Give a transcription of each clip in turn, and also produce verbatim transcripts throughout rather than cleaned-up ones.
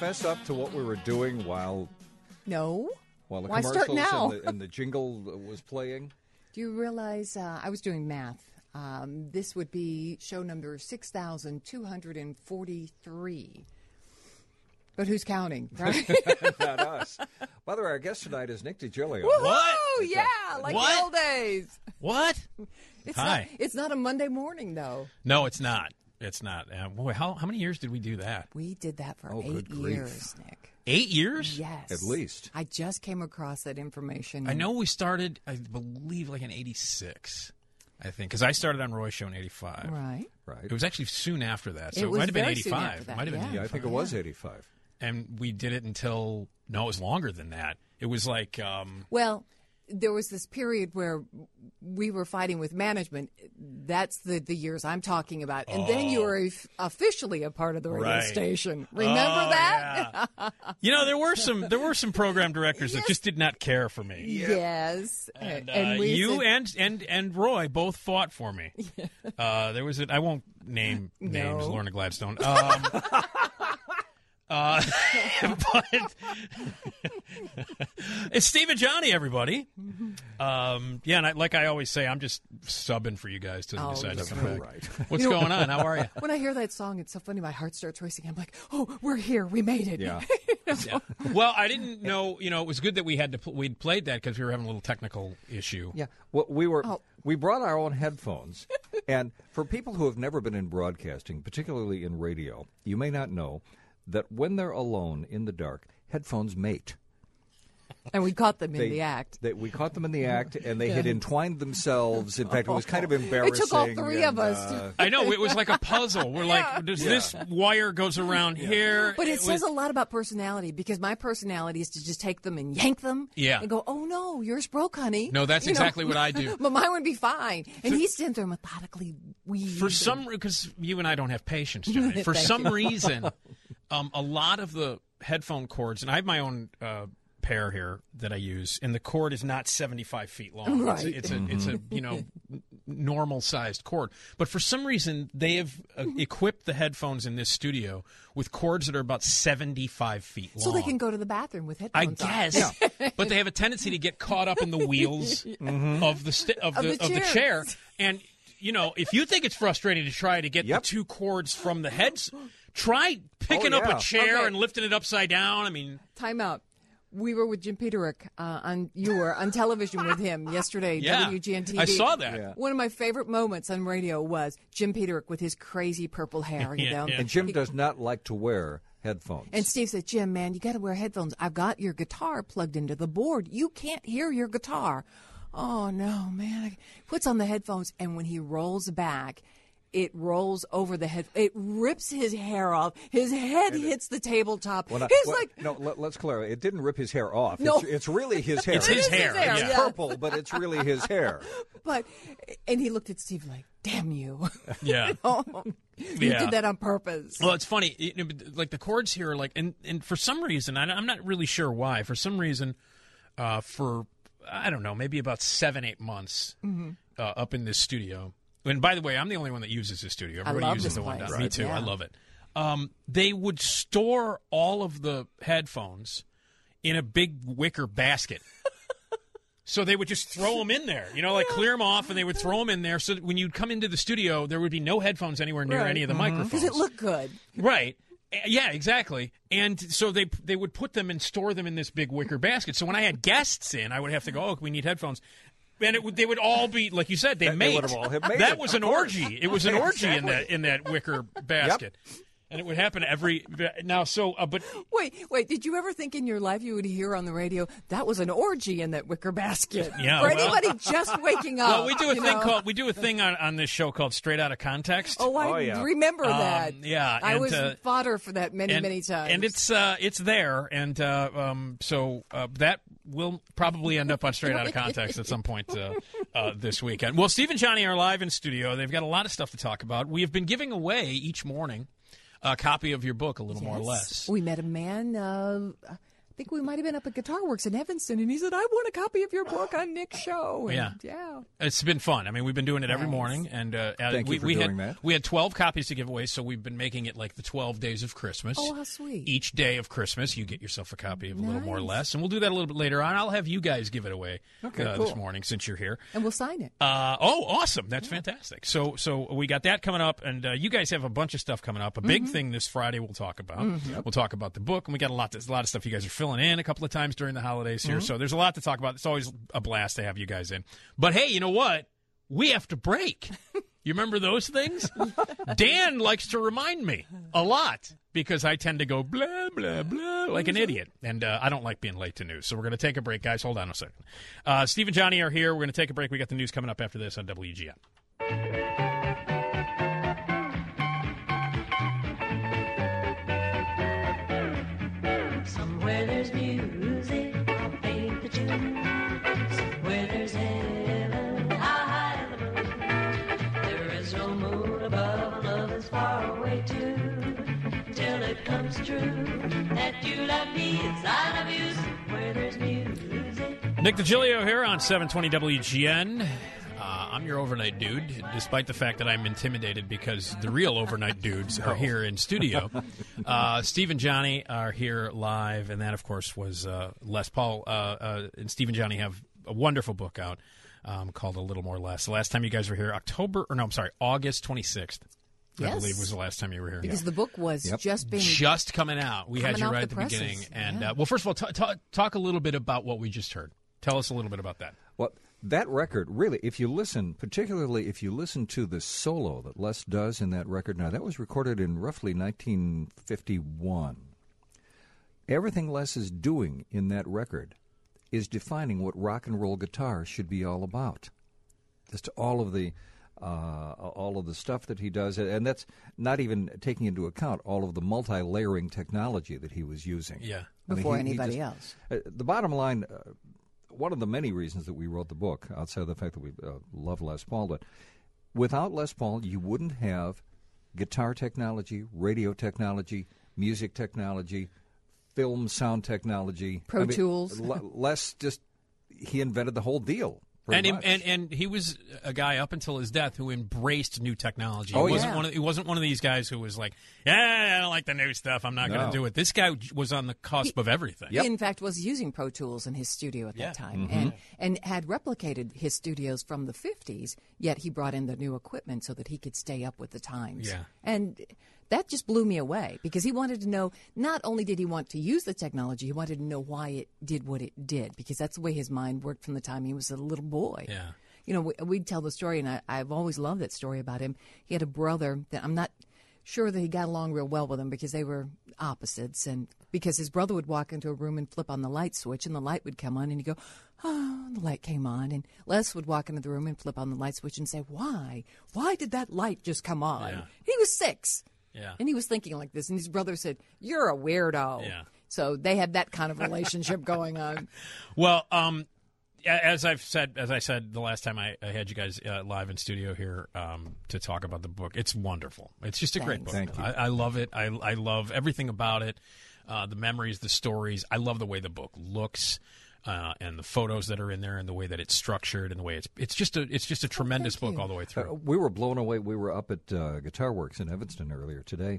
fess up to what we were doing while No. while the Why start commercials now? and, the, and the jingle was playing? Do you realize uh, I was doing math? Um, this would be show number six thousand two hundred forty-three. But who's counting, right? Not us. By the way, our guest tonight is Nick DiGilio. What? Oh, yeah, like What? the old days. What? It's Hi. Not, it's not a Monday morning, though. No, it's not. It's not. Uh, boy, how how many years did we do that? We did that for Oh, eight good grief. years, Nick. Eight years? Yes. At least. I just came across that information. I know we started, I believe, like in eighty-six, I think, because I started on Roy's show in eighty-five. Right. Right. It was actually soon after that, so It it, was might have been very soon eighty-five. after that, It might have been yeah. Yeah, I think it was eighty-five. And we did it until, no, it was longer than that. It was like, um, Well, there was this period where we were fighting with management. That's the, the years I'm talking about. And then you were f- officially a part of the radio Right. station. Remember oh, that? yeah. You know, there were some there were some program directors that just did not care for me. Yes. And, uh, and we you said, and, and and Roy both fought for me. Uh, there was a, I won't name names, No. Lorna Gladstone. Um, uh, but it's Steve and Johnny, everybody. Um, yeah, and I, like I always say, I'm just subbing for you guys till you Oh, decide to that's come back. right. What's You know- going on? How are you? when I hear that song, it's so funny. My heart starts racing. I'm like, oh, we're here. We made it. Yeah. Yeah. Well, I didn't know. You know, it was good that we had to pl- we'd played that because we were having a little technical issue. Yeah. Well, we were Oh. we brought our own headphones, and for people who have never been in broadcasting, particularly in radio, you may not know that when they're alone in the dark, headphones mate. And we caught them in They, the act. They, we caught them in the act, and they had entwined themselves. In fact, it was kind of embarrassing. It took all three and, of us. uh, I know it was like a puzzle. We're like, does this wire goes around here? But it, was- says a lot about personality because my personality is to just take them and yank them Yeah. and go, oh, no, yours broke, honey. No, that's You know? exactly what I do. But mine would be fine. And he's sitting there methodically weaving. For some, because you and I don't have patience, Johnny. For Thank some you. reason, um, a lot of the headphone cords, and I have my own uh, pair here that I use, and the cord is not seventy-five feet long. Right. It's a, it's a, it's a you know normal sized cord, but for some reason they have uh, equipped the headphones in this studio with cords that are about seventy-five feet long. So they can go to the bathroom with I headphones on. guess, but they have a tendency to get caught up in the wheels of the sti- of, Of the, the of the chairs. chair. And you know, if you think it's frustrating to try to get Yep. the two cords from the heads, try picking Oh, up yeah. a chair Okay. and lifting it upside down. I mean, Time out. We were with Jim Peterick uh, on you were on television with him yesterday. yeah, W G N T V. I saw that. Yeah. One of my favorite moments on radio was Jim Peterick with his crazy purple hair. You Yeah, know, yeah. and Jim does not like to wear headphones. And Steve said, Jim, man, you got to wear headphones. I've got your guitar plugged into the board. You can't hear your guitar. Oh, no, man. Puts on the headphones, and when he rolls back, it rolls over the head. It rips his hair off. His head hits the tabletop. Well, not- He's well, like, no. Let, let's clarify. It didn't rip his hair off. No. It's, it's really his hair. It's his It is hair. his hair, yeah. It's yeah. purple, but it's really his hair. but, and he looked at Steve like, damn you. Yeah. Oh, you Yeah. did that on purpose. Well, it's funny. You know, like the cords here are like, and, and for some reason, I, I'm not really sure why. For some reason, uh, for I don't know, maybe about seven, eight months Mm-hmm. uh, up in this studio. And by the way, I'm the only one that uses this studio. Everybody love uses this the one place. down. Me Right. too. Yeah. I love it. Um, they would store all of the headphones in a big wicker basket. So they would just throw them in there, you know, like clear them off, and they would throw them in there. So that when you'd come into the studio, there would be no headphones anywhere near Right. any of the microphones. Because it looked good. Right. Uh, Yeah, exactly. And so they they would put them and store them in this big wicker basket. So when I had guests in, I would have to go, oh, we need headphones. And it would, they would all be, like you said, they They mate. would have all have mated, that was of an course. orgy. It was an orgy in Exactly. that in that wicker basket. And it would happen every now. So, uh, but Wait, wait. Did you ever think in your life you would hear on the radio that was an orgy in that wicker basket? Yeah, For well- anybody just waking up. well, we do a you thing know? called we do a thing on, on this show called Straight Outta Context. Oh, I Oh, yeah. remember that. Um, yeah, I and, was uh, fodder for that many, and, many times. and it's uh, it's there, and uh, um, so uh, that will probably end up on Straight Outta Context at some point uh, uh, this weekend. Well, Steve and Johnny are live in studio. They've got a lot of stuff to talk about. We have been giving away each morning a copy of your book, a little more or Yes. less. We met a man uh, think we might have been up at Guitar Works in Evanston, and he said, I want a copy of your book on Nick's show. And, Yeah. yeah. It's been fun. I mean, we've been doing it every Nice. morning, and uh, Thank we, you for we doing had that. we had twelve copies to give away, so we've been making it like the twelve days of Christmas. Oh, how sweet. Each day of Christmas, you get yourself a copy of a little more or Nice. less, and we'll do that a little bit later on. I'll have you guys give it away Okay, uh, cool. this morning since you're here. And we'll sign it. Uh, oh, awesome! That's fantastic. So, so we got that coming up, and uh, you guys have a bunch of stuff coming up. A big thing this Friday we'll talk about. We'll talk about the book, and we got a lot. There's a lot of stuff you guys are filling in a couple of times during the holidays here. So there's a lot to talk about. It's always a blast to have you guys in. But hey, you know what? We have to break. You remember those things? Dan likes to remind me a lot because I tend to go blah, blah, blah like an idiot. And uh, I don't like being late to news. So we're going to take a break, guys. Hold on a second. Uh, Steve and Johnny are here. We're going to take a break. We got the news coming up after this on W G N. Somewhere there's music, ain't the tune. Somewhere there's heaven, how high the moon. There is no moon above, love is far away too. Till it comes true that you love me as I love you. Somewhere there's music. Nick DiGilio here on seven twenty W G N. Uh, I'm your overnight dude, despite the fact that I'm intimidated because the real overnight dudes are here in studio. Uh, Steve and Johnny are here live, and that, of course, was uh, Les Paul. Uh, uh, and Steve and Johnny have a wonderful book out um, called A Little More Less. The last time you guys were here, October, or no, I'm sorry, August twenty-sixth, I Yes. believe was the last time you were here. Because the book was Yep. just being Just coming out. We had Coming you off right the at the presses, beginning. And, yeah. uh, well, first of all, t- t- talk a little bit about what we just heard. Tell us a little bit about that. Well, that record, really, if you listen, particularly if you listen to the solo that Les does in that record, now that was recorded in roughly nineteen fifty-one. Everything Les is doing in that record is defining what rock and roll guitar should be all about. Just all of the uh, all of the stuff that he does, and that's not even taking into account all of the multi-layering technology that he was using. Yeah. I mean, before he- he anybody just- else. uh, the bottom line, uh, one of the many reasons that we wrote the book, outside of the fact that we uh, love Les Paul, but without Les Paul, you wouldn't have guitar technology, radio technology, music technology, film sound technology. Pro I mean, Tools. Le- Les just, he invented the whole deal. And, pretty him, much. and and he was a guy up until his death who embraced new technology. Oh, he wasn't yeah. one of he wasn't one of these guys who was like, yeah, I don't like the new stuff. I'm not going No. to do it. This guy was on the cusp of everything. Yep. He, in fact, was using Pro Tools in his studio at Yeah. that time, and and had replicated his studios from the fifties. Yet he brought in the new equipment so that he could stay up with the times. Yeah. And that just blew me away because he wanted to know. Not only did he want to use the technology, he wanted to know why it did what it did, because that's the way his mind worked from the time he was a little boy. Yeah. You know, we, we'd tell the story, and I, I've always loved that story about him. He had a brother that I'm not sure that he got along real well with him because they were opposites, and because his brother would walk into a room and flip on the light switch, and the light would come on, and he'd go, oh, the light came on, and Les would walk into the room and flip on the light switch and say, why? Why did that light just come on? Yeah. He was six. Yeah. And he was thinking like this, and his brother said, you're a weirdo. Yeah. So they had that kind of relationship going on. Well, um, a- as I've said, as I said the last time I, I had you guys uh, live in studio here um, to talk about the book, it's wonderful. It's just a great book. Thanks. Thank you. I, I love it. I, I love everything about it. Uh, the memories, the stories. I love the way the book looks. Uh, and the photos that are in there, and the way that it's structured, and the way it's it's just a it's just a tremendous book you. all the way Uh, through. we were blown away. We were up at uh, Guitar Works in Evanston earlier today,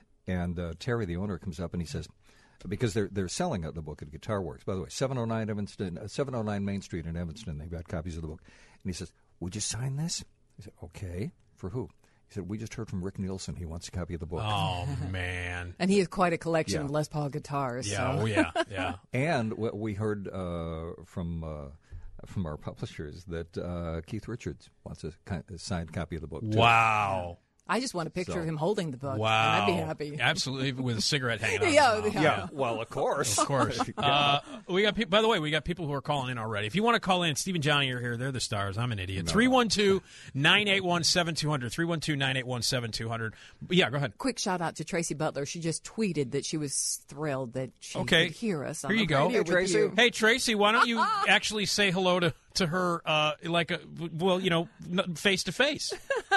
and uh, Terry, the owner, comes up and he says, because they're they're selling out the book at Guitar Works. By the way, seven oh nine Evanston, uh, seven oh nine Main Street in Evanston. They've got copies of the book, and he says, "Would you sign this?" I said, "Okay." For who? He said, "We just heard from Rick Nielsen. He wants a copy of the book." Oh man, And he has quite a collection Yeah. of Les Paul guitars. yeah, so. oh yeah, yeah. And what we heard uh, from uh, from our publishers that uh, Keith Richards wants a, ki- a signed copy of the book. Too. Wow. I just want a picture So- of him holding the book. Wow. And I'd be happy. Absolutely, with a cigarette hanging out. Yeah, of his mouth. yeah. well, of course, Of course. Uh, we got. Pe- by the way, we got people who are calling in already. If you want to call in, Steve and Johnny are here. They're the stars. I'm an idiot. three one two, nine eight one, seven two zero zero. three one two, nine eight one, seven two zero zero. Yeah, go ahead. Quick shout out to Tracy Butler. She just tweeted that she was thrilled that she Okay. could hear us on Here you the go. radio Hey, with Tracy. you. Hey, Tracy, why don't you actually say hello to, to her, uh, like, a, well, you know, face to face?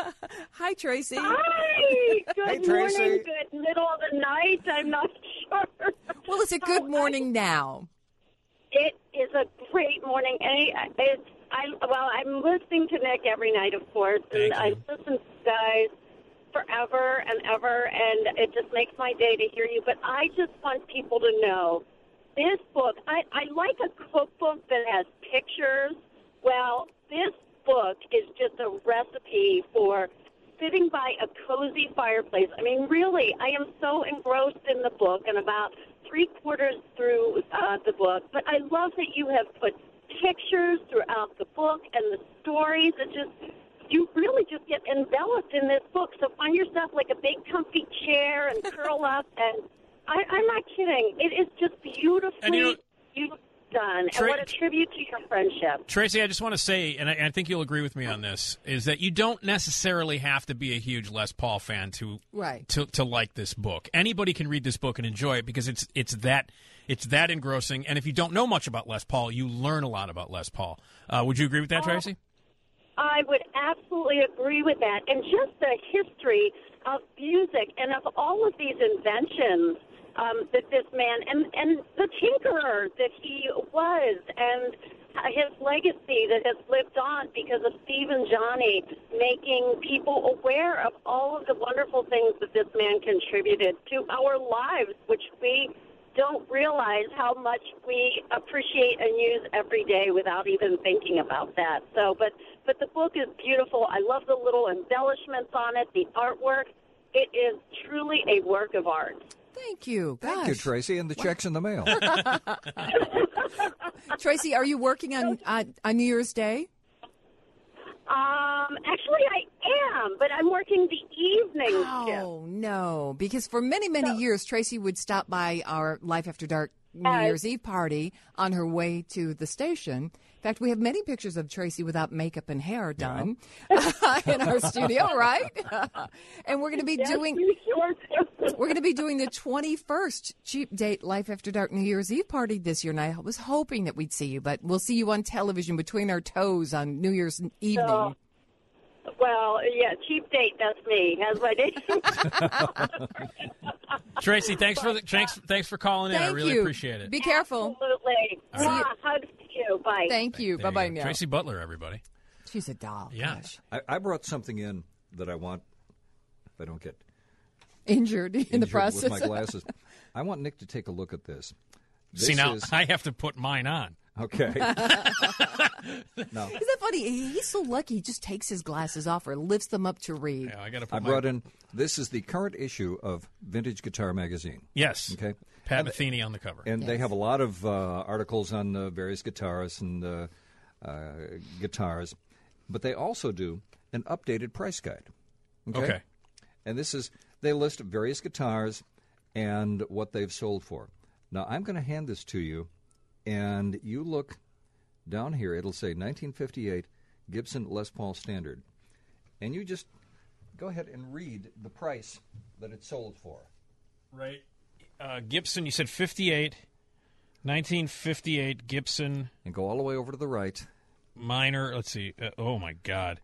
Hi, Tracy. Hi. Good Hey, morning. Tracy. Good middle of the night. I'm not sure. Well, it's a good morning now. It is a great morning. And it's I well, I'm listening to Nick every night, of course, and Thank I you. listen to you guys forever and ever, and it just makes my day to hear you. But I just want people to know this book. I, I like a cookbook that has pictures. Well, this book is just a recipe for sitting by a cozy fireplace. I mean, really, I am so engrossed in the book and about three quarters through uh, the book. But I love that you have put pictures throughout the book and the stories. It just, you really just get enveloped in this book. So find yourself like a big comfy chair and curl up. And I, I'm not kidding. It is just beautifully, And you know- beautifully done. Tra- and what a tribute to your friendship. Tracy, I just want to say, and I, and I think you'll agree with me on this, is that you don't necessarily have to be a huge Les Paul fan to Right. to, to like this book. Anybody can read this book and enjoy it because it's it's that it's that engrossing. And if you don't know much about Les Paul, you learn a lot about Les Paul. Uh, would you agree with that, Tracy? I would absolutely agree with that. And just the history of music and of all of these inventions um, that this man, and, and the tinkerer that he was, and his legacy that has lived on because of Steve and Johnny, making people aware of all of the wonderful things that this man contributed to our lives, which we don't realize how much we appreciate and use every day without even thinking about that. So, but but the book is beautiful. I love the little embellishments on it, the artwork. It is truly a work of art. Thank you. Gosh. Thank you, Tracy, and the check's in the mail. Tracy, are you working on, on on New Year's Day? Um, actually, I am, but I'm working the evening shift. Oh, no. Because for many, many years, Tracy would stop by our Life After Dark New Yes. Year's Eve party on her way to the station. In fact, we have many pictures of Tracy without makeup and hair done in our studio, right? And we're going to be Yes, doing you sure do. we're going to be doing the twenty-first Cheap Date Life After Dark New Year's Eve party this year, and I was hoping that we'd see you, but we'll see you on television between our toes on New Year's evening. So, well, yeah, cheap date, that's me. That's my date. Tracy, thanks for the, thanks thanks for calling in. Thank I really you. appreciate it. Be careful. Absolutely. See you. Mwah, hugs to you. Bye. Thank you. There Bye you bye go. now. Tracy Butler, everybody. She's a doll. Yeah. Gosh. I, I brought something in that I want, if I don't get Injured in the injured process. with my glasses. I want Nick to take a look at this. This See, now is, I have to put mine on. okay. no, Isn't that funny? He's so lucky. He just takes his glasses off or lifts them up to read. Yeah, I got to put I my, brought in. This is the current issue of Vintage Guitar Magazine. Yes. Okay. Pat And- Metheny on the cover. And they Yes. have a lot of uh, articles on uh, various guitarists and uh, uh, guitars, but they also do an updated price guide. Okay? Okay. And this is, they list various guitars and what they've sold for. Now, I'm going to hand this to you, and you look down here. It'll say nineteen fifty-eight Gibson Les Paul Standard. And you just go ahead and read the price that it sold for. Right. Uh, Gibson, you said fifty-eight, nineteen fifty-eight Gibson And go all the way over to the right. minor. Let's see. Uh, oh, my God.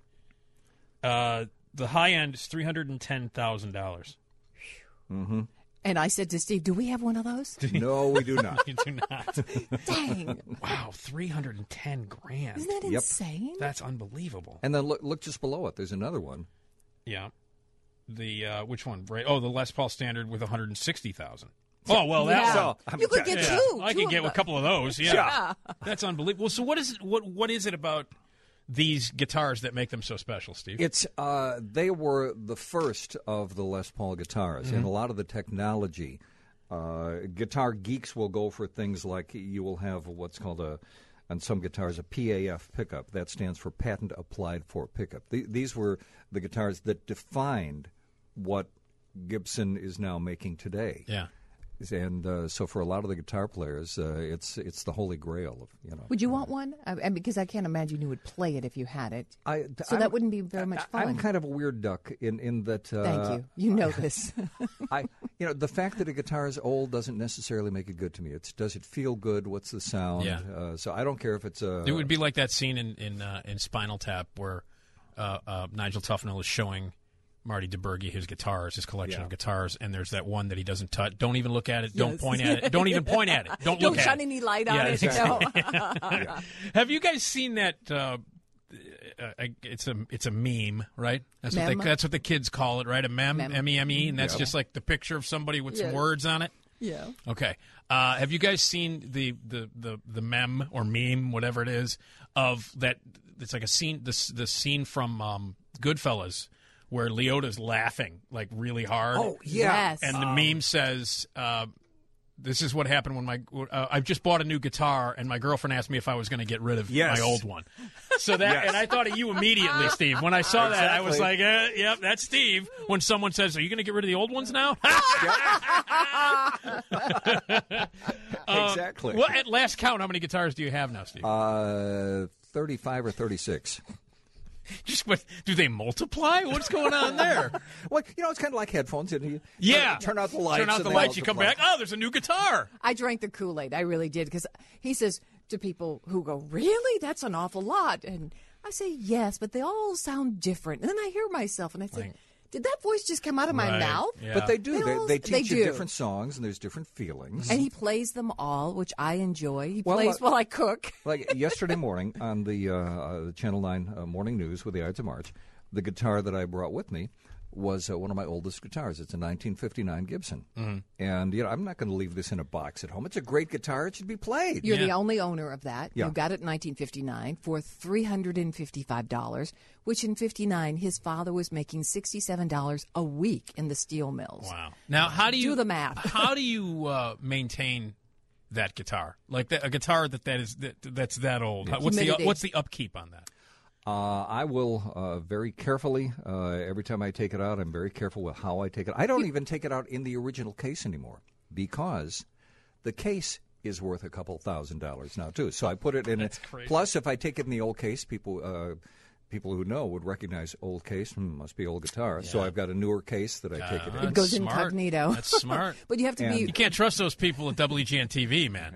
Uh, the high end is three hundred ten thousand dollars. Mm-hmm. And I said to Steve, do we have one of those? No, we do not. You do not. Dang. Wow, three hundred ten grand. Isn't that Yep. insane? That's unbelievable. And then look, look just below it. There's another one. Yeah. The, uh, which one? Right. Oh, the Les Paul Standard with one hundred sixty thousand. Oh, well, that Yeah. one. You could get Yeah. two. I two could of get a them. couple of those. Yeah. Yeah. That's unbelievable. So what is it, what what is it about these guitars that make them so special, Steve? It's uh, they were the first of the Les Paul guitars, and a lot of the technology. Uh, guitar geeks will go for things like you will have what's called a, on some guitars, a P A F pickup. That stands for Patent Applied For Pickup. Th- these were the guitars that defined what Gibson is now making today. Yeah. And uh, so for a lot of the guitar players, uh, it's it's the holy grail of you know. Would you want one? I, and because I can't imagine you would play it if you had it. I, So I'm- that wouldn't be very much I- I'm fun. kind of a weird duck in in that. Uh, Thank you. You know this. I, you know, the fact that a guitar is old doesn't necessarily make it good to me. It's does it feel good? What's the sound? Yeah. Uh, so I don't care if it's a. It would be like that scene in in, uh, in Spinal Tap where uh, uh, Nigel Tufnell is showing Marty DeBerge his guitars, his collection Yeah. of guitars, and there's that one that he doesn't touch. Don't even look at it. Don't Yes. point at it. Don't even point at it. Don't, Don't look at shine it. any light on Yeah, it. exactly. No. Have you guys seen that? Uh, uh, it's a it's a meme, right? That's what Mem? they that's what the kids call it, right? A mem, Mem. M E M E, and that's Yeah. just like the picture of somebody with some Yeah. words on it. Yeah. Okay. Uh, have you guys seen the, the, the, the mem or meme, whatever it is, of that? It's like a scene, the, the scene from um, Goodfellas where Leota's laughing like really hard. Oh, yeah. Yes. And the meme says, uh, this is what happened when my uh, I just bought a new guitar and my girlfriend asked me if I was going to get rid of Yes. my old one. So that Yes. and I thought of you immediately, Steve. When I saw that, I was Exactly. like, uh, "Yep, that's Steve." When someone says, "Are you going to get rid of the old ones now?" Exactly. Well, at last count, how many guitars do you have now, Steve? Uh, thirty-five or thirty-six. Just what, do they multiply? What's going on there? Well, you know, it's kind of like headphones. You, you Yeah, turn out the lights. Turn out and the they lights. You come multiply. back. Oh, there's a new guitar. I drank the Kool-Aid. I really did because he says to people who go, "Really? That's an awful lot." And I say, "Yes, but they all sound different." And then I hear myself and I say, Like- "Did that voice just come out of my Right, mouth?" yeah. But they do. They They, all- they they teach you do. different songs, and there's different feelings. And he plays them all, which I enjoy. He Well, plays uh, while I cook. Like yesterday morning on the uh, uh, Channel nine uh, Morning News with the Ides of March, the guitar that I brought with me was uh, one of my oldest guitars. It's a nineteen fifty-nine Gibson. Mm-hmm. And, you know, I'm not going to leave this in a box at home. It's a great guitar. It should be played. You're the Yeah. only owner of that. Yeah. You got it in nineteen fifty-nine for three hundred fifty-five dollars, which in fifty-nine his father was making sixty-seven dollars a week in the steel mills. Wow. Now, how do you Do the math. how do you uh, maintain that guitar? Like that, a guitar that that is that, that's that old. How- What's the Humidity. what's the upkeep on that? Uh, I will uh, very carefully, uh, every time I take it out, I'm very careful with how I take it. I don't even take it out in the original case anymore because the case is worth a couple thousand dollars now, too. So I put it in That's it. crazy. Plus, if I take it in the old case, people uh, people who know would recognize old case, hmm, must be old guitar. So I've got a newer case that I take it Uh, in. It goes Smart. incognito. That's smart. But you have to And- be. You can't trust those people at W G N T V, man.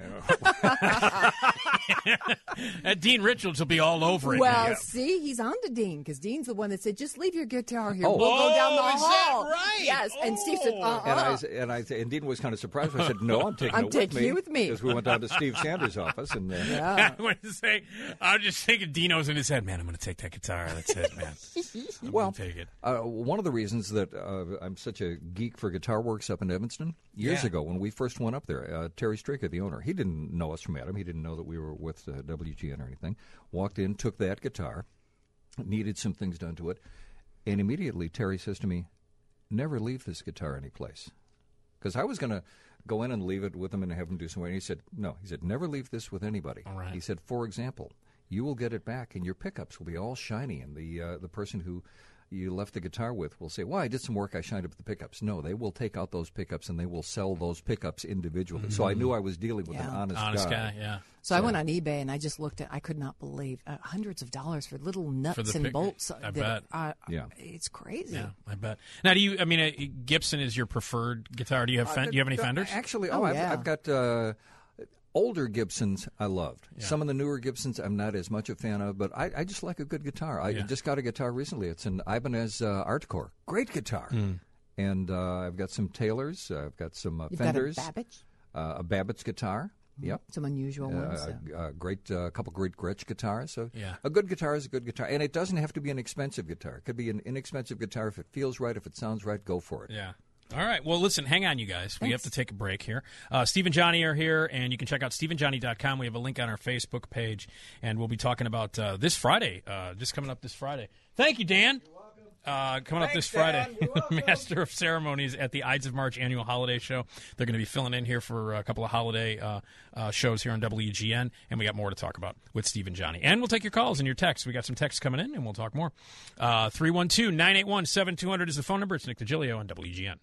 That Dean Richards will be all over it. Well, man. see, he's on to Dean because Dean's the one that said, "Just leave your guitar here. Oh. We'll go down the Oh, is that hall." right? Yes, and Steve said, Oh. "Uh And I, uh." s- and I and Dean was kind of surprised. I said, "No, I'm taking I'm it taking with me." it with me. Because we went down to Steve Sanders' office, and uh, Yeah. I want to say, I'm just thinking Dino's in his head. Man, I'm going to take that guitar. That's it, man. I'm Well, gonna take it. Uh, one of the reasons that uh, I'm such a geek for Guitar Works up in Evanston, years Yeah. ago when we first went up there, uh, Terry Straker, the owner, he didn't know us from Adam. He didn't know that we were with uh, W G N or anything. Walked in, took that guitar, needed some things done to it, and immediately Terry says to me, "Never leave this guitar anyplace." Because I was going to go in and leave it with him and have him do some work. And he said, "No." He said, "Never leave this with anybody." All right. He said, "For example, you will get it back and your pickups will be all shiny, and the uh, the person who you left the guitar with will say, 'Well, I did some work, I shined up the pickups.' No, they will take out those pickups and they will sell those pickups individually." So I knew I was dealing with an Yeah. honest, Honest guy, yeah. So I went on eBay and I just looked at. I could not believe uh, hundreds of dollars for little nuts the and pic- bolts. I that bet. Are, Yeah. it's crazy. Yeah, I bet. Now, do you? I mean, uh, Gibson is your preferred guitar. Do you have? Fen- do you have any Uh, Fenders? Actually, oh, Oh, I've, yeah. I've got uh, older Gibsons I loved. Some of the newer Gibsons I'm not as much a fan of, but I, I just like a good guitar. I Yeah. just got a guitar recently. It's an Ibanez uh, Artcore. Great guitar. Hmm. And uh, I've got some Taylors. Uh, I've got some uh, You've Fenders. got a Babbage, uh, a Babbitt's guitar. Yep. some unusual ones. Uh, so. a great uh, couple great Gretsch guitars. So Yeah. a good guitar is a good guitar, and it doesn't have to be an expensive guitar. It could be an inexpensive guitar if it feels right, if it sounds right. Go for it. Yeah. All right. Well, listen, hang on, you guys. We have Thanks. to take a break here. Uh, Steve and Johnny are here, and you can check out steve and johnny dot com. We have a link on our Facebook page, and we'll be talking about uh, this Friday, uh, just coming up this Friday. Thank you, Dan. Uh, coming up this Friday, Master of Ceremonies at the Ides of March annual holiday show. They're going to be filling in here for a couple of holiday uh, uh, shows here on W G N, and we got more to talk about with Steve and Johnny. And we'll take your calls and your texts. We got some texts coming in, and we'll talk more. Uh, three one two, nine eight one, seven two zero zero is the phone number. It's Nick DiGilio on W G N.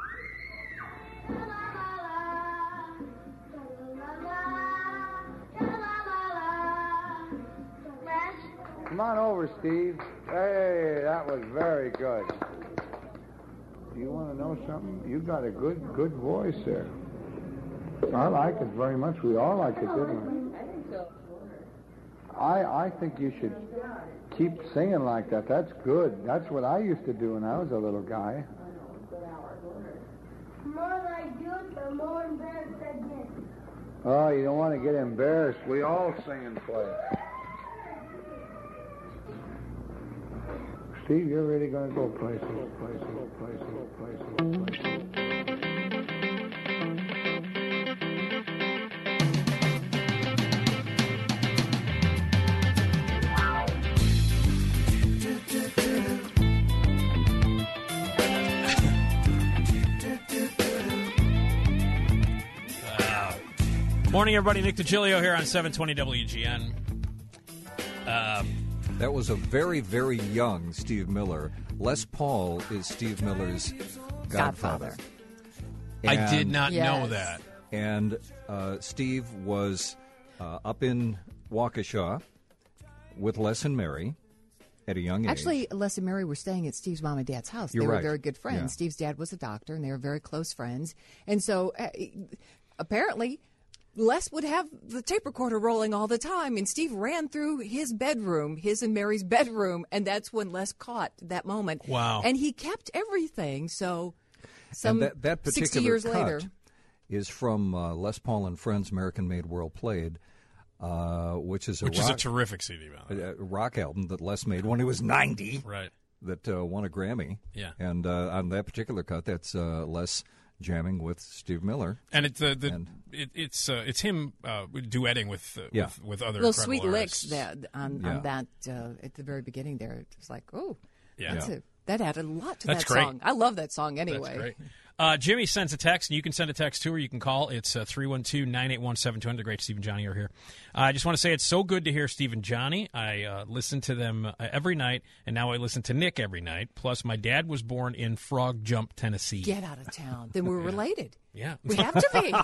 Come on over, Steve. Hey, that was very good. You want to know something? You got a good, good voice there. I like it very much. We all like it, didn't we? I, I think you should keep singing like that. That's good. That's what I used to do when I was a little guy. The more I do it, the more embarrassed I get. Oh, you don't want to get embarrassed. We all sing and play. Steve, you're really going to go places, go places, go places, go places, go places. Morning, everybody. Nick DiGilio here on seven twenty W G N. Um, That was a very, very young Steve Miller. Les Paul is Steve Miller's godfather. Godfather. I And- did not know Yes. that. And uh, Steve was uh, up in Waukesha with Les and Mary at a young age. Actually, Les and Mary were staying at Steve's mom and dad's house. You're they were right. very good friends. Yeah. Steve's dad was a doctor, and they were very close friends. And so, uh, apparently, Les would have the tape recorder rolling all the time, and Steve ran through his bedroom, his and Mary's bedroom, and that's when Les caught that moment. Wow. And he kept everything, so some and that, that particular sixty years cut later. is from uh, Les Paul and Friends' American Made World Played, uh, which is a Which rock, is a terrific C D, by the way. a rock album that Les made when he was ninety. Right. That uh, won a Grammy. Yeah. And uh, on that particular cut, that's uh, Les jamming with Steve Miller. And it's uh, the And- it, it's uh, it's him uh, duetting with, uh, Yeah. with with other Little incredible sweet licks artists. that on, Yeah. on that uh, at the very beginning there. It was like, oh, Yeah. that's Yeah. a, that added a lot to That's that great. song. I love that song anyway. That's great. Uh, Jimmy sends a text, and you can send a text too, or you can call. It's uh, three one two, nine eight one, seven two hundred. The great Steve and Johnny are here. Uh, I just want to say it's so good to hear Steve and Johnny. I uh, listen to them uh, every night, and now I listen to Nick every night. Plus, my dad was born in Frog Jump, Tennessee. Get out of town. Then we're related. Yeah. We have to be.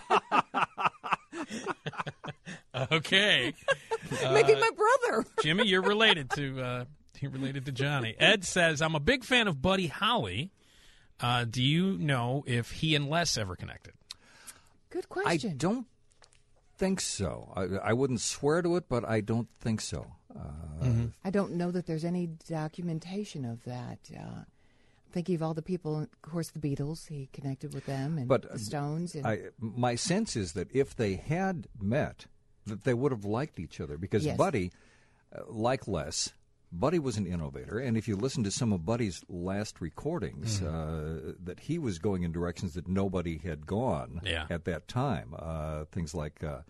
Okay. Maybe my brother. Jimmy, you're related to uh, you're related to Johnny. Ed says, I'm a big fan of Buddy Holly. Uh, do you know if he and Les ever connected? Good I question. don't think so. I, I wouldn't swear to it, but I don't think so. Uh, I don't know that there's any documentation of that. Uh, thinking of all the people, of course, the Beatles. He connected with them, and But, uh, the Stones. And I, my sense is that if they had met, that they would have liked each other because Yes. Buddy, uh, like Les, Buddy was an innovator, and if you listen to some of Buddy's last recordings, uh, that he was going in directions that nobody had gone Yeah. at that time. Uh, things like uh,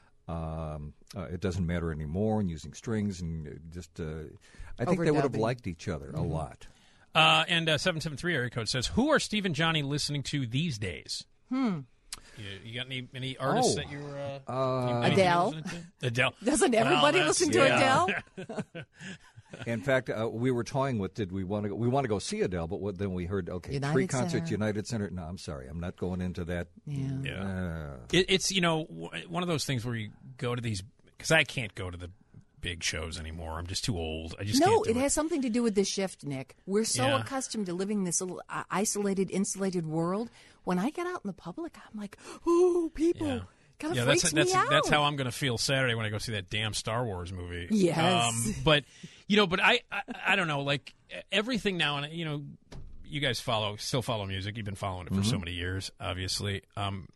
um, uh, "It Doesn't Matter Anymore" and using strings, and uh, just uh, I think they would have Overdubbing. liked each other a lot. Uh, and uh, seven seven three area code says, who are Steve and Johnny listening to these days? Hmm. You, you got any any artists Oh. that you were uh, Uh, you might be Adele. listening to? Adele. Doesn't Well, everybody that's- listen to yeah. Adele? In fact, uh, we were toying with did we want to go, we want to go see Adele, but what, then we heard okay, United three concerts, Center. United Center. No, I'm sorry, I'm not going into that. Yeah. Yeah. Uh, It, it's, you know, w- one of those things where you go to these, because I can't go to the big shows anymore. I'm just too old. I just No, can't do it has something to do with the shift, Nick. We're so Yeah. accustomed to living in this little uh, isolated, insulated world. When I get out in the public, I'm like, oh, people. Yeah. Kind of Yeah, freaks that's me that's out. that's how I'm going to feel Saturday when I go see that damn Star Wars movie. Um, Yes. but you know, but I, I I don't know, like everything now, and you know, you guys follow still follow music. You've been following it for so many years, obviously. Um,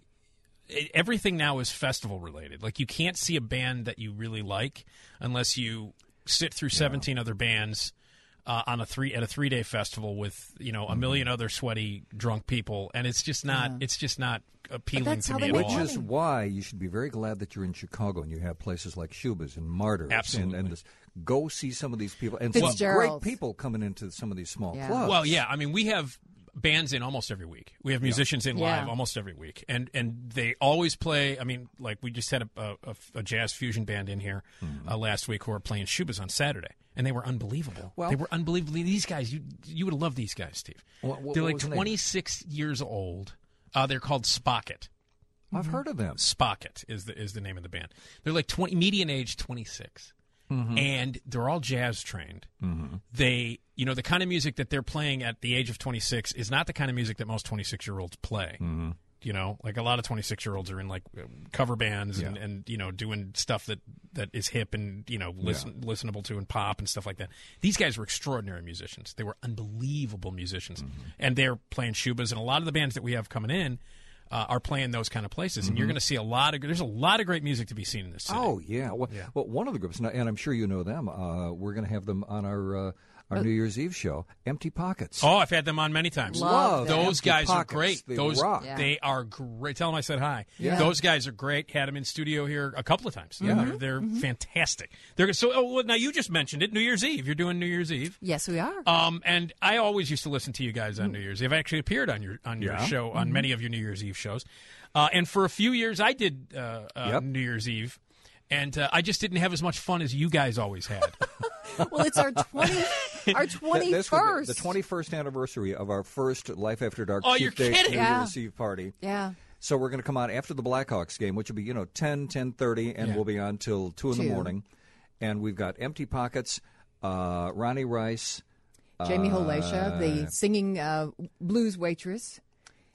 it, everything now is festival related. Like you can't see a band that you really like unless you sit through seventeen other bands. Uh, on a three at a three day festival with you know a million other sweaty drunk people, and it's just not Yeah. it's just not appealing that's to how me they at make all. Which is money. why you should be very glad that you're in Chicago and you have places like Schuba's and Martyrs. Absolutely. And, and this, go see some of these people. And some great Fitzgerald's. people coming into some of these small Yeah. clubs. Well, yeah. I mean, we have bands in almost every week. We have musicians in Yeah. live almost every week, and and they always play. I mean, like we just had a, a, a jazz fusion band in here uh, last week who were playing Schuba's on Saturday, and they were unbelievable. Well- they were unbelievably. These guys, you you would have loved these guys, Steve. What- what- they're what like was the name? twenty-six years old. Uh, they're called Spocket. I've heard of them. Spocket is the is the name of the band. They're like twenty median age twenty-six. And they're all jazz trained. Mm-hmm. They, you know, the kind of music that they're playing at the age of twenty-six is not the kind of music that most twenty-six year olds play. Mm-hmm. You know, like a lot of twenty-six-year-olds are in like cover bands and, Yeah. and you know doing stuff that, that is hip and you know listen, listenable to and pop and stuff like that. These guys were extraordinary musicians. They were unbelievable musicians, Mm-hmm. and they're playing shubas. And a lot of the bands that we have coming in uh, are playing those kind of places. And you're going to see a lot of there's a lot of great music to be seen in this city. Oh yeah. Well, Yeah. well, one of the groups, and I'm sure you know them. Uh, we're going to have them on our uh, our New Year's Eve show, Empty Pockets. Oh, I've had them on many times. Love them. Those Empty guys are Pockets. great. They Those rock. Yeah. they are great. Tell them I said hi. Yeah. Those guys are great. Had them in studio here a couple of times. Yeah. they're, they're fantastic. They're so. Oh, well, now you just mentioned it. New Year's Eve. You're doing New Year's Eve. Yes, we are. Um, and I always used to listen to you guys on New Year's Eve. I actually appeared on your on your Yeah. show on many of your New Year's Eve shows. Uh, and for a few years, I did uh, uh, Yep. New Year's Eve, and uh, I just didn't have as much fun as you guys always had. Well, it's our twenty, our Th- twenty this will be first. the twenty-first anniversary of our first Life After Dark Oh, Cheap you're Date kidding. New Yeah. Year's Eve party. Yeah. So we're going to come on after the Blackhawks game, which will be, you know, ten, ten thirty, and Yeah. we'll be on till two in the Two. morning. And we've got Empty Pockets, uh, Ronnie Rice, Jamie uh, Holasha, the singing uh, blues waitress.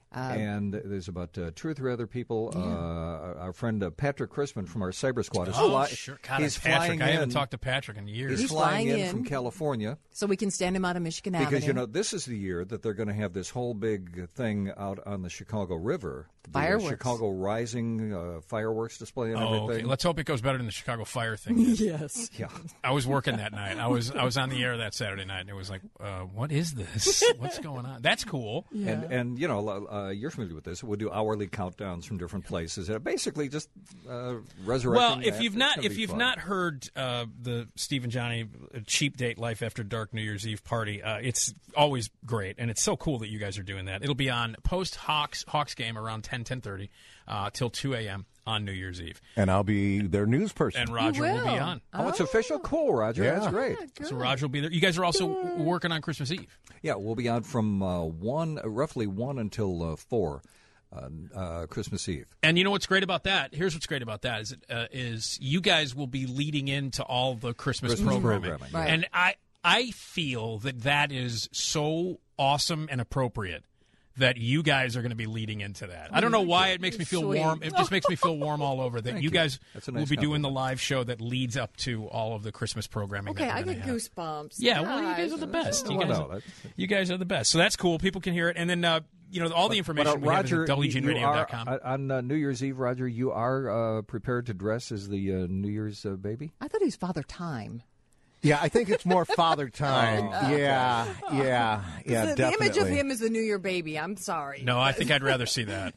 and there's about uh, two or three other people. Uh, our friend uh, Patrick Crispin from our Cyber Squad is oh, fly- sure. God, he's that's Patrick. flying I haven't in. talked to Patrick in years. He's, He's flying, flying in in. from California. So we can stand him out of Michigan Because, Avenue. you know, this is the year that they're going to have this whole big thing out on the Chicago River. The, uh, Fireworks. Chicago Rising uh, fireworks display and Oh, okay. everything. Let's hope it goes better than the Chicago Fire thing. did. Yes. Yeah. I was working that night. I was I was on the air that Saturday night, and it was like, uh, what is this? What's going on? That's cool. And, and you know, uh, you're familiar with this. We'll do hourly countdowns from different places. Uh, basically, just uh, resurrecting. Well, if that. you've It's not gonna if be you've fun. not heard uh, the Steve and Johnny Cheap Date Life After Dark New Year's Eve party, uh, it's always great, and it's so cool that you guys are doing that. It'll be on post Hawks Hawks game around ten, ten thirty uh, till two a.m. on New Year's Eve, And I'll be their news person. and Roger You will. be will. on. Oh, it's official? Cool, Roger. Yeah. That's great. So Roger will be there. You guys are also working on Christmas Eve. Yeah, we'll be on from uh, one, uh, roughly one until uh, four, uh, uh, Christmas Eve. And you know what's great about that? Here's what's great about that is uh, is you guys will be leading into all the Christmas, Christmas programming, programming, Right. and I I feel that that is so awesome and appropriate that you guys are going to be leading into that. I don't know why it makes me feel Sweet. warm. It just makes me feel warm all over that Thank you you. guys That's a will nice be doing the compliment. live show that leads up to all of the Christmas programming. Okay, that we're I gonna get have. goosebumps. Yeah, well, you guys Gosh. are the best. You Well, guys, no, are, that's- you guys are the best. So that's cool. People can hear it, and then uh, you know all the information But, uh, we have Roger, is at W G N radio dot you com. are, uh, on uh, New Year's Eve, Roger, you are uh, prepared to dress as the uh, New Year's uh, baby? I thought he was Father Time. Yeah, I think it's more Father Time. yeah, yeah, yeah, the, the definitely. image of him is the New Year baby. I'm sorry. No, I think I'd rather see that.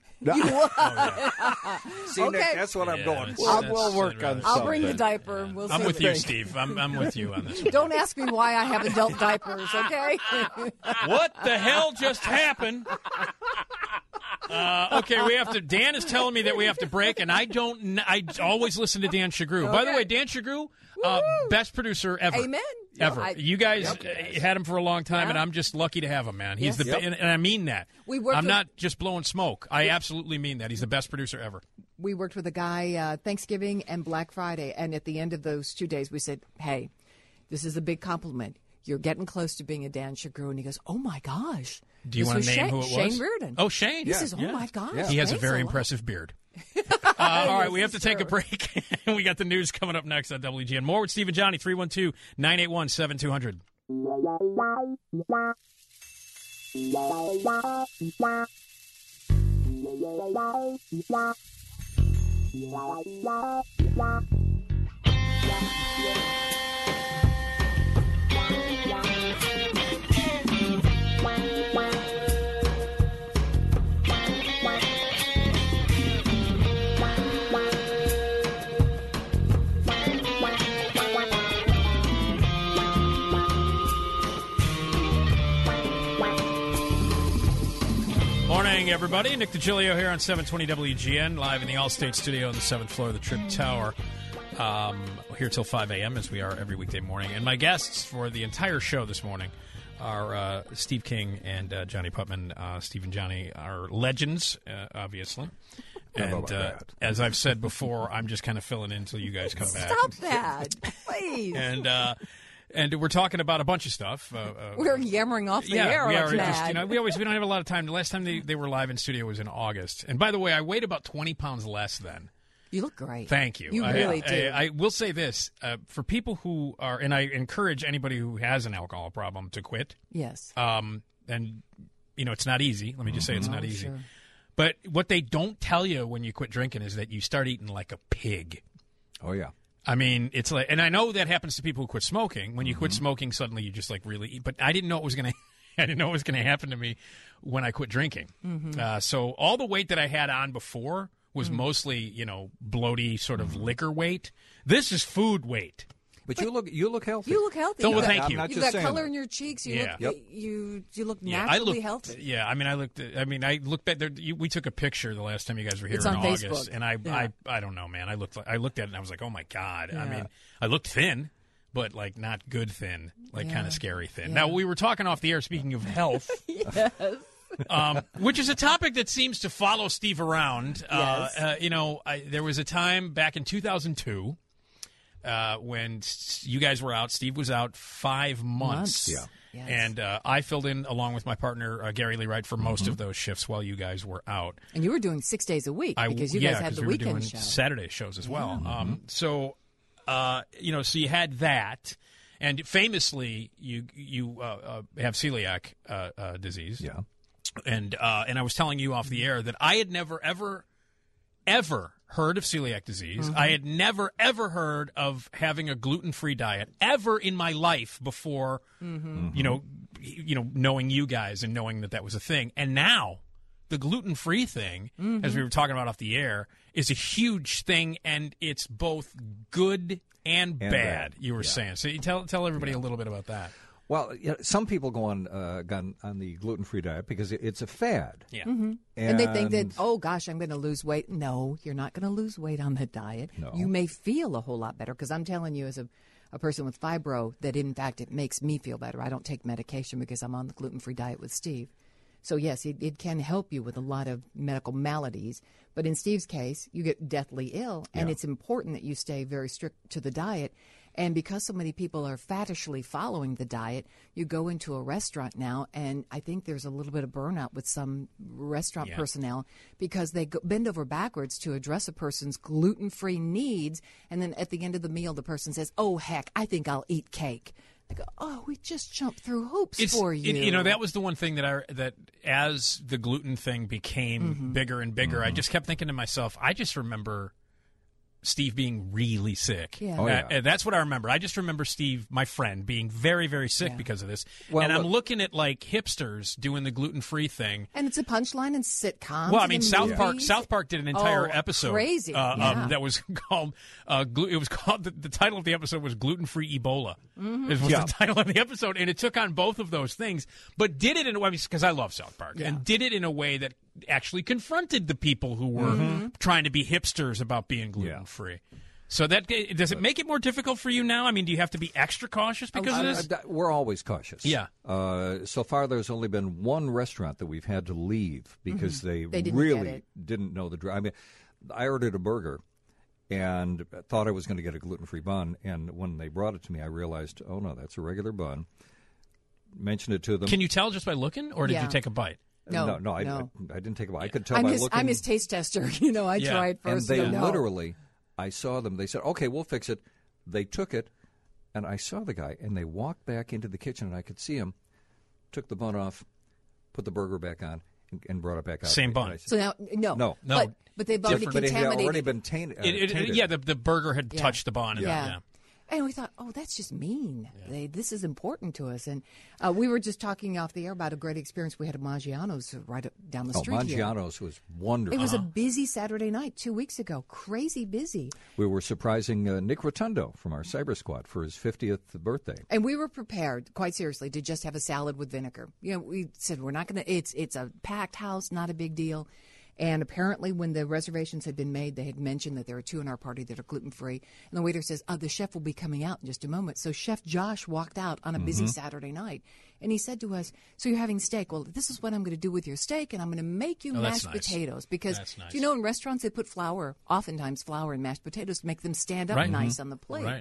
See, Okay. Nick, that's what I'm Yeah, going that's- for. Well, that's- we'll work I'd on rather I'll see bring the that. diaper. We'll I'm see. with you, Steve. I'm, I'm with you on this one. Don't ask me why I have adult diapers, okay? What the hell just happened? Uh, okay, we have to. Dan is telling me that we have to break, and I don't. kn- I always listen to Dan Shagru. By the Okay. way, Dan Shagru, uh, best producer ever. Amen. Ever. I- you guys uh, had him for a long time, Yeah. and I'm just lucky to have him, man. He's Yes. the, Yep. and, and I mean that. We worked I'm with- not just blowing smoke. I absolutely mean that. He's the best producer ever. We worked with a guy uh, Thanksgiving and Black Friday, and at the end of those two days, we said, "Hey, this is a big compliment. You're getting close to being a Dan Shagru." And he goes, "Oh my gosh!" Do you This want was to name Shane, who it was? Shane Reardon. Oh, Shane. He Yeah. says, "Oh Yeah. my gosh!" Yeah. He has a thanks very lot." impressive beard. uh, all right, we have to Yes, take a sir. break. We got the news coming up next on W G N. More with Steve and Johnny, three one two, nine eight one, seven two zero zero. Morning, everybody. Nick DiGilio here on seven twenty W G N, live in the Allstate studio on the seventh floor of the Trip Tower. Um, here till five a.m. as we are every weekday morning. And my guests for the entire show this morning are uh, Steve King and uh, Johnny Putman. Uh, Steve and Johnny are legends, uh, obviously. And about uh, that. as I've said before, I'm just kind of filling in until you guys come back. Stop that, please. And uh, and we're talking about a bunch of stuff. Uh, uh, We're yammering off the yeah, air we like are. mad. Just, you know, we always we don't have a lot of time. The last time they, they were live in studio was in August. And by the way, I weighed about twenty pounds less then. You look great. Thank you. You I, really I, do. I, I will say this uh, for people who are, and I encourage anybody who has an alcohol problem to quit. Yes. Um, and you know, it's not easy. Let me just say it's not Oh, easy. sure. But what they don't tell you when you quit drinking is that you start eating like a pig. Oh, yeah. I mean, it's like, and I know that happens to people who quit smoking. When you Mm-hmm. quit smoking, suddenly you just like really eat. But I didn't know it was gonna. I didn't know it was gonna happen to me when I quit drinking. Mm-hmm. Uh, so all the weight that I had on before was Mm. mostly, you know, bloaty sort of Mm-hmm. liquor weight. This is food weight. But you look you look healthy. You look healthy. Oh, You've well, got- thank you. I'm not You've just got saying color that. in your cheeks. You Yeah. look, you you look Yeah, I naturally looked, healthy. Yeah, I mean, I looked. I mean, I looked at. There, you, we took a picture the last time you guys were here It's in on August, Facebook. and I, Yeah. I, I don't know, man. I looked. Like, I looked at it and I was like, oh my god. I Yeah. mean, I looked thin, but like not good thin, like Yeah. kind of scary thin. Yeah. Now we were talking off the air. Speaking of health, Yes. um, which is a topic that seems to follow Steve around. Uh, Yes. uh, you know, I, there was a time back in two thousand two uh, when s- you guys were out. Steve was out five months. Months. Yeah. Yes. And uh, I filled in along with my partner uh, Gary Lee Wright for most Mm-hmm. of those shifts while you guys were out. And you were doing six days a week I, because you yeah, guys had 'cause the we were weekend doing show. Saturday shows as well. Um, so, uh, you know, so you had that, and famously, you you uh, uh, have celiac uh, uh, disease. Yeah. And uh, and I was telling you off the air that I had never ever ever heard of celiac disease. Mm-hmm. I had never ever heard of having a gluten-free diet ever in my life before. Mm-hmm. You know, you know, knowing you guys and knowing that that was a thing, and now the gluten-free thing, Mm-hmm. as we were talking about off the air, is a huge thing, and it's both good and, And bad. bad. You were Yeah. saying, so you tell tell everybody a little bit about that. Well, you know, some people go on uh, on, on the gluten-free diet because it, it's a fad. Yeah. Mm-hmm. And they think that, And- oh gosh, I'm going to lose weight. No, you're not going to lose weight on the diet. No. You may feel a whole lot better because I'm telling you, as a, a person with fibro, that in fact it makes me feel better. I don't take medication because I'm on the gluten-free diet with Steve. So yes, it, it can help you with a lot of medical maladies. But in Steve's case, you get deathly ill, and Yeah. it's important that you stay very strict to the diet. And because so many people are fattishly following the diet, you go into a restaurant now, and I think there's a little bit of burnout with some restaurant Yeah. personnel because they go, bend over backwards to address a person's gluten-free needs, and then at the end of the meal, the person says, "Oh heck, I think I'll eat cake." I go, "Oh, we just jumped through hoops It's, for you." it- you know, that was the one thing that I that as the gluten thing became Mm-hmm. bigger and bigger, I just kept thinking to myself, I just remember Steve being really sick. Yeah. Oh, yeah. Uh, that's what I remember. I just remember Steve, my friend, being very, very sick Yeah. because of this. Well, and I'm look- looking at like hipsters doing the gluten free thing. And it's a punchline in sitcoms. Well, I and mean, in South Park. movies. South Park did an entire Oh, episode, crazy. uh, Yeah. um, that was called. Uh, glu- it was called. The, the title of the episode was "Gluten Free Ebola." Mm-hmm. It was Yeah. the title of the episode, and it took on both of those things, but did it in a way because I love South Park, Yeah. and did it in a way that actually confronted the people who were Mm-hmm. trying to be hipsters about being gluten free. So that does it make it more difficult for you now? I mean, do you have to be extra cautious because of I- this? I- we're always cautious. Yeah. Uh, so far, there's only been one restaurant that we've had to leave because they, They didn't really get it. didn't know the dry. I mean, I ordered a burger and thought I was going to get a gluten-free bun, and when they brought it to me, I realized, oh no, that's a regular bun. Mentioned it to them. Can you tell just by looking, or did Yeah. you take a bite? No, no, no, I, no. I, I didn't take a bite. I could tell I'm by his, looking. I'm his taste tester. You know, I Yeah. tried and first. they and no. literally, I saw them. They said, "Okay, we'll fix it." They took it, and I saw the guy, and they walked back into the kitchen, and I could see him. Took the bun off, put the burger back on, and, and brought it back out. Same And bun. I said, So now, no, No. No. but, but they've already different, but it had contaminated. already been tainted. Uh, It, it, tainted. yeah, the the burger had Yeah. touched the bun. And Yeah. yeah. And we thought, oh, that's just mean. They, this is important to us. And uh, we were just talking off the air about a great experience we had at Maggiano's right up down the Oh, street here. Maggiano's was wonderful. It was a busy Saturday night two weeks ago. Crazy busy. We were surprising uh, Nick Rotundo from our Cyber Squad for his fiftieth birthday. And we were prepared, quite seriously, to just have a salad with vinegar. You know, we said we're not going to. It's it's a packed house, not a big deal. And apparently, when the reservations had been made, they had mentioned that there are two in our party that are gluten free. And the waiter says, "Oh, the chef will be coming out in just a moment." So Chef Josh walked out on a busy Saturday night, and he said to us, "So you're having steak? Well, this is what I'm going to do with your steak, and I'm going to make you Oh, that's mashed nice. potatoes because That's nice. do you know in restaurants they put flour, oftentimes flour in mashed potatoes to make them stand up Right. nice on the plate." Right.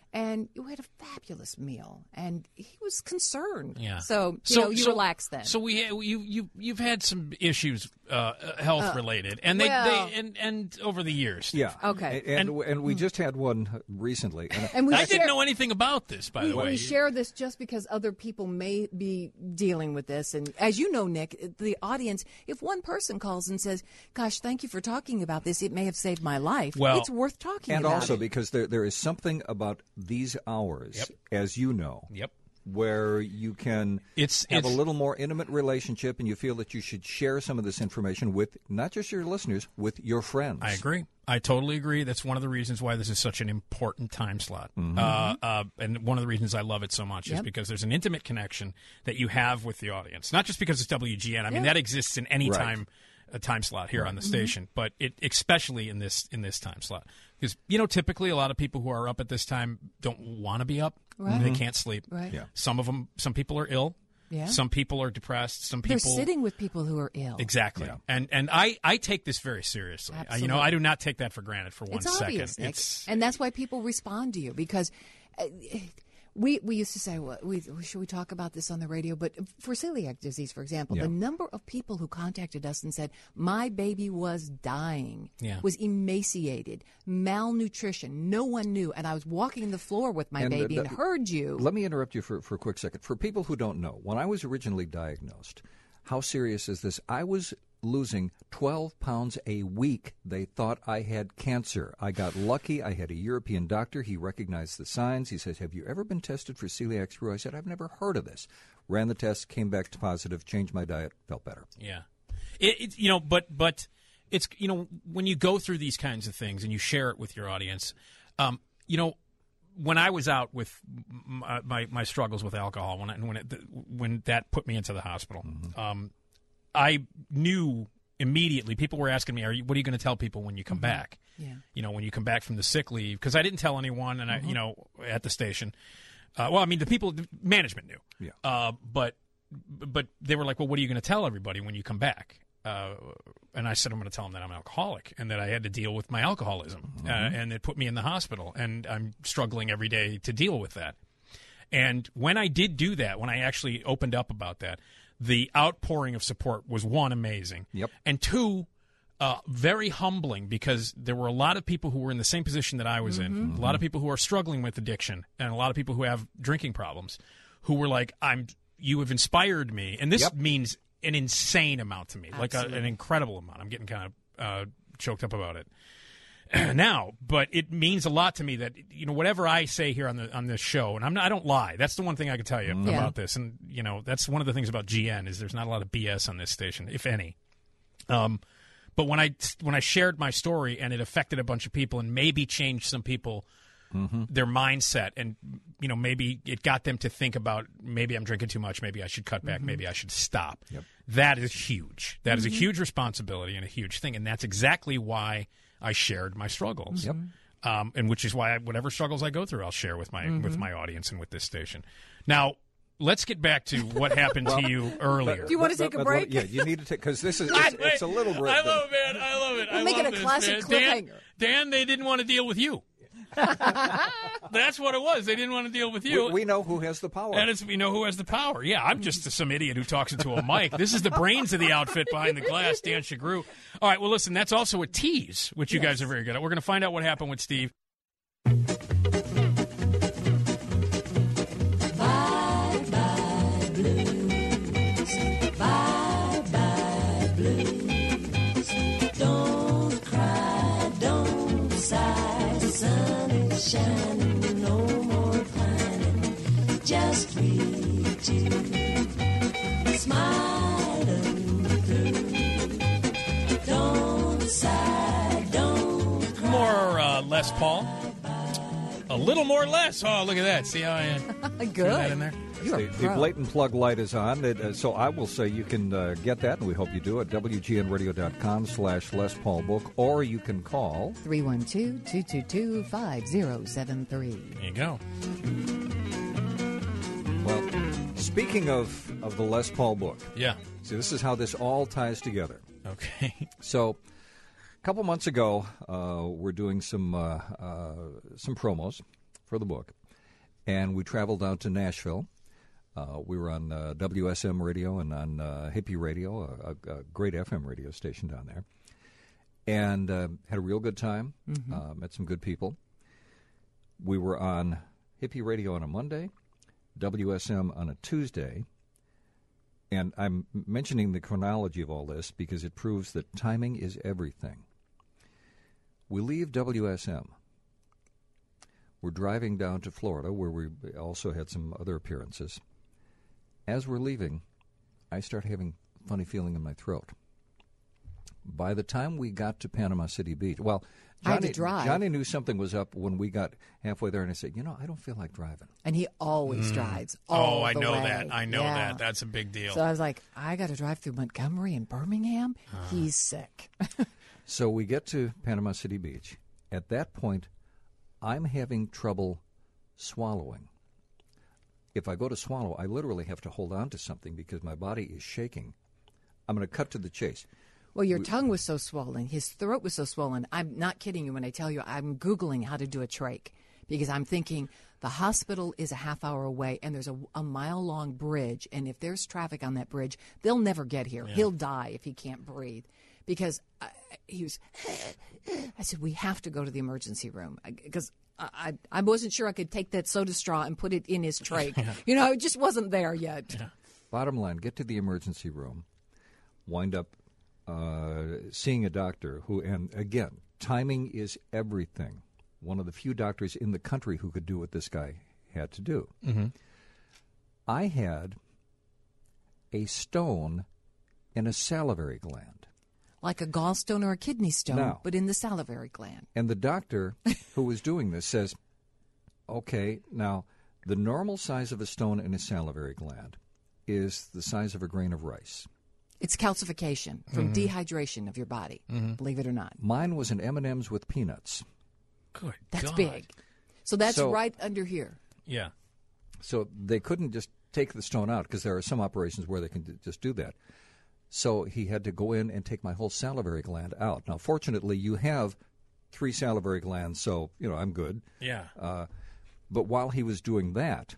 And we had a fabulous meal, and he was concerned. Yeah. So, you So- know, you so- relax then. So we you you you've had some issues uh, health Uh, related, and they, well- they and and over the years. Yeah. Okay. And and, and we just had one recently. And And we I share- didn't know anything about this, by we, the way. we share this just because other people may be dealing with this. And as you know, Nick, the audience, if one person calls and says, gosh, thank you for talking about this, it may have saved my life, Well- it's worth talking and about also it. because there there is something about these hours, Yep. as you know, Yep. where you can It's- have it's- a little more intimate relationship, and you feel that you should share some of this information with not just your listeners, with your friends. I agree. I totally agree. That's one of the reasons why this is such an important time slot. Mm-hmm. Uh, uh, and one of the reasons I love it so much is Yep. because there's an intimate connection that you have with the audience. Not just because it's W G N. I mean, Yeah. that exists in any Right. time a time slot here on the station, but it especially in this in this time slot. Because, you know, typically a lot of people who are up at this time don't want to be up. Right. They can't sleep. Right. Yeah. Some of them, some people are ill. Yeah. Some people are depressed. Some They're people sitting with people who are ill. Exactly. Yeah. And and I, I take this very seriously. I, you know, Absolutely. I do not take that for granted for one It's second. obvious, Nick. It's And that's why people respond to you because uh, we we used to say, well, we, should we talk about this on the radio? But for celiac disease, for example, Yeah. the number of people who contacted us and said, my baby was dying, Yeah. was emaciated, malnutrition, no one knew. And I was walking the floor with my And, uh, baby and that- heard you. Let me interrupt you for, for a quick second. For people who don't know, when I was originally diagnosed, how serious is this? I was losing twelve pounds a week. They thought I had cancer. I got lucky. I had a European doctor. He recognized the signs. He says, have you ever been tested for celiac screw? I said, I've never heard of this. Ran the test, came back to positive, changed my diet, felt better. yeah. It, it you know, but but it's you know when you go through these kinds of things and you share it with your audience, um, you know. When I was out with my, my, my struggles with alcohol, when I, when it, when that put me into the hospital, um, I knew immediately. People were asking me, "Are you? What are you going to tell people when you come back? Yeah. You know, when you come back from the sick leave?" Because I didn't tell anyone, and I, you know, at the station. Uh, well, I mean, the people, the management knew. Yeah. Uh, but but they were like, "Well, what are you going to tell everybody when you come back?" Uh, and I said, I'm going to tell them that I'm an alcoholic and that I had to deal with my alcoholism. Uh, and it put me in the hospital. And I'm struggling every day to deal with that. And when I did do that, when I actually opened up about that, the outpouring of support was, one, amazing. Yep. And two, uh, very humbling because there were a lot of people who were in the same position that I was in. A lot of people who are struggling with addiction and a lot of people who have drinking problems who were like, I'm, you have inspired me. And this Yep. means an insane amount to me, like a, Absolutely. an incredible amount. I'm getting kind of uh, choked up about it now, but it means a lot to me that you know whatever I say here on the on this show, and I'm not, I don't lie. That's the one thing I can tell you Yeah. about this, and you know that's one of the things about G N is there's not a lot of B S on this station, if any. Um, but when I when I shared my story and it affected a bunch of people and maybe changed some people. Mm-hmm. Their mindset, and you know, maybe it got them to think about maybe I'm drinking too much, maybe I should cut back, Mm-hmm. maybe I should stop. Yep. That is huge. That is Mm-hmm. a huge responsibility and a huge thing, and that's exactly why I shared my struggles. Yep. Um, and which is why I, whatever struggles I go through, I'll share with my Mm-hmm. with my audience and with this station. Now, let's get back to what happened to you earlier. Do you want to take a break? Yeah, you need to take, because this is, it's, it's a little break. I love it, man. I love it. We'll I make love it a this, classic man. Dan, cliffhanger. Dan, they didn't want to deal with you. That's what it was. They didn't want to deal with you. We, we know who has the power. And it's, we know who has the power. Yeah, I'm just some idiot who talks into a mic. This is the brains of the outfit behind the glass, Dan Shagru. All right, well, listen, that's also a tease, which you guys are very good at. We're going to find out what happened with Steve. Don't cry, don't sigh. The sun is shining, no more pining. Just reach in, smiling through. Don't sigh, don't cry. More uh, Les Paul. A little more Les. Oh, look at that. See how I uh, Good. threw that in there? You're The, a the pro. blatant plug light is on, It, uh, so I will say you can uh, get that, and we hope you do, at W G N radio dot com slash Les Paul Book, or you can call. three one two, two two two, five zero seven three. There you go. Well, speaking of, of the Les Paul Book, Yeah. see, this is how this all ties together. Okay. So, a couple months ago, uh, we're doing some uh, uh, some promos for the book. And we traveled down to Nashville. Uh, we were on uh, W S M radio and on uh, Hippie Radio, a, a, a great F M radio station down there. And uh, had a real good time, mm-hmm. uh, met some good people. We were on Hippie Radio on a Monday, W S M on a Tuesday. And I'm mentioning the chronology of all this because it proves that timing is everything. We leave W S M. We're driving down to Florida, where we also had some other appearances. As we're leaving, I start having a funny feeling in my throat. By the time we got to Panama City Beach, well, I had Johnny, to drive. Johnny knew something was up when we got halfway there, and I said, you know, I don't feel like driving. And he always drives all Oh, I the know way. that. I know Yeah. that. That's a big deal. So I was like, I got to drive through Montgomery and Birmingham. He's sick. So we get to Panama City Beach. At that point, I'm having trouble swallowing. If I go to swallow, I literally have to hold on to something because my body is shaking. I'm going to cut to the chase. Well, your tongue was so swollen. His throat was so swollen. I'm not kidding you when I tell you I'm Googling how to do a trach because I'm thinking the hospital is a half hour away and there's a, a mile-long bridge. And if there's traffic on that bridge, they'll never get here. Yeah. He'll die if he can't breathe. Because I, he was, I said, we have to go to the emergency room because I, I, I wasn't sure I could take that soda straw and put it in his trach. Yeah. You know, it just wasn't there yet. Yeah. Bottom line, get to the emergency room, wind up uh, seeing a doctor who, and again, timing is everything. One of the few doctors in the country who could do what this guy had to do. Mm-hmm. I had a stone in a salivary gland. Like a gallstone or a kidney stone, Now, but in the salivary gland. And the doctor who was doing this says, okay, now, the normal size of a stone in a salivary gland is the size of a grain of rice. It's calcification from Mm-hmm. dehydration of your body, Mm-hmm. believe it or not. Mine was an M and M's with peanuts. Good That's God. big. So that's So- right under here. Yeah. So they couldn't just take the stone out because there are some operations where they can d- just do that. So he had to go in and take my whole salivary gland out. Now, fortunately, you have three salivary glands, so, you know, I'm good. Yeah. Uh, but while he was doing that,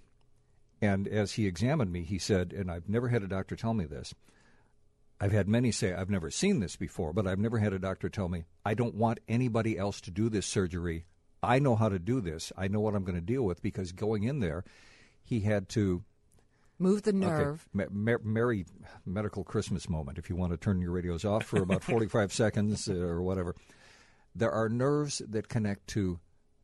and as he examined me, he said, and I've never had a doctor tell me this, I've had many say, I've never seen this before, but I've never had a doctor tell me, I don't want anybody else to do this surgery. I know how to do this. I know what I'm going to deal with, because going in there, he had to... Move the nerve. Okay. Ma- ma- Merry medical Christmas moment, if you want to turn your radios off for about forty-five seconds uh, or whatever. There are nerves that connect to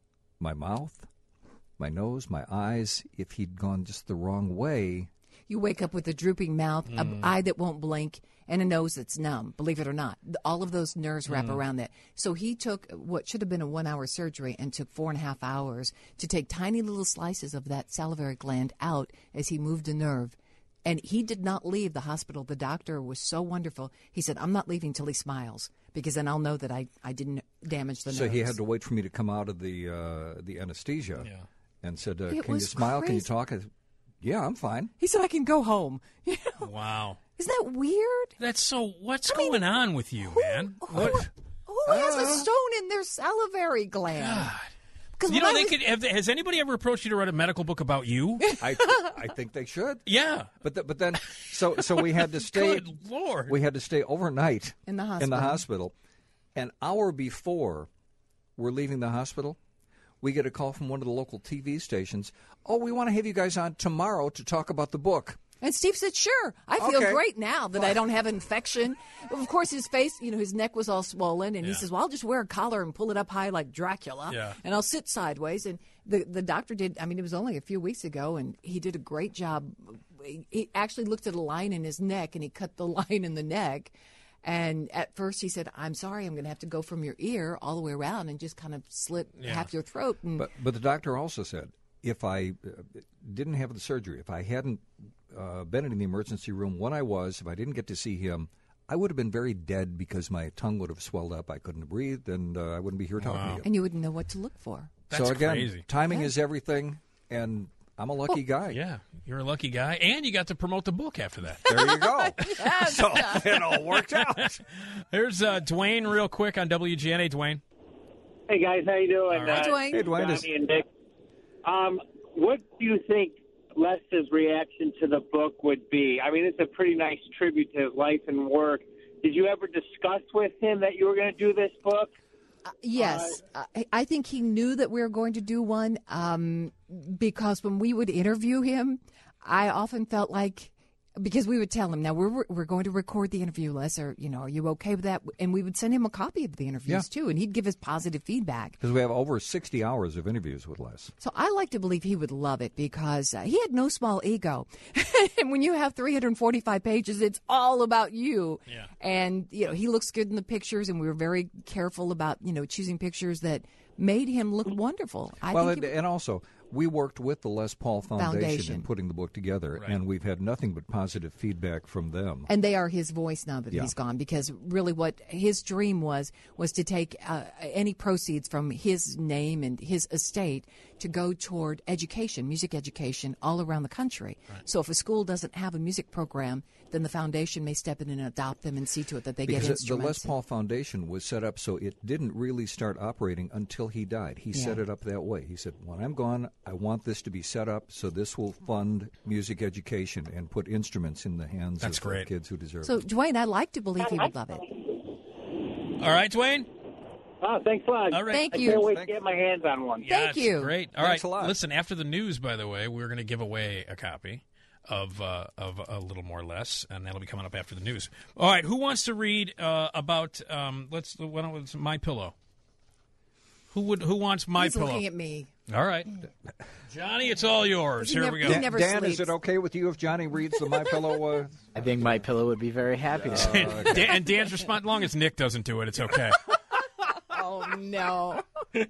my mouth, my nose, my eyes. If he'd gone just the wrong way... You wake up with a drooping mouth, Mm. an eye that won't blink, and a nose that's numb, believe it or not. All of those nerves wrap Mm. around that. So he took what should have been a one-hour surgery and took four and a half hours to take tiny little slices of that salivary gland out as he moved a nerve. And he did not leave the hospital. The doctor was so wonderful. He said, I'm not leaving till he smiles, because then I'll know that I, I didn't damage the nerves. So he had to wait for me to come out of the uh, the anesthesia Yeah. and said, uh, It can you was smile? Can you crazy. talk? I said, yeah, I'm fine. He said, I can go home. You know? Wow. Isn't that weird? That's so. What's I mean, going on with you, man? Who, What? who has a stone in their salivary gland? God. 'Cause You when know, I they was- could. Have, has anybody ever approached you to write a medical book about you? I I think they should. Yeah. But th- but then so so we had to stay. Good Lord. We had to stay overnight In the In the hospital. hospital. An hour before we're leaving the hospital, we get a call from one of the local T V stations. Oh, we want to have you guys on tomorrow to talk about the book. And Steve said, sure. I feel Okay. great now that I don't have infection. Of course, his face, you know, his neck was all swollen. And he Yeah. says, well, I'll just wear a collar and pull it up high like Dracula. Yeah. And I'll sit sideways. And the, the doctor did, I mean, it was only a few weeks ago, and he did a great job. He, he actually looked at a line in his neck, and he cut the line in the neck. And at first he said, I'm sorry, I'm going to have to go from your ear all the way around and just kind of slit Yeah. half your throat. And But but the doctor also said if I uh, didn't have the surgery, if I hadn't uh, been in the emergency room when I was, if I didn't get to see him, I would have been very dead because my tongue would have swelled up. I couldn't breathe, and uh, I wouldn't be here talking Wow. to you. and you wouldn't know what to look for. That's so again, crazy. timing Yeah. is everything, and I'm a lucky guy. Yeah, you're a lucky guy, and you got to promote the book after that. There you go. So it all worked out. Here's uh, Dwayne, real quick on W G N. Hey, Dwayne. Hey guys, how you doing? All right. Hi, Dwayne. Hey, Dwayne. Johnny Is, and Nick. Um, what do you think Les's reaction to the book would be? I mean, it's a pretty nice tribute to his life and work. Did you ever discuss with him that you were going to do this book? Uh, yes, uh, I think he knew that we were going to do one um, because when we would interview him, I often felt like, because we would tell him, now we're we're going to record the interview, Les, or, you know, are you okay with that? And we would send him a copy of the interviews, Yeah. too, and he'd give us positive feedback. Because we have over sixty hours of interviews with Les. So I like to believe he would love it because uh, he had no small ego. And when you have three hundred forty-five pages, it's all about you. Yeah. And, you know, he looks good in the pictures, and we were very careful about, you know, choosing pictures that made him look wonderful. I well, think and, he would- and also, we worked with the Les Paul Foundation, Foundation. in putting the book together, Right. and we've had nothing but positive feedback from them. And they are his voice now that Yeah. he's gone, because really what his dream was was to take uh, any proceeds from his name and his estate to go toward education, music education, all around the country. So if a school doesn't have a music program, then the foundation may step in and adopt them and see to it that they Because get the instruments. Les Paul Foundation was set up so it didn't really start operating until he died. He set Yeah. it up that way. He said, when I'm gone, I want this to be set up so this will fund music education and put instruments in the hands That's of the great. kids who deserve So, it. Dwayne, I like to believe he would love it. All right, Dwayne? Oh, thanks a lot. All right. Thank I you. can't wait Thank- to get my hands on one. Yeah, Thank it's you. Great. All Thanks right. a lot. Listen, after the news, by the way, we're going to give away a copy of uh, of a little more less, and that'll be coming up after the news. All right. Who wants to read uh, about? Um, let's. Why don't it's My Pillow? Who would? Who wants My He's Pillow? looking at me. All right, Johnny, it's all yours. He Here never- we go. he Dan, never Dan, is sleeps. it okay with you if Johnny reads the My Pillow? Uh, I think My Pillow would be very happy to. Dan, and Dan's response, long as Nick doesn't do it, it's okay. Oh, no.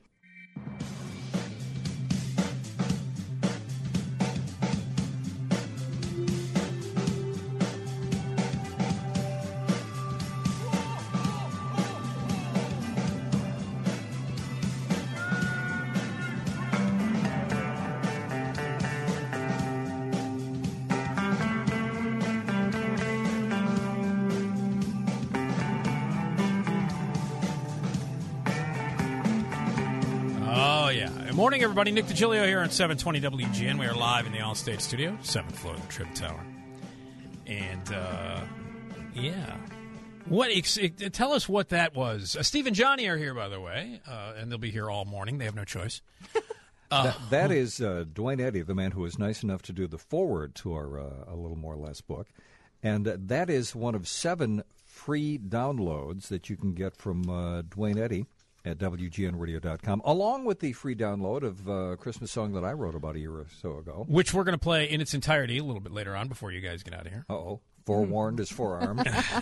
Oh, yeah. Good morning, everybody. Nick DiGilio here on seven twenty W G N. We are live in the Allstate studio, seventh floor of the Trib Tower. And, uh, yeah. What? Ex- ex- tell us what that was. Uh, Steve and Johnny are here, by the way, uh, and they'll be here all morning. They have no choice. that, that is uh, Dwayne Eddy, the man who was nice enough to do the foreword to our uh, A Little More Less book. And uh, that is one of seven free downloads that you can get from uh, Dwayne Eddy at W G N radio dot com, along with the free download of uh, a Christmas song that I wrote about a year or so ago. Which we're going to play in its entirety a little bit later on before you guys get out of here. Uh-oh. Forewarned is forearmed.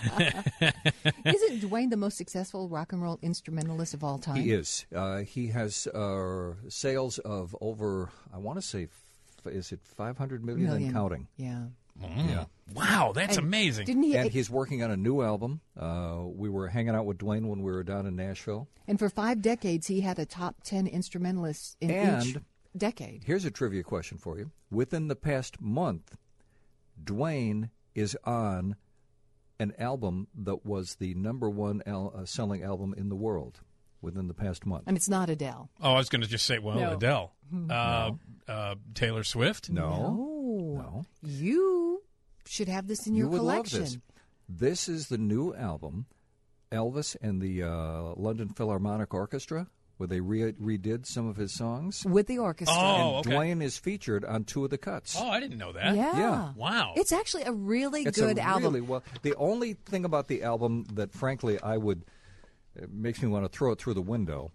Isn't Dwayne the most successful rock and roll instrumentalist of all time? He is. Uh, he has uh, sales of over, I want to say, f- is it five hundred million, Million. and counting? Yeah. Yeah. Wow, that's And amazing. Didn't he? And he's working on a new album. Uh, we were hanging out with Dwayne when we were down in Nashville. And for five decades, he had a top ten instrumentalist in each And- decade. Here's a trivia question for you. Within the past month, Dwayne is on an album that was the number one al- uh, selling album in the world within the past month. And it's not Adele. Oh, I was going to just say, well, No. Adele. Uh, uh, Taylor Swift? No. No. No. You should have this in You your would collection. love this. This is the new album, Elvis and the uh, London Philharmonic Orchestra, where they re- redid some of his songs. With the orchestra. Oh, and okay. Dwayne is featured on two of the cuts. Oh, I didn't know that. Yeah. Yeah. Wow. It's actually a really It's good a album. Really well. The only thing about the album that, frankly, I would it makes me want to throw it through the window.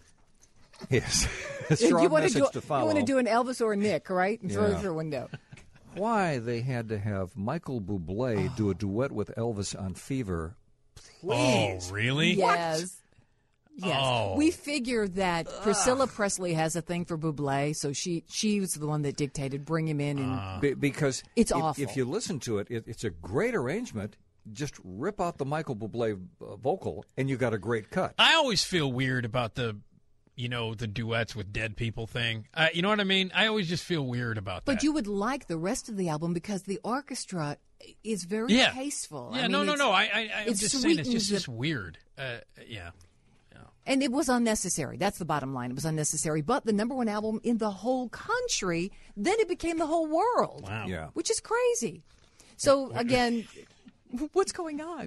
Yes, a strong you want message to do, to follow. You want to do an Elvis or a Nick, right? And throw it Yeah. through a window. Why they had to have Michael Bublé Oh. do a duet with Elvis on Fever? Oh, Please. really? Yes. Yes. Oh. We figure that Priscilla Presley has a thing for Bublé, so she she was the one that dictated bring him in. And Be- because It's if, awful. if you listen to it, it, it's a great arrangement. Just rip out the Michael Bublé uh, vocal, and you got a great cut. I always feel weird about the, you know, the duets with dead people thing. Uh, you know what I mean? I always just feel weird about but that. you would like the rest of the album because the orchestra is very Yeah. tasteful. Yeah, I mean, no, no, it's- no. I, I, I'm it just saying it's just, sweetens the- just weird. Uh, yeah. And it was unnecessary. That's the bottom line. It was unnecessary. But the number one album in the whole country, then it became the whole world. Wow. Yeah. Which is crazy. So, again, what's going on?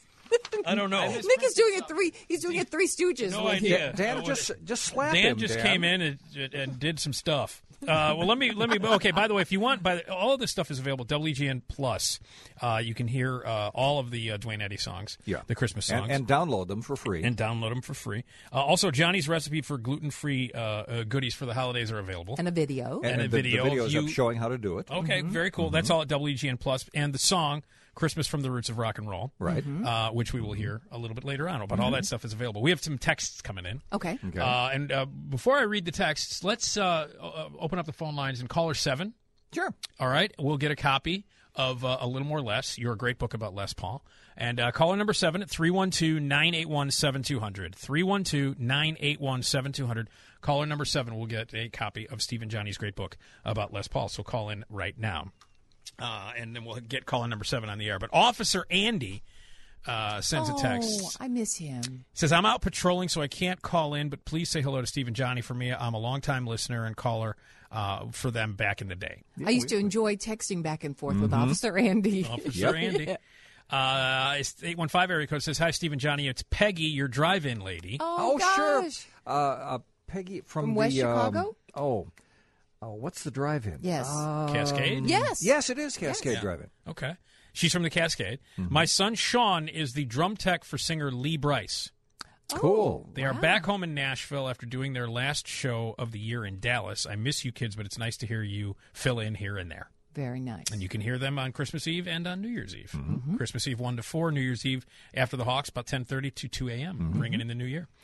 I don't know. Nick is doing it three. He's doing it Three Stooges. No with- idea. Dan, Uh, just just slap Dan him. just Dan. came in and, and did some stuff. Uh, well, let me let me. Okay, by the way, if you want, by the, all of this stuff is available. W G N Plus. Uh, you can hear uh, all of the uh, Dwayne Eddy songs. Yeah. The Christmas songs. And, and download them for free. And download them for free. Uh, also, Johnny's recipe for gluten-free uh, uh, goodies for the holidays are available. And a video. and a the, video the of videos you- of showing how to do it. Okay, very cool. That's all at W G N Plus. And the song Christmas from the Roots of Rock and Roll, Right. uh, which we will hear a little bit later on. But all that stuff is available. We have some texts coming in. Okay. Okay. Uh, and uh, before I read the texts, let's uh, uh, open up the phone lines and caller seven. Sure. All right, we'll get a copy of uh, A Little More Les, your great book about Les Paul. And uh, caller number seven at three one two, nine eight one, seven two zero zero. three one two, nine eight one, seven two zero zero. Caller number seven will get a copy of Steve and Johnny's great book about Les Paul. So call in right now. Uh, and then we'll get caller number seven on the air. But Officer Andy uh, sends oh, a text. I miss him. Says, I'm out patrolling, so I can't call in, but please say hello to Steve and Johnny for me. I'm a longtime listener and caller uh, for them back in the day. I used to enjoy texting back and forth with Mm-hmm. Officer Andy. Officer Yep. Andy. Uh, it's eight one five area code says, hi, Steve and Johnny. It's Peggy, your drive-in lady. Oh, sure. gosh. Uh, uh, Peggy from, From the, West um, Chicago? oh, oh, what's the drive-in? Yes. Cascade? Yes. Yes, it is Cascade Yeah. Drive-In. Okay. She's from the Cascade. My son, Sean, is the drum tech for singer Lee Bryce. Cool. They are back home in Nashville after doing their last show of the year in Dallas. I miss you kids, but it's nice to hear you fill in here and there. Very nice. And you can hear them on Christmas Eve and on New Year's Eve. Mm-hmm. Christmas Eve one to four, New Year's Eve after the Hawks, about ten thirty to two a.m., Mm-hmm. bringing in the new year.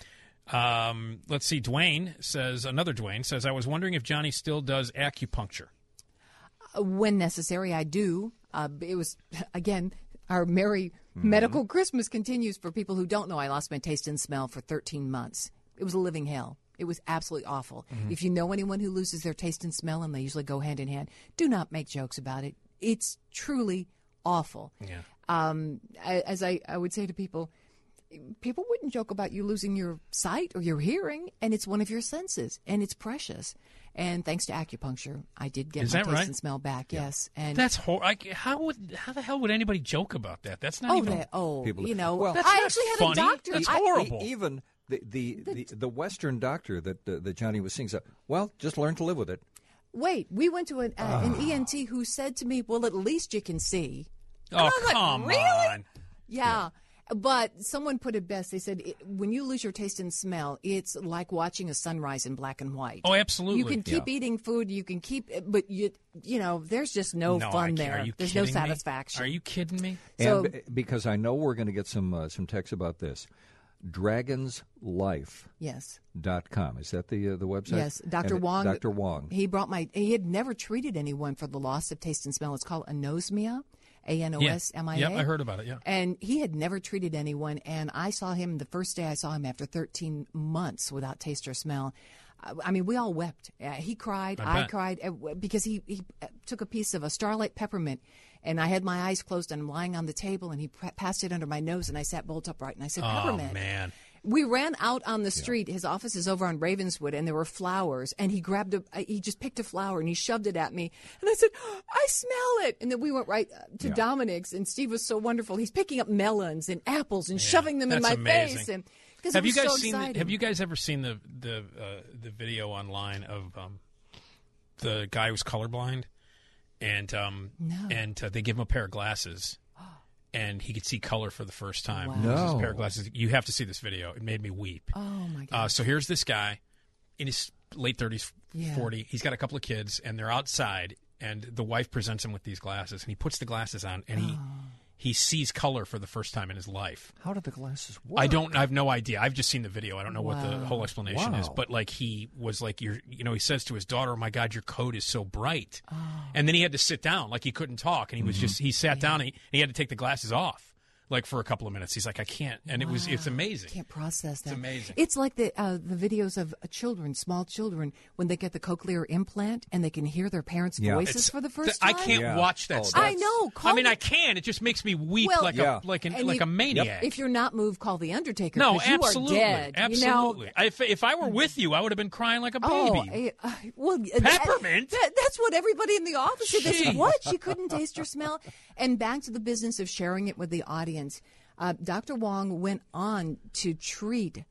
Um, let's see. Dwayne says, another Dwayne says, I was wondering if Johnny still does acupuncture. Uh, when necessary, I do. Uh, it was, again, our merry Mm-hmm. medical Christmas continues. For people who don't know, I lost my taste and smell for thirteen months. It was a living hell. It was absolutely awful. Mm-hmm. If you know anyone who loses their taste and smell, and they usually go hand in hand, do not make jokes about it. It's truly awful. Yeah. Um, a- as I, I would say to people, people wouldn't joke about you losing your sight or your hearing, and it's one of your senses, and it's precious. And thanks to acupuncture, I did get Is my that taste right? and smell back. Yes, and That's hor- I, how would how the hell would anybody joke about that? That's not oh, even. they, oh, People- you know, well, That's I not actually had funny. a doctor. That's I- horrible. E- even the the, the the Western doctor that uh, that Johnny was seeing said, "Well, just learn to live with it." Wait, we went to an, uh, an E N T who said to me, "Well, at least you can see." And I Oh, was like, come really? on. Yeah. But someone put it best. They said, it, when you lose your taste and smell, it's like watching a sunrise in black and white. Oh, absolutely. You can keep eating food, you can keep, but you, you know, there's just no, No, I fun can't. there. Are you There's no kidding me? satisfaction. Are you kidding me? So- and b- because I know we're going to get some uh, some texts about this, dragons life Yes. dot com. Is that the uh, the website? Yes, Doctor And- Wong. Doctor Wong. He brought my. He had never treated anyone for the loss of taste and smell. It's called anosmia, A N O S M I A. Yep, I heard about it, yeah. And he had never treated anyone. And I saw him the first day I saw him after thirteen months without taste or smell. I- I mean, we all wept. Uh, he cried. I I, bet. cried uh, w- because he, he uh, took a piece of a Starlight peppermint, and I had my eyes closed and I'm lying on the table, and he p- passed it under my nose, and I sat bolt upright, and I said, Oh, "Peppermint." man. We ran out on the street. His office is over on Ravenswood, and there were flowers. And he grabbed a, he just picked a flower and he shoved it at me. And I said, "I smell it." And then we went right uh, to Yeah. Dominic's, and Steve was so wonderful. He's picking up melons and apples and shoving them in That's my amazing. face. And because Have it you was guys so seen? The, exciting. have you guys ever seen the the uh, the video online of um, the guy who's colorblind, and um, No. and uh, they give him a pair of glasses, and he could see color for the first time. Wow. With his No. pair of glasses. You have to see this video. It made me weep. Oh my God! Uh, so here's this guy in his late thirties, Yeah. forty. He's got a couple of kids, and they're outside, and the wife presents him with these glasses, and he puts the glasses on, and he he sees color for the first time in his life. How do the glasses work? I don't. I have no idea. I've just seen the video. I don't know what the Wow. whole explanation is. Wow. But like he was like, "You're," you know, he says to his daughter, "Oh my God, your coat is so bright." Oh. And then he had to sit down, like he couldn't talk, and he was just he sat down and he, and he had to take the glasses off. like for a couple of minutes. He's like, I can't, and it was it's amazing. Can't process that. It's amazing. It's like the uh, the videos of uh, children, small children, when they get the cochlear implant and they can hear their parents' Yeah. voices It's- for the first I time. can't Yeah. watch that Oh, stuff. I know. Call I mean, the- I can. It just makes me weep Well, like Yeah. a like an, And like you- a maniac. If you're not moved, call the Undertaker. No, 'cause you absolutely, are dead. absolutely. You know? I- if, if I were with you, I would have been crying like a baby. Oh, uh, well, uh, Peppermint? That, that's what everybody in the office said. They said, Jeez. "What? She couldn't taste or smell." And back to the business of sharing it with the audience. Uh, Doctor Wong went on to treat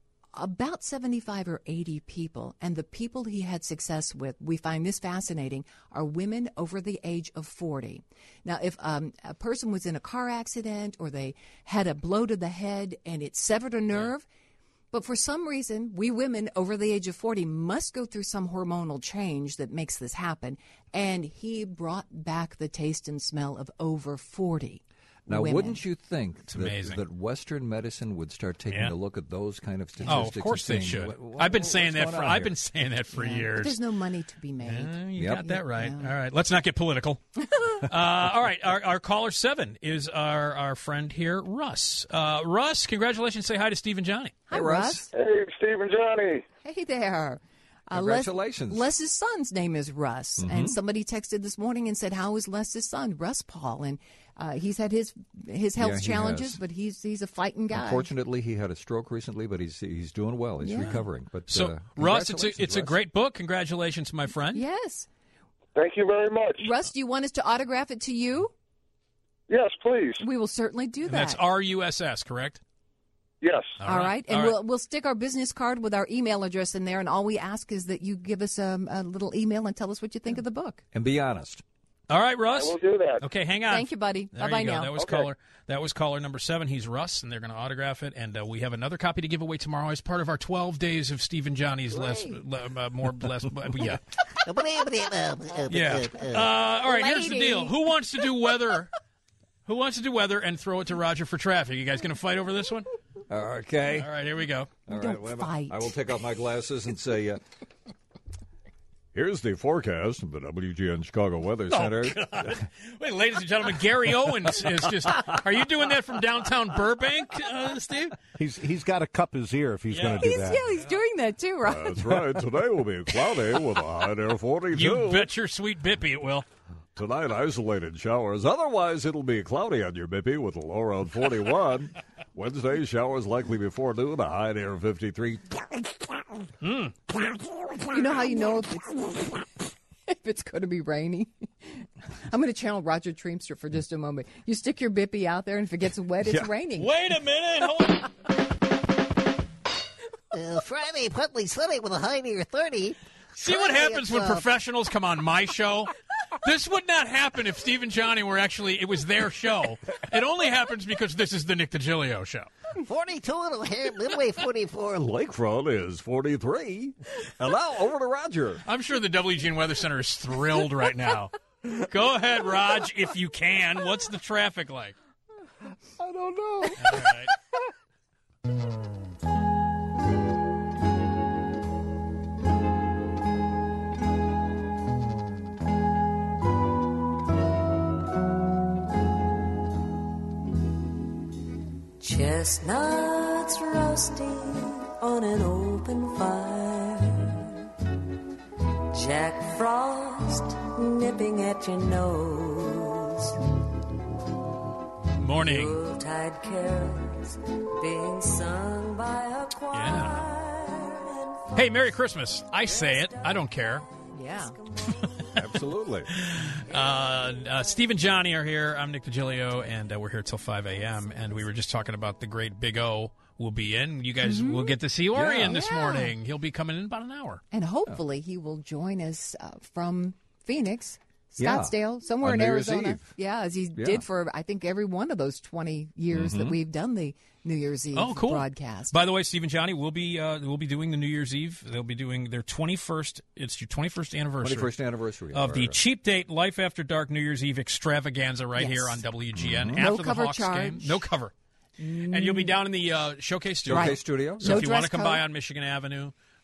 about seventy-five or eighty people, and the people he had success with, we find this fascinating, are women over the age of forty. Now, if um, a person was in a car accident or they had a blow to the head and it severed a nerve, but for some reason, we women over the age of forty must go through some hormonal change that makes this happen, and he brought back the taste and smell of over forty. Now, women. wouldn't you think that, amazing. that Western medicine would start taking Yeah. a look at those kind of Oh, statistics? of course and they saying, should. "What- what- I've been what's saying that going for on I've here?" been saying that for Yeah, but years. there's no money to be made. Uh, you Yep. got that right. Yeah. All right, let's not get political. uh, all right, our, our caller seven is our, our friend here, Russ. Uh, Russ, congratulations. Say hi to Steve and Johnny. Hi, Hey, Russ. Hey, Steve and Johnny. Hey there. Uh, Congratulations. Les, Les's son's name is Russ, and somebody texted this morning and said, "How is Les's son, Russ Paul?" And uh, he's had his his health Yeah, he challenges, has. but he's he's a fighting guy. Unfortunately, he had a stroke recently, but he's he's doing well. He's Yeah. recovering. But So, uh, Russ, it's a, congratulations, it's a Russ. great book. Congratulations, my friend. Yes, Thank you very much. Russ, do you want us to autograph it to you? Yes, please. We will certainly do And that. that's R U S S, correct? Yes. All right, and All we'll we'll stick our business card with our email address in there, and all we ask is that you give us um, a little email and tell us what you think of the book. And be honest. All right, I Russ. will do that. Okay, hang on. Thank you, buddy. There Bye-bye you go. now. That was Okay. caller. That was caller number seven. He's Russ, and they're going to autograph it. And uh, we have another copy to give away tomorrow as part of our twelve days of Steve and Johnny's less, le, uh, more, less, uh, yeah, yeah. Uh, all right, here's the Lady. deal. Who wants to do weather? Who wants to do weather and throw it to Roger for traffic? You guys going to fight over this one? Okay. All right, here we go. All right, don't wait a minute. fight. I will take off my glasses and say, uh, here's the forecast from the W G N Chicago Weather Center. Wait, ladies and gentlemen, Gary Owens is just. Are you doing that from downtown Burbank, uh, Steve? He's he's got to cup his ear if he's Yeah. going to do He's, that. yeah, he's doing that too, right? That's right. Today will be cloudy with a high near forty-two. You bet your sweet bippy it will. Tonight, isolated showers. Otherwise, it'll be cloudy on your Bippy with a low around forty-one. Wednesday, showers likely before noon, a high near fifty-three. You know how you know if it's, if it's going to be rainy? I'm going to channel Roger Treemster for just a moment. You stick your bippy out there, and if it gets wet, it's Yeah. raining. Wait a minute. Hold on. Uh, Friday, partly sunny with a high near thirty. See what Friday, happens it's, when uh, professionals come on my show? This would not happen if Steve and Johnny were actually, it was their show. It only happens because this is the Nick DiGilio show. forty-two in O'Hare, Midway forty-four. Lakefront is forty-three. And now over to Roger. I'm sure the W G N Weather Center is thrilled right now. Go ahead, Raj, if you can. What's the traffic like? I don't know. All right. Chestnuts roasting on an open fire. Jack Frost nipping at your nose. Morning. Yuletide carols being sung by a choir. Yeah. Hey, Merry Christmas. I say it. I don't care. Yeah. Absolutely. Uh, uh, Steve and Johnny are here. I'm Nick DiGilio, and uh, we're here till five a.m. And we were just talking about the great Big O will be in. You guys will get to see Orion this Yeah. morning. He'll be coming in about an hour. And hopefully he will join us uh, from Phoenix, Yeah. Scottsdale, somewhere On in New Year's Arizona. Eve. Yeah, as he Yeah. did for, I think, every one of those twenty years that we've done the New Year's Eve Oh, cool. broadcast. By the way, Steve and Johnny will be uh, will be doing the New Year's Eve. They'll be doing their twenty-first. It's your twenty-first anniversary. twenty-first anniversary of the our- Cheap Date Life After Dark New Year's Eve extravaganza right Yes. here on W G N No after cover the Hawks charge. game. No cover. And you'll be down in the uh, Showcase Studio. Showcase Right. Studio. So No if you want to dress come by code. on Michigan Avenue,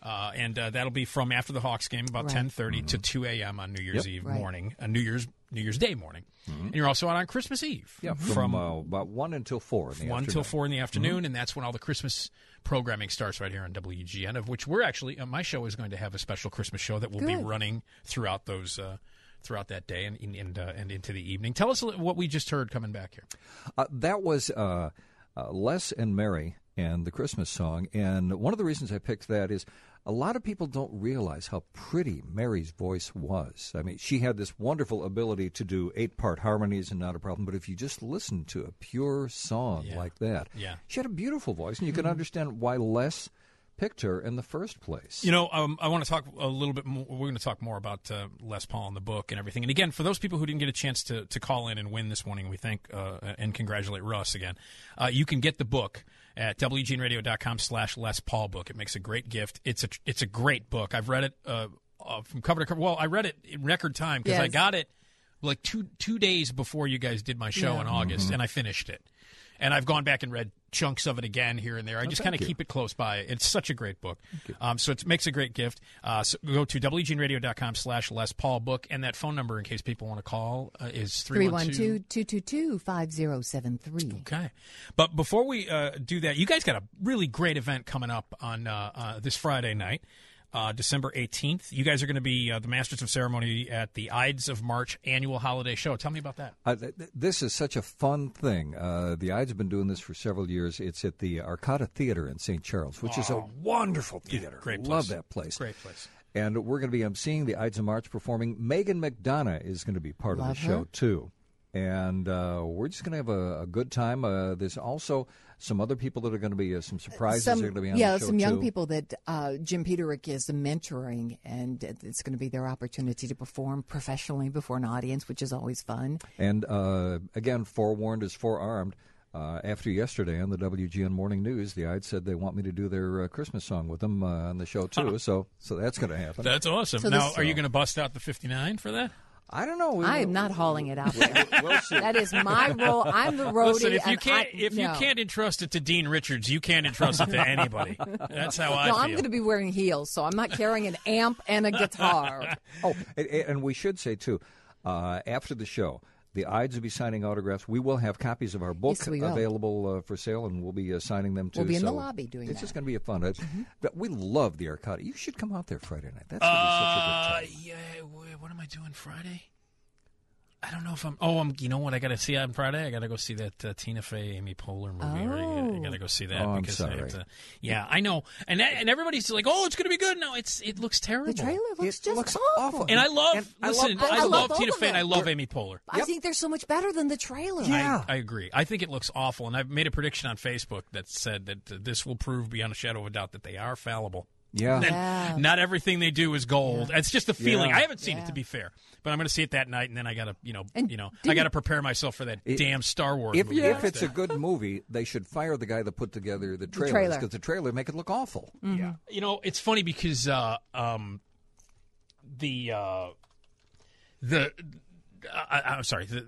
Uh, and uh, that'll be from after the Hawks game, about Right. ten thirty Mm-hmm. to two a.m. on New Year's Yep. Eve Right. morning, uh, New Year's New Year's Day morning. And you're also out on Christmas Eve. Yeah, from, from uh, about one until four in the one afternoon. till four in the afternoon, and that's when all the Christmas programming starts right here on W G N, of which we're actually, uh, my show is going to have a special Christmas show that will be Good. running throughout those, uh, throughout that day and and, uh, and into the evening. Tell us a li- what we just heard coming back here. Uh, that was uh, uh, Les and Mary and the Christmas song. And one of the reasons I picked that is a lot of people don't realize how pretty Mary's voice was. I mean, she had this wonderful ability to do eight-part harmonies and not a problem. But if you just listen to a pure song Yeah. like that, Yeah. she had a beautiful voice. And you can understand why Les picked her in the first place. You know, um, I want to talk a little bit more. We're going to talk more about uh, Les Paul and the book and everything. And again, for those people who didn't get a chance to, to call in and win this morning, we thank uh, and congratulate Russ again. Uh, you can get the book at W G N radio dot com slash Les Paul book. It makes a great gift. It's a it's a great book. I've read it uh, uh, from cover to cover. Well, I read it in record time because I Yes. got it like two two days before you guys did my show Yeah. in August, and I finished it. And I've gone back and read chunks of it again here and there. I Oh, just thank kind of you. keep it close by. It's such a great book. Um, so it makes a great gift. Uh, so go to W G N radio dot com slash Les Paul book. And that phone number, in case people want to call, uh, is three three one one two. two, two two two, five zero seven three. Okay. But before we uh, do that, you guys got a really great event coming up on uh, uh, this Friday night. Uh, December eighteenth. You guys are going to be uh, the Masters of Ceremony at the Ides of March annual holiday show. Tell me about that. Uh, th- th- this is such a fun thing. Uh, the Ides have been doing this for several years. It's at the Arcata Theater in Saint Charles, which is a wonderful theater. Great place. Love that place. Great place. And we're going to be emceeing the Ides of March performing. Megan McDonough is going to be part of Love the show, her. too. And uh, we're just going to have a, a good time. Uh, there's also some other people that are going to be, uh, some surprises Some, that are going to be on yeah, the show, some young too. people that uh, Jim Peterick is mentoring, and it's going to be their opportunity to perform professionally before an audience, which is always fun. And uh, again, forewarned is forearmed. Uh, after yesterday on the W G N Morning News, the Ides said they want me to do their uh, Christmas song with them uh, on the show, too. so so that's going to happen. That's awesome. So now, this- are you going to bust out the fifty-nine for that? I don't know. We- I am not hauling it out there. We'll see. That is my role. I'm the roadie. Listen, if you and can't I- if you no. can't entrust it to Dean Richards, you can't entrust it to anybody. That's how I no, feel. I'm going to be wearing heels, so I'm not carrying an amp and a guitar. Oh, and, and we should say, too, uh, after the show, the Ides will be signing autographs. We will have copies of our book Yes, we will. available uh, for sale, and we'll be uh, signing them, too. We'll be in the So lobby doing It's that. just going to be a fun. Uh, but we love the Arcata. You should come out there Friday night. That's going to Uh, be such a good time. yeah. wh- What am I doing Friday? I don't know if I'm. Oh, I'm. You know what? I got to see on Friday. I got to go see that uh, Tina Fey, Amy Poehler movie. Oh. I got to go see that Oh, I'm because I have sorry. to. Yeah, I know. And that, and everybody's like, "Oh, it's going to be good." No, it's it looks terrible. The trailer looks It just looks awful. awful. And I love. And I listen, love I, both of love them. Tina Both of Fey and I them. love Amy Poehler. I think they're so much better than the trailer. Yeah. I, I agree. I think it looks awful, and I've made a prediction on Facebook that said that uh, this will prove beyond a shadow of a doubt that they are fallible. Yeah. And Yeah. not everything they do is gold. It's just a feeling. Yeah. I haven't seen Yeah. it, to be fair, but I'm going to see it that night, and then I got to, you know, And you know, I didn't- got to prepare myself for that It- damn Star Wars. If, movie if next it's a day. good movie, they should fire the guy that put together the trailers trailer. because the trailer make it look awful. Yeah. You know, it's funny because uh, um, the uh, the I, I'm sorry, the,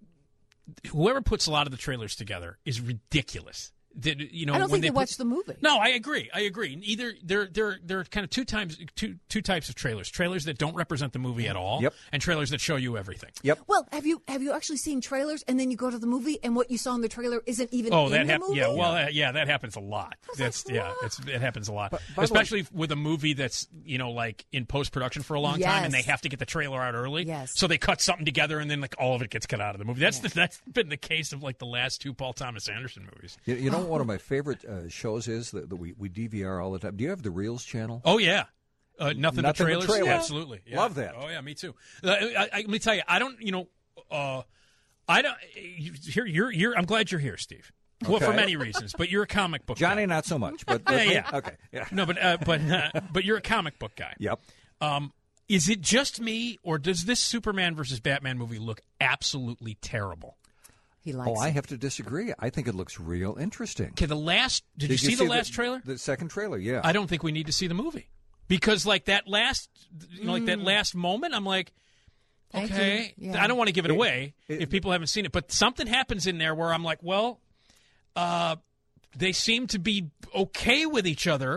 whoever puts a lot of the trailers together is ridiculous. Did, you know, I don't when think they put- watched the movie. No, I agree. I agree. Either there, there, there are kind of two times, two, two types of trailers: trailers that don't represent the movie at all, Yep. and trailers that show you everything. Yep. Well, have you have you actually seen trailers and then you go to the movie and what you saw in the trailer isn't even Oh, in that the happens. movie? Yeah, well, uh, yeah, that happens a lot. was That's like, yeah, what? it's it happens a lot, by the way- especially with a movie that's you know like in post production for a long time, and they Yes. have to get the trailer out early. Yes. So they cut something together, and then like all of it gets cut out of the movie. That's the, that's been the case of like the last two Paul Thomas Anderson movies. You, you know what one of my favorite uh, shows is that, that we, we D V R all the time? Do you have the Reels channel? Oh yeah. Uh, nothing, Nothing but but trailers. trailers. Absolutely, yeah. Love that. Oh yeah, me too. Uh, I, I, let me tell you, I don't. You know, uh, I don't. You, here, you're, you're. I'm glad you're here, Steve. Well, for Okay. many reasons, but you're a comic book Johnny, guy. not so much. But, Yeah, but yeah. Okay. Yeah. No, but uh, but uh, but you're a comic book guy. Yep. Um, is it just me, or does this Superman versus Batman movie look absolutely terrible? He likes Oh, I it. have to disagree. I think it looks real interesting. Okay, the last. Did, you see, the last trailer? The second trailer, yeah. I don't think we need to see the movie because, like that last, you know, like that last moment, I'm like, Thank okay, you. Yeah. I don't want to give it away it- if people haven't seen it, but something happens in there where I'm like, well, uh, they seem to be okay with each other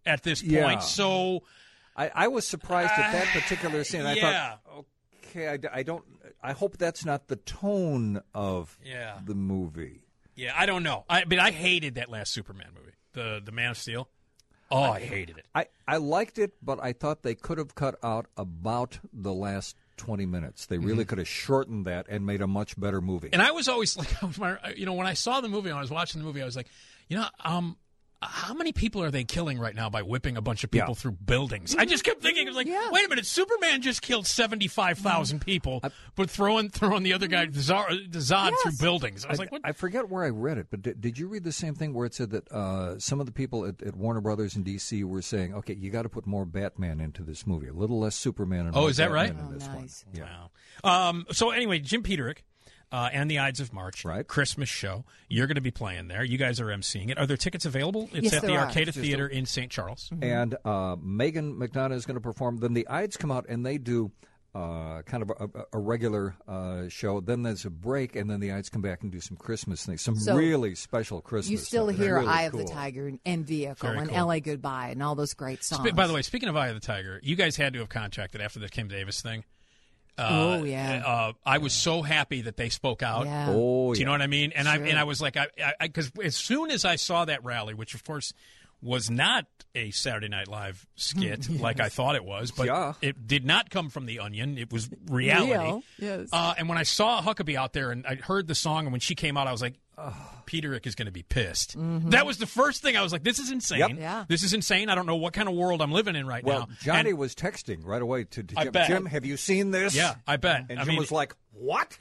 at this point. Yeah. So I, I was surprised at that particular scene. I yeah. thought, okay, I, I don't. I hope that's not the tone of Yeah. the movie. Yeah, I don't know. I but I hated that last Superman movie, the the Man of Steel. Oh, I hated it. I, I liked it, but I thought they could have cut out about the last twenty minutes. They really Mhm. could have shortened that and made a much better movie. And I was always like, you know, when I saw the movie, when I was watching the movie, I was like, you know, um, how many people are they killing right now by whipping a bunch of people Yeah. through buildings? I just kept thinking, I was like, wait a minute, Superman just killed seventy-five thousand people, but throwing throwing the other guy, the Zod, the Zod through buildings. I was I, like, what? I forget where I read it, but did, did you read the same thing where it said that uh, some of the people at, at Warner Brothers in D C were saying, okay, you got to put more Batman into this movie, a little less Superman and Oh, more is that right? Batman in Oh, this nice. one. Yeah. Wow. Um, so anyway, Jim Peterick uh, and the Ides of March, right. Christmas show. You're going to be playing there. You guys are emceeing it. Are there tickets available? It's Yes, at the there are. Arcada Just a- Theater in Saint Charles. And uh, Megan McDonough is going to perform. Then the Ides come out and they do uh, kind of a, a regular uh, show. Then there's a break, and then the Ides come back and do some Christmas things, some So really special Christmas. You still stuff. It's hear really Eye cool. of the Tiger and Vehicle Very and cool. L A Goodbye and all those great songs. Spe- by the way, speaking of Eye of the Tiger, you guys had to have contracted after the Kim Davis thing. Uh, Oh, yeah. Uh, I was so happy that they spoke out. Yeah. Oh, Do you know yeah. what I mean? And Sure. I and I was like, I because as soon as I saw that rally, which of course was not a Saturday Night Live skit Yes. like I thought it was, but Yeah. it did not come from the Onion. It was reality. Real, yes. Uh, and when I saw Huckabee out there and I heard the song, and when she came out, I was like, oh, Peterick is going to be pissed. Mhm. That was the first thing I was like, this is insane. Yep. Yeah. This is insane. I don't know what kind of world I'm living in right Well, now. Johnny And- was texting right away to, to I Jim. bet. Jim, have you seen this? Yeah, I bet. And I Jim mean- was like, what?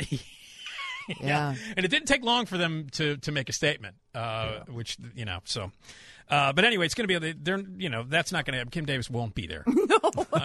Yeah. And it didn't take long for them to, to make a statement, uh, which, you know, so. Uh, but anyway, it's going to be, they're, you know, that's not going to happen. Kim Davis won't be there. No.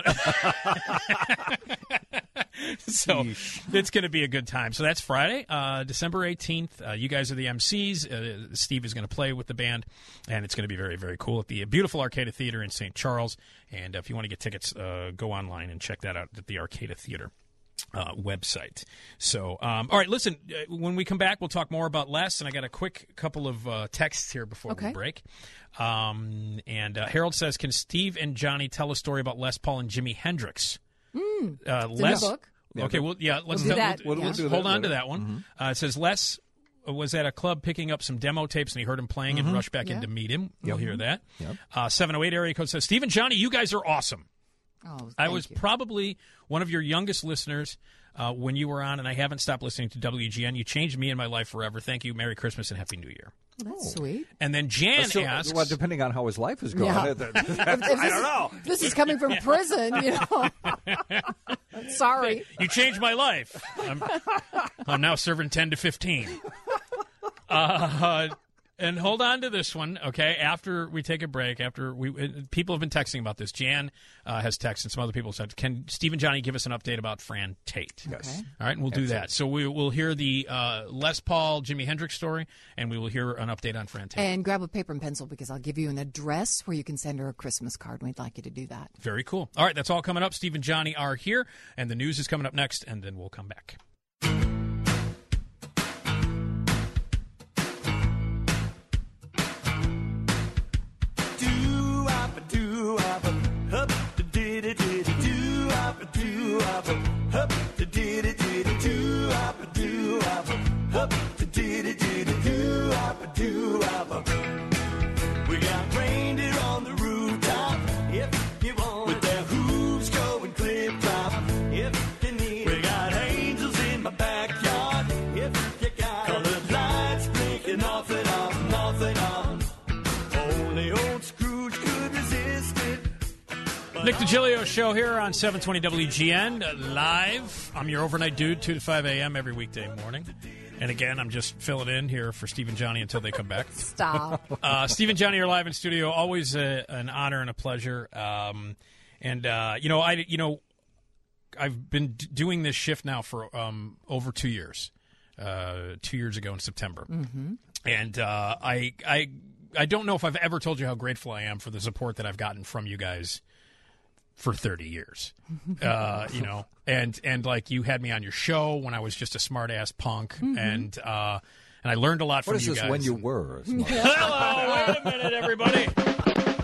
So it's going to be a good time. So that's Friday, uh, December eighteenth. Uh, you guys are the M Cs. Uh, Steve is going to play with the band, and it's going to be very, very cool at the beautiful Arcada Theater in Saint Charles. And if you want to get tickets, uh, go online and check that out at the Arcada Theater uh, website. So, um, all right, listen, uh, when we come back, we'll talk more about Les, and I got a quick couple of uh, texts here before Okay. we break. Um, and uh, Harold says, can Steve and Johnny tell a story about Les Paul and Jimi Hendrix? Mm. Uh, It's in Les, the book. Okay, well, yeah, let's do tell- that, we'll- yeah. we'll do hold that on to later. that one. Uh, it says Les was at a club picking up some demo tapes, and he heard him playing and Mhm. rushed back Yeah. in to meet him. You'll hear that. Yep. Uh, seven oh eight area code says, Steve and Johnny, you guys are awesome. Oh, I thank was you. probably one of your youngest listeners uh, when you were on, and I haven't stopped listening to W G N. You changed me and my life forever. Thank you. Merry Christmas and Happy New Year. That's sweet. And then Jan So, asks, well, depending on how his life is going. Yeah. it- If- if I this don't is- know. This is coming from prison, you know. Sorry. you changed my life. I'm, I'm now serving ten to fifteen. Uh, and hold on to this one, okay? After we take a break, after we uh, people have been texting about this. Jan uh, has texted, and some other people said, "Can Steve and Johnny give us an update about Fran Tate?" Yes. Okay. All right, and we'll do that. So we will hear the uh, Les Paul, Jimi Hendrix story, and we will hear an update on Fran Tate. And grab a paper and pencil because I'll give you an address where you can send her a Christmas card. We'd like you to do that. Very cool. All right, that's all coming up. Steve and Johnny are here, and the news is coming up next, and then we'll come back. We got reindeer on the rooftop, if you want, with their hooves going clip-clop, if you need. We got angels in my backyard, if you got colored lights blinking off and on, and off and on. Only old Scrooge could resist it. Nick DiGilio show here on seven twenty W G N, uh, live. I'm your overnight dude, two to five a.m. every weekday morning. And again, I'm just filling in here for Steve and Johnny until they come back. Stop. Uh, Steve and Johnny are live in studio. Always a, an honor and a pleasure. Um, and uh, you know, I you know, I've been d- doing this shift now for um, over two years. Uh, two years ago in September, Mm-hmm. and uh, I I I don't know if I've ever told you how grateful I am for the support that I've gotten from you guys for thirty years. Uh, you know, and and like you had me on your show when I was just a smart ass punk, Mhm. and uh, and I learned a lot What from is you this guys. when you were? a smart- Hello, wait a minute, everybody.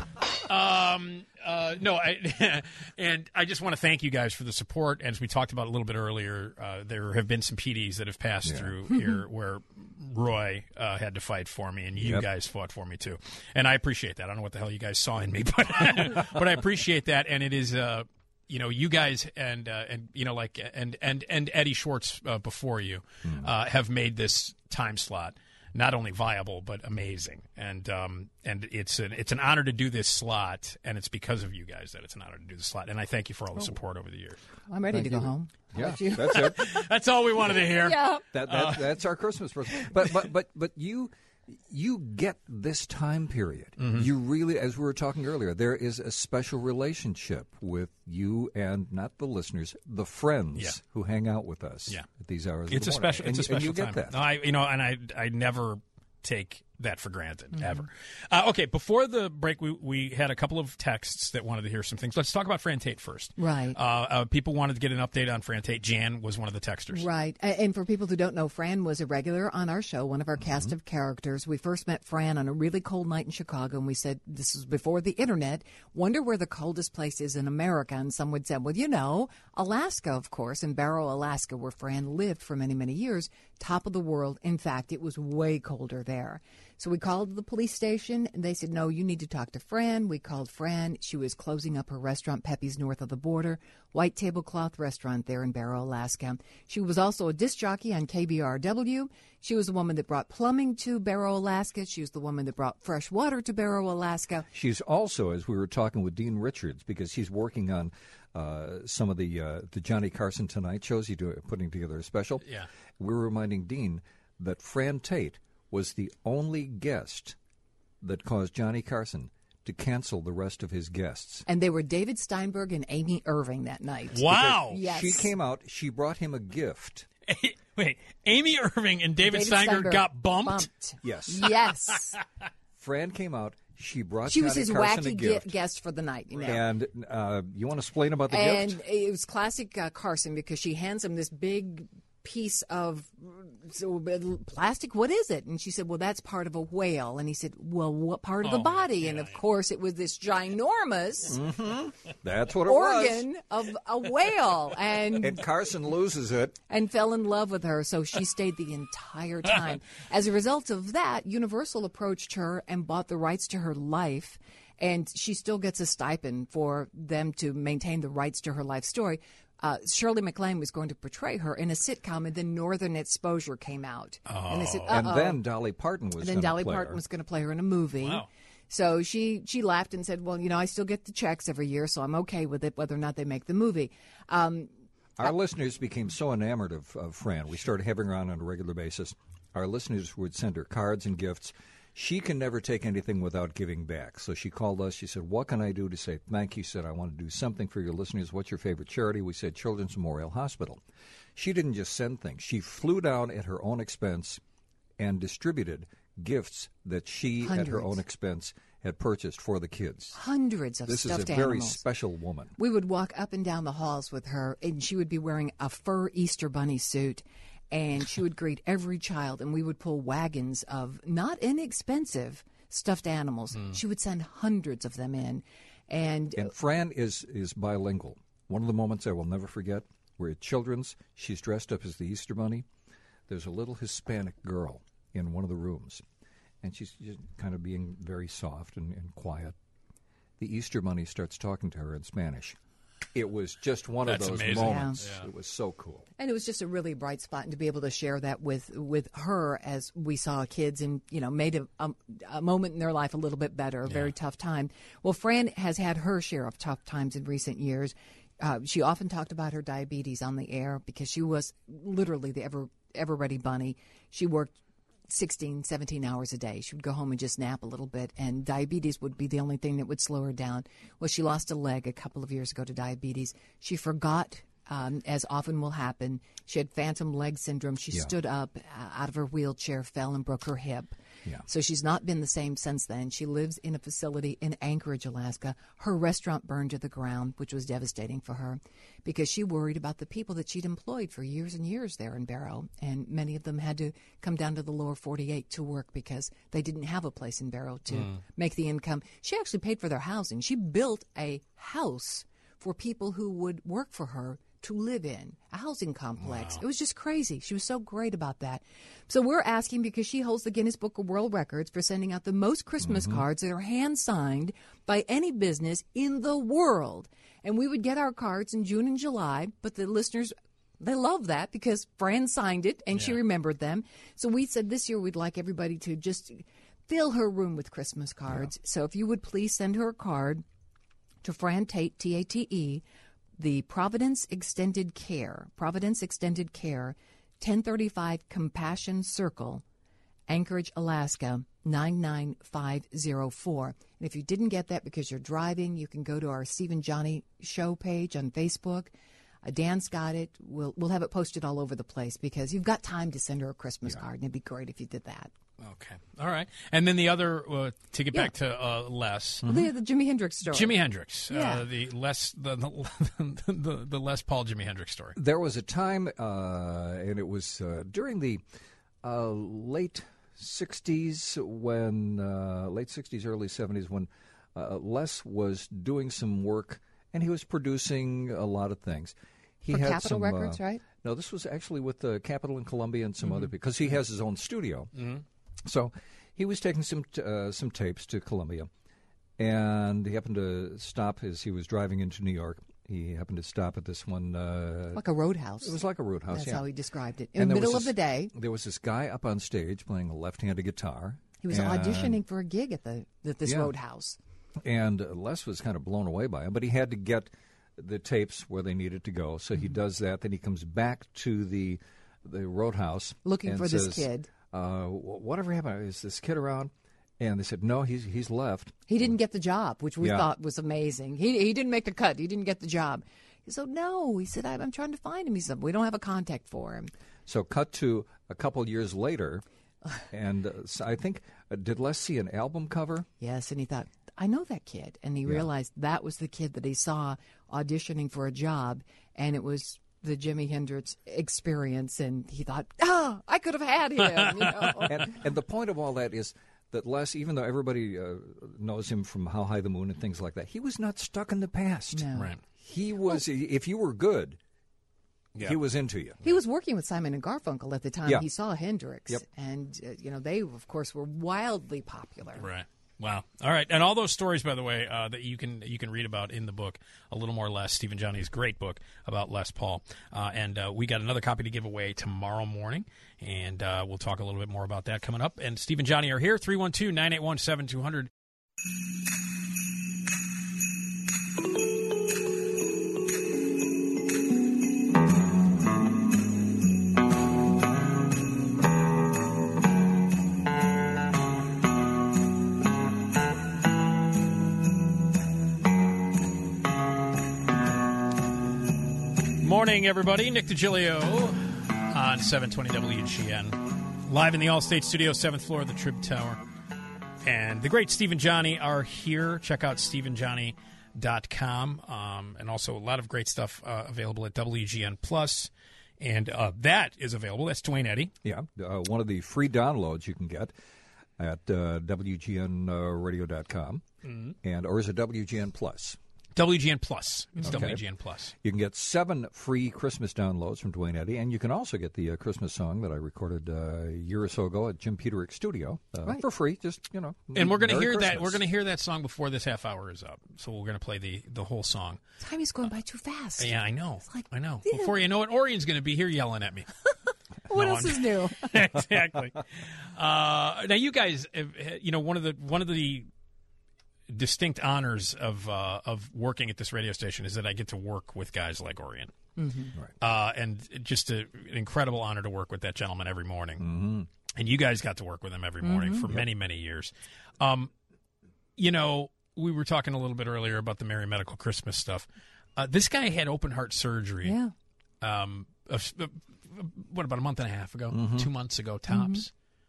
Um, uh, no, I, and I just want to thank you guys for the support. And as we talked about a little bit earlier, uh, there have been some P Ds that have passed Yeah. through here where Roy uh, had to fight for me, and you Yep. guys fought for me too. And I appreciate that. I don't know what the hell you guys saw in me, but but I appreciate that. And it is, uh, you know, you guys and uh, and you know, like and and and Eddie Schwartz uh, before you uh, have made this time slot not only viable but amazing, and um, and it's an it's an honor to do this slot, and it's because of you guys that it's an honor to do the slot, and I thank you for all the support over the years. I'm ready Thank to go you. home. How Yeah, about you? that's it. That's all we wanted to hear. Yeah. That, that Uh, that's our Christmas present. But but but but you you get this time period. Mm-hmm. You really, as we were talking earlier, there is a special relationship with you and not the listeners, the friends Yeah. who hang out with us Yeah. at these hours. It's a of the morning. special. And, It's a you- and special you get time. that. No, I, you know, and I, I never take that for granted Mm-hmm. ever. Uh, okay, before the break, we we had a couple of texts that wanted to hear some things. Let's talk about Fran Tate first. Right. Uh, uh, people wanted to get an update on Fran Tate. Jan was one of the texters. Right. A- And for people who don't know, Fran was a regular on our show, one of our Mm-hmm. cast of characters. We first met Fran on a really cold night in Chicago, and we said, this was before the internet, wonder where the coldest place is in America. And someone said, well, you know, Alaska, of course, in Barrow, Alaska, where Fran lived for many, many years, top of the world. In fact, it was way colder there. So we called the police station, and they said, no, you need to talk to Fran. We called Fran. She was closing up her restaurant, Pepe's, north of the border, white tablecloth restaurant there in Barrow, Alaska. She was also a disc jockey on K B R W. She was the woman that brought plumbing to Barrow, Alaska. She was the woman that brought fresh water to Barrow, Alaska. She's also, as we were talking with Dean Richards, because he's working on uh, some of the uh, the Johnny Carson Tonight shows. He's doing, putting together a special. Yeah. We were reminding Dean that Fran Tate was the only guest that caused Johnny Carson to cancel the rest of his guests. And they were David Steinberg and Amy Irving that night. Wow. Yes. She came out, she brought him a gift. Wait, Amy Irving and David, David Steinberg, Steinberg got bumped? bumped. Yes. Yes. Fran came out, she brought She Johnny was his Carson a wacky gift. ge- guest for the night. You know? And uh, you want to explain about the and gift? it was classic uh, Carson, because she hands him this big piece of so, plastic. What is it? And she said, well, that's part of a whale. And he said, well, what part of the Oh, body? And of course it was this ginormous Mm-hmm. That's what it organ of a whale. And And Carson loses it. and fell in love with her, so she stayed the entire time. As a result of that, Universal approached her and bought the rights to her life, and she still gets a stipend for them to maintain the rights to her life story. Uh, Shirley MacLaine was going to portray her in a sitcom, and then Northern Exposure came out. And they said, And uh-oh. then Dolly Parton was And then gonna Dolly play Parton her. was going to play her in a movie. Wow. So she she laughed and said, well, you know, I still get the checks every year, so I'm okay with it, whether or not they make the movie. Um, Our listeners became so enamored of, of Fran. We started having her on on a regular basis. Our listeners would send her cards and gifts. She can never take anything without giving back. So she called us. She said, what can I do to say thank you? She said, I want to do something for your listeners. What's your favorite charity? We said Children's Memorial Hospital. She didn't just send things. She flew down at her own expense and distributed gifts that she, at her Hundreds. own expense, had purchased for the kids. hundreds of This is stuffed a very animals. special woman. We would walk up and down the halls with her, and she would be wearing a fur Easter bunny suit, and she would greet every child, and we would pull wagons of not inexpensive stuffed animals. She would send hundreds of them in, and, And Fran is, is bilingual. One of the moments I will never forget, we're at Children's. She's dressed up as the Easter Bunny. There's a little Hispanic girl in one of the rooms, and she's just kind of being very soft and, and quiet. The Easter Bunny starts talking to her in Spanish. It was just one That's of those amazing. moments. Yeah. It was so cool. and it was just a really bright spot, and to be able to share that with with her as we saw kids, and you know, made a, a, a moment in their life a little bit better. A very tough time. Well, Fran has had her share of tough times in recent years. Uh, she often talked about her diabetes on the air because she was literally the ever ever ready bunny. She worked sixteen, seventeen hours a day. She would go home and just nap a little bit, and diabetes would be the only thing that would slow her down. Well, she lost a leg a couple of years ago to diabetes. She forgot, um, as often will happen. She had phantom leg syndrome. She Yeah. stood up uh, out of her wheelchair, fell and broke her hip. Yeah. So she's not been the same since then. She lives in a facility in Anchorage, Alaska. Her restaurant burned to the ground, which was devastating for her because she worried about the people that she'd employed for years and years there in Barrow. And many of them had to come down to the lower forty-eight to work because they didn't have a place in Barrow to Mm. make the income. She actually paid for their housing. She built a house for people who would work for her to live in, a housing complex. Wow. It was just crazy. She was so great about that. So we're asking because she holds the Guinness Book of World Records for sending out the most Christmas Mm-hmm. cards that are hand-signed by any business in the world. And we would get our cards in June and July, but the listeners, they love that because Fran signed it and she remembered them. So we said this year we'd like everybody to just fill her room with Christmas cards. So if you would please send her a card to Fran Tate, T A T E, the Providence Extended Care, Providence Extended Care, ten thirty-five Compassion Circle, Anchorage, Alaska, nine nine five zero four. And if you didn't get that because you're driving, you can go to our Steve and Johnny show page on Facebook. Uh, Dan's got it. We'll, we'll have it posted all over the place because you've got time to send her a Christmas card, and it'd be great if you did that. Okay. All right. And then the other, uh, to get Yeah. back to uh, Les. The, the Jimi Hendrix story. Jimi Hendrix. Yeah. Uh, the Les the, the, the, the Les Paul Jimi Hendrix story. There was a time, uh, and it was uh, during the uh, late sixties, when uh, late sixties, early seventies, when uh, Les was doing some work, and he was producing a lot of things. He For had Capitol some, Records, uh, right? No, this was actually with uh, Capitol in Columbia and some Mhm. other, because he has his own studio. Mhm. So he was taking some t- uh, some tapes to Columbia, and he happened to stop as he was driving into New York. He happened to stop at this one. Uh, Like a roadhouse. It was like a roadhouse. That's yeah. how he described it. In And the there was middle of this- the day. There was this guy up on stage playing a left-handed guitar. He was and- auditioning for a gig at the at this Yeah. roadhouse. And uh, Les was kind of blown away by him, but he had to get the tapes where they needed to go. So he Mm-hmm. does that. Then he comes back to the the roadhouse Looking and for this says, kid. Uh, "Wh- whatever happened? Is this kid around?" And they said, "No, he's he's left." He didn't get the job, which we Yeah. thought was amazing. He he didn't make the cut. He didn't get the job. He said, "No." He said, "I'm, I'm trying to find him." He said, "We don't have a contact for him." So cut to a couple years later, and uh, so I think uh, did Les see an album cover? Yes, and he thought, I know that kid. And he Yeah. realized that was the kid that he saw auditioning for a job, and it was the Jimi Hendrix Experience. And he thought, oh, I could have had him. You know? and, and the point of all that is that Les, even though everybody uh, knows him from How High the Moon and things like that, he was not stuck in the past. No. Right. He was, if you were good, Yeah. he was into you. He was working with Simon and Garfunkel at the time Yeah. he saw Hendrix. Yep. And, uh, you know, they, of course, were wildly popular. Right. Wow. All right. And all those stories, by the way, uh, that you can you can read about in the book, A Little More Les, Stephen Johnny's great book about Les Paul. Uh, and uh, we got another copy to give away tomorrow morning, and uh, we'll talk a little bit more about that coming up. And Steve and Johnny are here, three one two, nine eight one, seven two zero zero. Morning, everybody. Nick DiGilio on seven twenty W G N. Live in the Allstate Studio, seventh floor of the Trib Tower. And the great Steve and Johnny are here. Check out steve and johnny dot com. Um, and also a lot of great stuff uh, available at W G N Plus. And uh, that is available. That's Dwayne Eddy. Yeah, uh, one of the free downloads you can get at uh, W G N radio dot com. Mhm. And, or is it W G N Plus? W G N Plus. It's Okay. W G N Plus. You can get seven free Christmas downloads from Dwayne Eddy, and you can also get the uh, Christmas song that I recorded uh, a year or so ago at Jim Peterick Studio uh, Right. for free. Just you know, And we're going to Merry hear that. Christmas. We're going to hear that song before this half hour is up. So we're going to play the, the whole song. Time is going by too fast. Yeah, I know. like, I know. yeah. Before you know it, Orion's going to be here yelling at me. What No, else I'm- is new? Exactly. Uh, now, you guys, uh, you know, one of the one of the distinct honors of uh, of working at this radio station is that I get to work with guys like Orion. Mhm. Uh, and just a, an incredible honor to work with that gentleman every morning. Mm-hmm. And you guys got to work with him every morning Mhm. for many, many years. Um, you know, we were talking a little bit earlier about the Merry Medical Christmas stuff. Uh, this guy had open heart surgery. Yeah. Um, a, a- what, about a month and a half ago? Mhm. Two months ago, tops.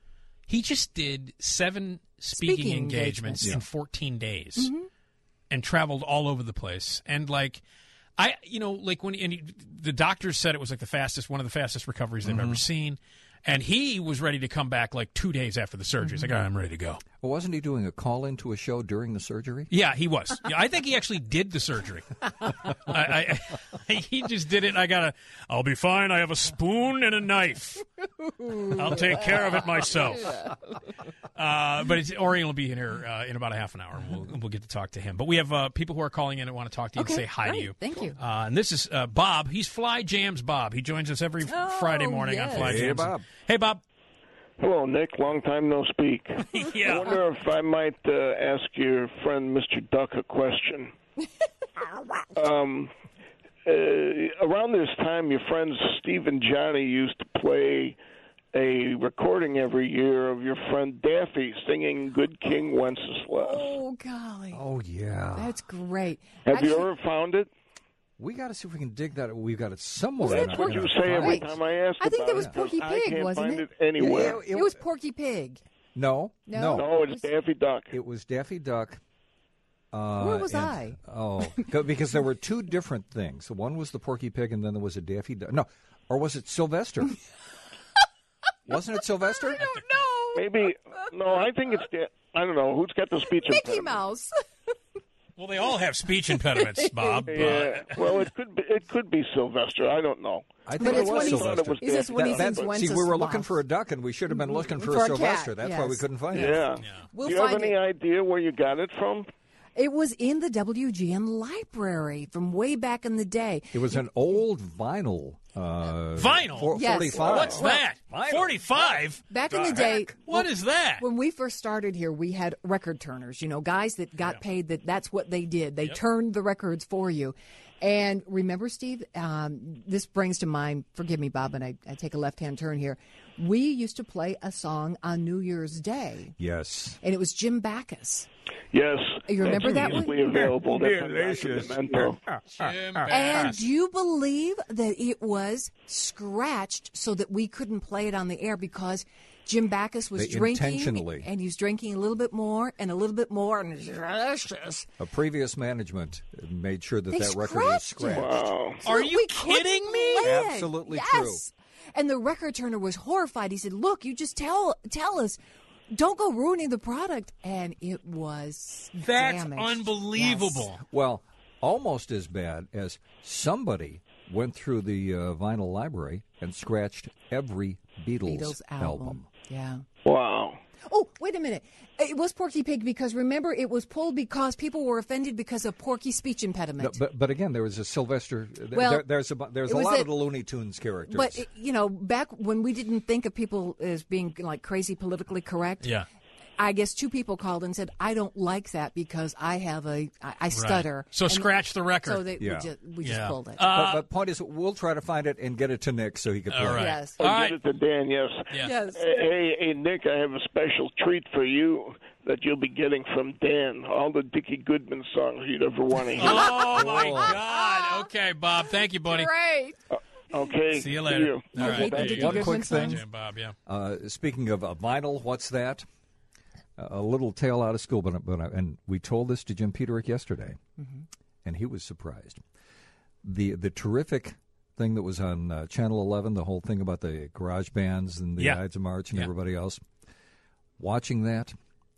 He just did seven speaking, Speaking engagements engagements. in Yeah. fourteen days Mhm. and traveled all over the place. And like, I, you know, like when and he, the doctors said it was like the fastest, one of the fastest recoveries they've Mhm. ever seen. And he was ready to come back like two days after the surgery. He's like, "All right, I'm ready to go." Well, wasn't he doing a call into a show during the surgery? Yeah, he was. Yeah, I think he actually did the surgery. I, I, he just did it. I gotta. I'll be fine. I have a spoon and a knife. I'll take care of it myself. Uh, but it's, Orion will be in here uh, in about a half an hour, and we'll, we'll get to talk to him. But we have uh, people who are calling in and want to talk to you Okay, and say hi great. to you. Thank you. Uh, and this is uh, Bob. He's Fly Jams Bob. He joins us every Oh, Friday morning on yes. Fly Hey, Jams. Bob. Hey, Bob. Hello, Nick. Long time no speak. Yeah. I wonder if I might uh, ask your friend Mister Duck a question. um, uh, around this time, your friends Steve and Johnny used to play a recording every year of your friend Daffy singing "Good King Wenceslas." Oh, golly. Oh, yeah. That's great. Have Actually, you ever found it? We got to see if we can dig that. We've got it somewhere. Wasn't in it our- Porky in You our say every Wait. time I ask I think about that was it, Porky I Pig, can't wasn't find it? it anywhere. Yeah, It was Porky Pig. No, No? No, it's Daffy Duck. It was Daffy Duck. Uh, Where was and- I? Oh, go- because there were two different things. One was the Porky Pig, and then there was a Daffy Duck. No, or was it Sylvester? Wasn't it Sylvester? I don't know. Maybe no. I think it's Da- I don't know who's got the speech Mickey impediment. Mouse. Well, they all have speech impediments, Bob. Yeah, well, it could be it could be Sylvester. I don't know. I But think it's it when was he- Sylvester. Is this when he That- sings that's- Wenceslas? See, we were looking for a duck, and we should have been looking for, For a a cat, Sylvester. That's why we yes. couldn't find Yeah. it. We'll Do you have find any it. idea where you got it from? It was in the W G N library from way back in the day. It was an old vinyl. Uh, Vinyl? four- Yes. forty-five. What's that? forty-five? Back in the day, What is that? when we first started here, we had record turners, you know, guys that got paid that that's what they did. They turned the records for you. And remember, Steve, um, this brings to mind, forgive me, Bob, and I, I take a left-hand turn here. We used to play a song on New Year's Day, Yes. and it was Jim Backus. Yes. You remember That's that one? easily available. That's on Documento. Jim And Bass. do you believe that it was scratched so that we couldn't play it on the air because Jim Backus was They drinking intentionally- and he was drinking a little bit more and a little bit more and delicious. A previous management made sure that They that record was scratched it. scratched. Wow. So Are that you we couldn't kidding me? play it. Absolutely yes. true. And the record turner was horrified. He said, "Look, you just tell tell us. Don't go ruining the product." And it was That's damaged. unbelievable. Yes. Well, almost as bad as somebody went through the uh, vinyl library and scratched every Beatles, Beatles album. Yeah. Wow. Oh, wait a minute. It was Porky Pig because remember it was pulled because people were offended because of Porky's speech impediment. No, but but again, there was a Sylvester. th- Well, there, there's a bu- there's it a was lot a- of the Looney Tunes characters. But it- you know, back when we didn't think of people as being like crazy politically correct, Yeah. I guess two people called and said, "I don't like that because I have a I, I stutter." So And scratch the record. So they, Yeah. we just we just Yeah. pulled it. Uh, but, but point is, we'll try to find it and get it to Nick so he can play. all right. it. Yes. I'll All get right. it to Dan, yes. Yeah. Yes. Hey, hey, Nick, I have a special treat for you that you'll be getting from Dan. All the Dickie Goodman songs you'd ever want to hear. Oh, my God. Okay, Bob. Thank you, buddy. Great. Okay. See you later. All I right. hate the There you Dickie go. One quick Goodman thing. songs. Jim Bob, yeah. Uh, speaking of uh, vinyl, what's that? Uh, a little tale out of school, but, but I, and we told this to Jim Peterick yesterday, Mm-hmm. and he was surprised. The the terrific thing that was on uh, Channel eleven, the whole thing about the garage bands and the Yeah. Ides of March and Yeah. everybody else. Watching that,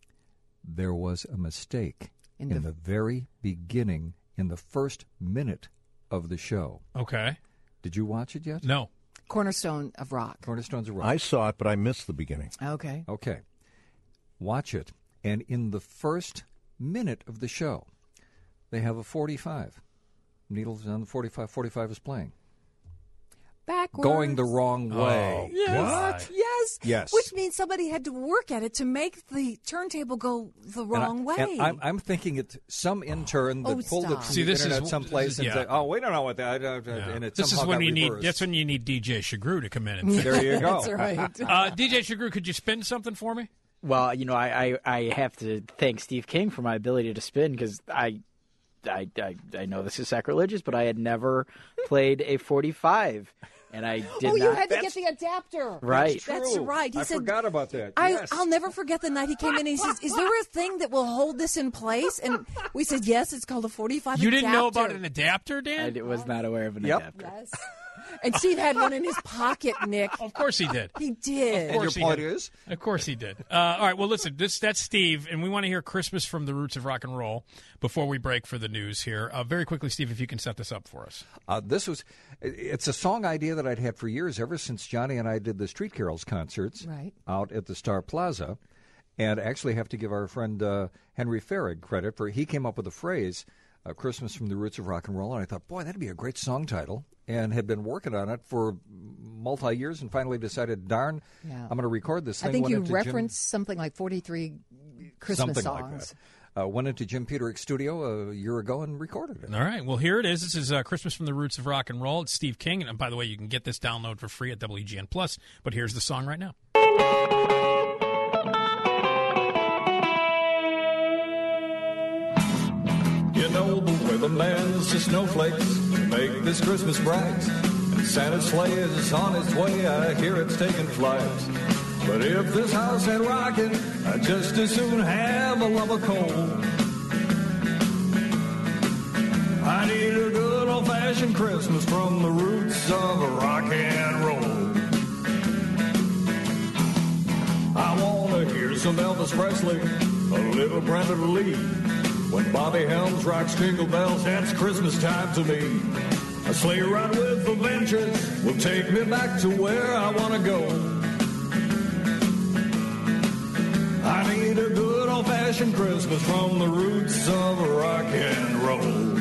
there was a mistake In in, the- the very beginning, in the first minute of the show. Okay. Did you watch it yet? No. Cornerstone of rock. Cornerstones of Rock. I saw it, but I missed the beginning. Okay. Okay. Watch it. And in the first minute of the show, they have a forty-five. Needles on the forty-five. forty-five is playing. Backwards. Going the wrong way. Yes. God. Yes. Yes. Which means somebody had to work at it to make the turntable go the And I- wrong way. And I'm, I'm thinking it's some intern that Oh, pulled stop. it from See, the this is- internet this someplace is- and yeah. say, oh, we don't know what that, uh, Yeah. and it This is somehow when got you need. reversed. That's when you need D J Shagru to come in. And fix There you go. That's right. Uh, D J Shagru, could you spin something for me? Well, you know, I, I, I have to thank Steve King for my ability to spin because I I, I, I know this is sacrilegious, but I had never played a forty-five. And I did oh, not. you had to get the adapter. Right. That's right. He I said, forgot about that. I, Yes. I'll never forget the night he came in and he says, is there a thing that will hold this in place? And we said, yes, it's called a forty-five You adapter. didn't know about an adapter, Dan? I was not aware of an Yep. adapter. Yes. And Steve had one in his pocket, Nick. Of course he did. He did. Of course Your point he did. is? Of course he did. Uh, all right, well, listen, this that's Steve, and we want to hear Christmas from the Roots of Rock and Roll before we break for the news here. Uh, very quickly, Steve, if you can set this up for us. Uh, this was, it's a song idea that I'd had for years, ever since Johnny and I did the Street Carols concerts Right. out at the Star Plaza. And actually have to give our friend uh, Henry Farrig credit for, he came up with the phrase, uh, Christmas from the Roots of Rock and Roll. And I thought, boy, that'd be a great song title. And had been working on it for multi-years and finally decided, darn, Yeah. I'm going to record this thing. I think Went you into Jim- referenced something like forty-three Christmas something like songs. that. Uh, went into Jim Peterick's studio a year ago and recorded it. All right, well, here it is. This is uh, Christmas from the Roots of Rock and Roll. It's Steve King. And by the way, you can get this download for free at W G N Plus. But here's the song right now. You know the weatherman's just snowflakes to make this Christmas bright. And Santa's sleigh is on its way, I hear it's taking flight. But if this house ain't rocking, I'd just as soon have a lump of coal. I need a good old-fashioned Christmas from the roots of rock and roll. I want to hear some Elvis Presley, a little Brandon Lee. When Bobby Helms rocks Jingle Bells, that's Christmas time to me. A sleigh ride with the vengeance will take me back to where I want to go. I need a good old-fashioned Christmas from the roots of rock and roll.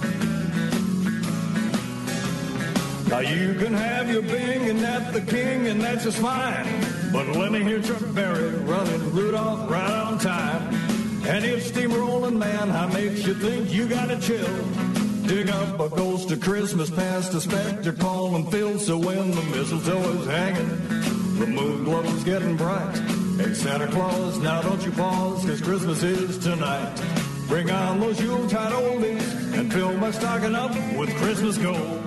Now you can have your Bing and Nat the King, and that's just fine. But let me hear Chuck Berry running Rudolph right on time. And if Steamrollin' Man I makes you think you gotta chill, dig up a ghost of Christmas past a specter calling Phil. So when the mistletoe is hanging, the moon glow's getting bright. Hey Santa Claus, now don't you pause, 'cause Christmas is tonight. Bring on those Yuletide oldies and fill my stocking up with Christmas gold.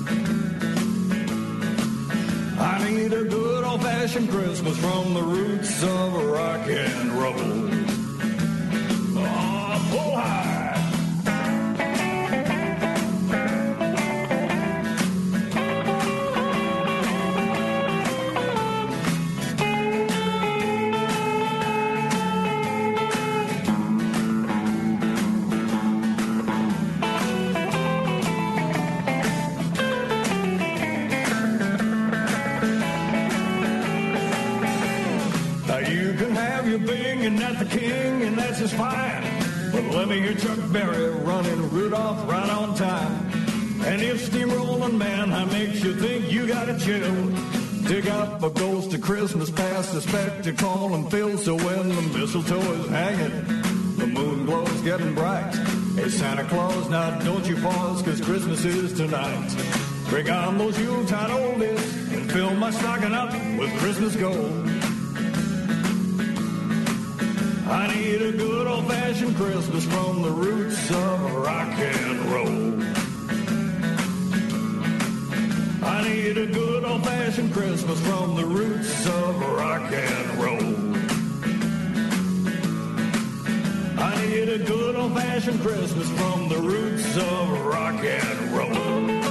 I need a good old-fashioned Christmas from the roots of rock and roll. Oh, pull high. And not the King, and that's just fine. But let me hear Chuck Berry running Rudolph right on time. And if Steamrollin' Man I makes you think you gotta chill, dig up a ghost of Christmas past the spectacle and Phil. So when the mistletoe is hanging, the moon glow's getting bright. Hey Santa Claus, now don't you pause, 'cause Christmas is tonight. Bring on those Yuletide oldies and fill my stocking up with Christmas gold. I need a good old-fashioned Christmas from the roots of rock and roll. I need a good old-fashioned Christmas from the roots of rock and roll. I need a good old-fashioned Christmas from the roots of rock and roll.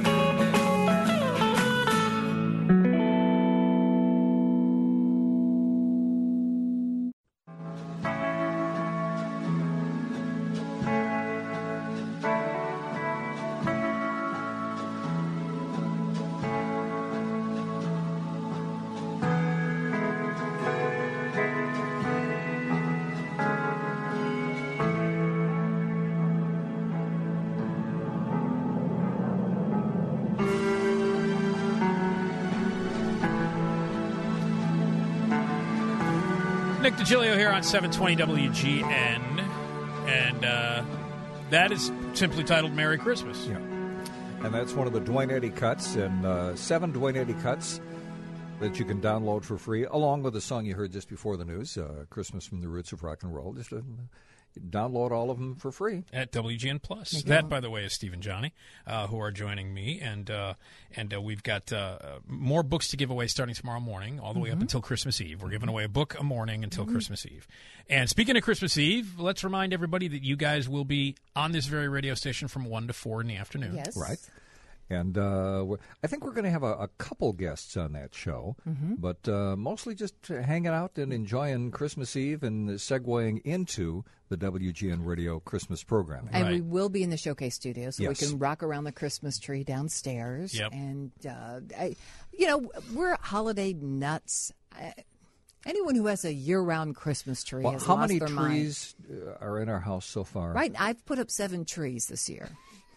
Nick DiGilio here on seven twenty W G N, and uh, that is simply titled Merry Christmas. Yeah. And that's one of the Duane Eddy cuts, and uh, seven Duane Eddy cuts that you can download for free, along with the song you heard just before the news, uh, Christmas from the Roots of Rock and Roll. Just a, download all of them for free at W G N Plus. There you That, go. by the way, is Steve and Johnny, uh, who are joining me, and uh, and uh, we've got uh, more books to give away starting tomorrow morning, all the way up Mm-hmm. until Christmas Eve. We're giving away a book a morning until Mhm. Christmas Eve. And speaking of Christmas Eve, let's remind everybody that you guys will be on this very radio station from one to four in the afternoon. Yes. Right. And uh, we're, I think we're going to have a, a couple guests on that show, Mhm. but uh, mostly just hanging out and enjoying Christmas Eve and segueing into the W G N Radio Christmas programming. And we will be in the showcase studio, so Yes. we can rock around the Christmas tree downstairs. Yep. And, uh, I, you know, we're holiday nuts. I, anyone who has a year-round Christmas tree Well, has how lost many their mind. trees uh, are in our house so far? Right. I've put up seven trees this year.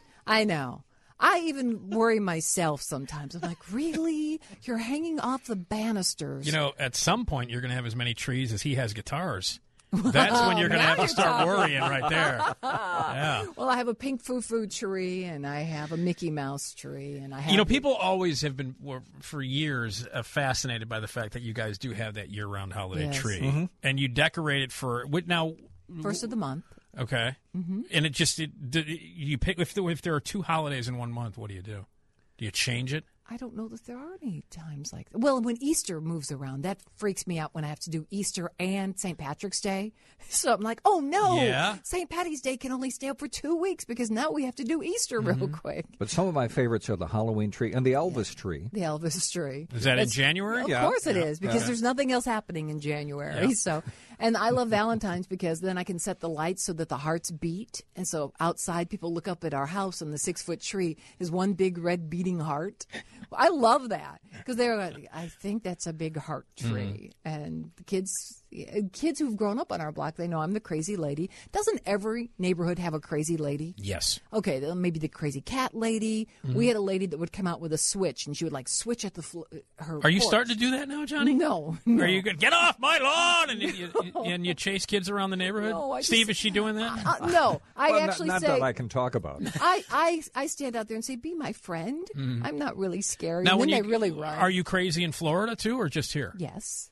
I know. I even worry myself sometimes. I'm like, really? You're hanging off the banisters. You know, at some point, you're going to have as many trees as he has guitars. That's when you're going to have to start worrying right there. Yeah. Well, I have a pink foo-foo tree, and I have a Mickey Mouse tree, and I have You know, people always have been, were, for years, uh, fascinated by the fact that you guys do have that year-round holiday Yes. tree. Mhm. And you decorate it for, what now? first of the month. Okay. Mhm. And it just, it, d- you pick, if there, if there are two holidays in one month, what do you do? Do you change it? I don't know that there are any times like that. Well, when Easter moves around, that freaks me out when I have to do Easter and Saint Patrick's Day. So I'm like, oh, no. Yeah. Saint Patty's Day can only stay up for two weeks because now we have to do Easter real quick. But some of my favorites are the Halloween tree and the Elvis tree. The Elvis tree. Is that in That's- January? Of Yeah. course it Yeah. is, because Okay. there's nothing else happening in January. Yeah. So, and I love Valentine's because then I can set the lights so that the hearts beat, and so outside people look up at our house and the six foot tree is one big red beating heart. I love that because they're like, I think that's a big heart tree, and the kids. Kids who've grown up on our block, they know I'm the crazy lady. Doesn't every neighborhood have a crazy lady? Yes. Okay, then maybe the crazy cat lady. Mhm. We had a lady that would come out with a switch, and she would like switch at the fl- her. Are you porch. starting to do that now, Johnny? No. Are you good? Get off my lawn! And you, you, and you chase kids around the neighborhood? No, I Steve, just- is she doing that? Uh, no, I Well, not- actually not say. that I can talk about. I, I I stand out there and say, "Be my friend." Mhm. I'm not really scary. Now, and when then you, they really run. Are you crazy in Florida too, or just here? Yes.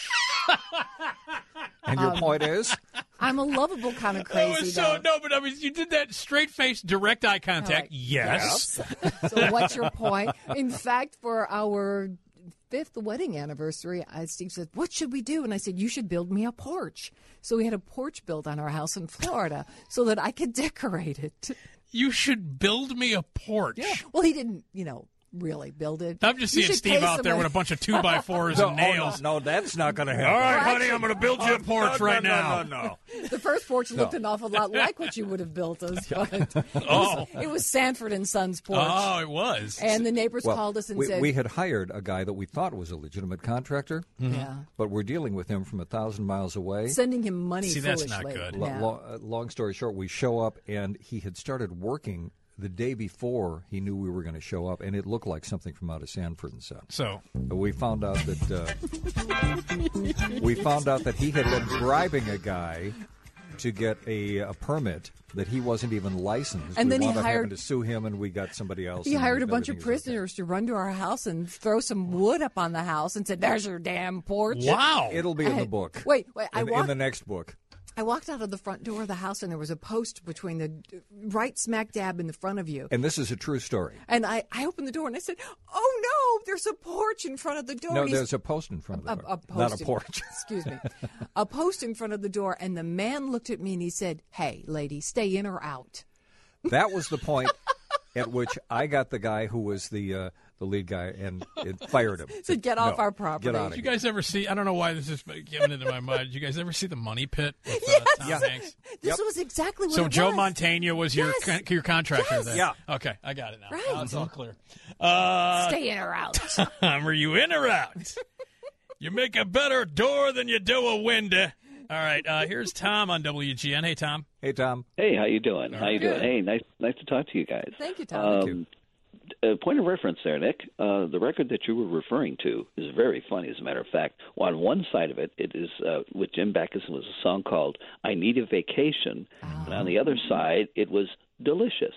And your Um, point is? I'm a lovable kind of That crazy. was so though. no, but I mean, you did that straight face, direct eye contact. All right. Yes. So what's your point? In fact, for our fifth wedding anniversary, I, Steve said, "What should we do?" And I said, "You should build me a porch." So we had a porch built on our house in Florida so that I could decorate it. You should build me a porch. Yeah. Well, he didn't, you know, really build it. I'm just You seeing should Steve pay out there someone- with a bunch of two by fours No, and oh, no, nails. no, that's not going to happen. All right, Well, honey, I'm going to build you a porch no, right no, now. No, no, no. The first porch No. looked an awful lot like what you would have built us, but it, Oh. was, it was Sanford and Sons porch. Oh, it was. And the neighbors Well, called us and we, said, we had hired a guy that we thought was a legitimate contractor. Yeah. But we're dealing with him from a thousand miles away. sending him money See, foolishly. that's not good. Lo- Yeah. lo- uh, long story short, we show up, and he had started working the day before he knew we were going to show up, and it looked like something from out of Sanford and Son. So we found out that uh, we found out that he had been bribing a guy to get a, a permit that he wasn't even licensed. And we then he wound up hired- having to sue him, and we got somebody else. He and hired a bunch of everything was okay. prisoners to run to our house and throw some wood up on the house and said, "There's your damn porch." Wow. It'll be in the I- book. Wait, wait. I in, in walked, the next book. I walked out of the front door of the house and there was a post between the right smack dab in the front of you. And this is a true story. And I, I opened the door and I said, "Oh no, there's a porch in front of the door." No, And he's- there's a post in front of the a, door, a post not a in- porch. excuse me, a post in front of the door, and the man looked at me and he said, "Hey, lady, stay in or out." That was the point at which I got the guy who was the uh, the lead guy and it fired him. Said, "Get off No, our property." Get out of Did you here. guys ever see? I don't know why this is getting into my mind. Did you guys ever see the Money Pit with uh, Tom Yeah. Hanks? This was exactly what So it Joe was. Montana was your Yes. con- your contractor Yes. there. Yeah. Okay, I got it now. Right. Now it's all clear. Uh, Stay in or out. Tom, are you in or out? You make a better door than you do a window. All right, uh, here's Tom on W G N. Hey, Tom. Hey, Tom. Hey, how you doing? How you doing? Good. Hey, nice, nice to talk to you guys. Thank you, Tom. Um, uh, point of reference there, Nick. Uh, the record that you were referring to is very funny. As a matter of fact, on one side of it, it is uh, with Jim Backus was a song called "I Need a Vacation," and on the other side, it was "Delicious."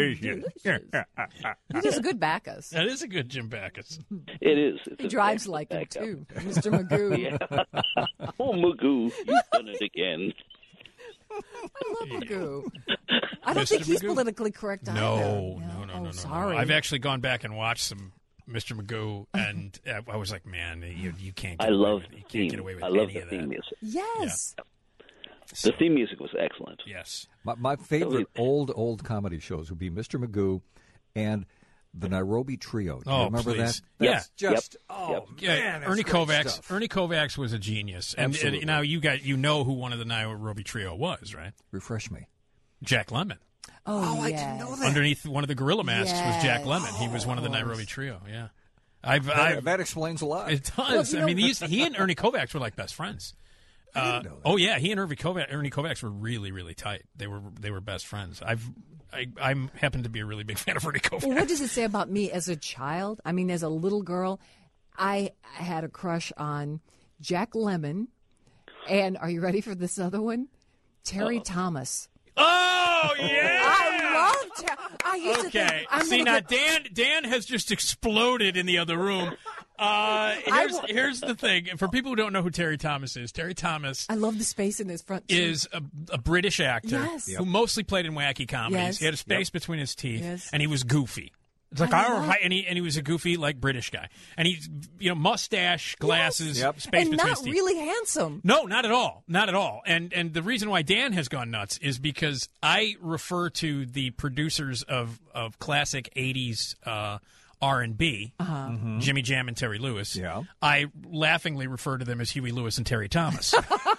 He does a good Bacchus. That is a good Jim Backus. It is. It's He a drives excellent like him backup. too, Mister Magoo. Yeah. Oh, Magoo, you've done it again. I love Magoo. I don't Mister think he's Magoo? politically correct either. No, no, no, no, oh, no. sorry. No. I've actually gone back and watched some Mister Magoo, and uh, I was like, man, you, you can't. Get I away love with, the you can't theme. get away with I love any the of theme that. music. Yes. The theme music was excellent. Yes. My, my favorite old, old comedy shows would be Mister Magoo and the Nairobi Trio. Do you Oh, remember please. that? That's Yeah. just, Yep. oh, Yep. Yeah, man, that's Ernie great Kovacs. stuff. Ernie Kovacs was a genius, and, Absolutely. and now you got you know who one of the Nairobi Trio was, right? Refresh me. Jack Lemmon. Oh, I yes. didn't know that. Underneath one of the gorilla masks was Jack Yes. Lemmon. He was Oh, one of the of course. Nairobi Trio. Yeah, I've, That, I've that explains a lot. it does. Well, you I know- mean, he, used, he and Ernie Kovacs were like best friends. Uh, oh yeah, he and Ernie Kovacs, Ernie Kovacs were really, really tight. They were they were best friends. I've I I'm happen to be a really big fan of Ernie Kovacs. Well, what does it say about me as a child? I mean, as a little girl, I had a crush on Jack Lemmon, and are you ready for this other one? Terry Thomas. Oh yeah. I love Terry. I used to Okay. think I'm See gonna now, get- Dan Dan has just exploded in the other room. Uh, here's w- here's the thing. For people who don't know who Terry Thomas is, Terry Thomas I love the space in his front teeth. is a, a British actor Yes. who mostly played in wacky comedies. Yes. He had a space between his teeth, Yes. and he was goofy. It's like I I love- and he and he was a goofy like British guy, and he's you know mustache, glasses, Yep. space and between not his teeth. really handsome. No, not at all. Not at all. And and the reason why Dan has gone nuts is because I refer to the producers of, of classic eighties uh, R and B, Uh-huh. Jimmy Jam and Terry Lewis. Yeah. I laughingly refer to them as Huey Lewis and Terry Thomas.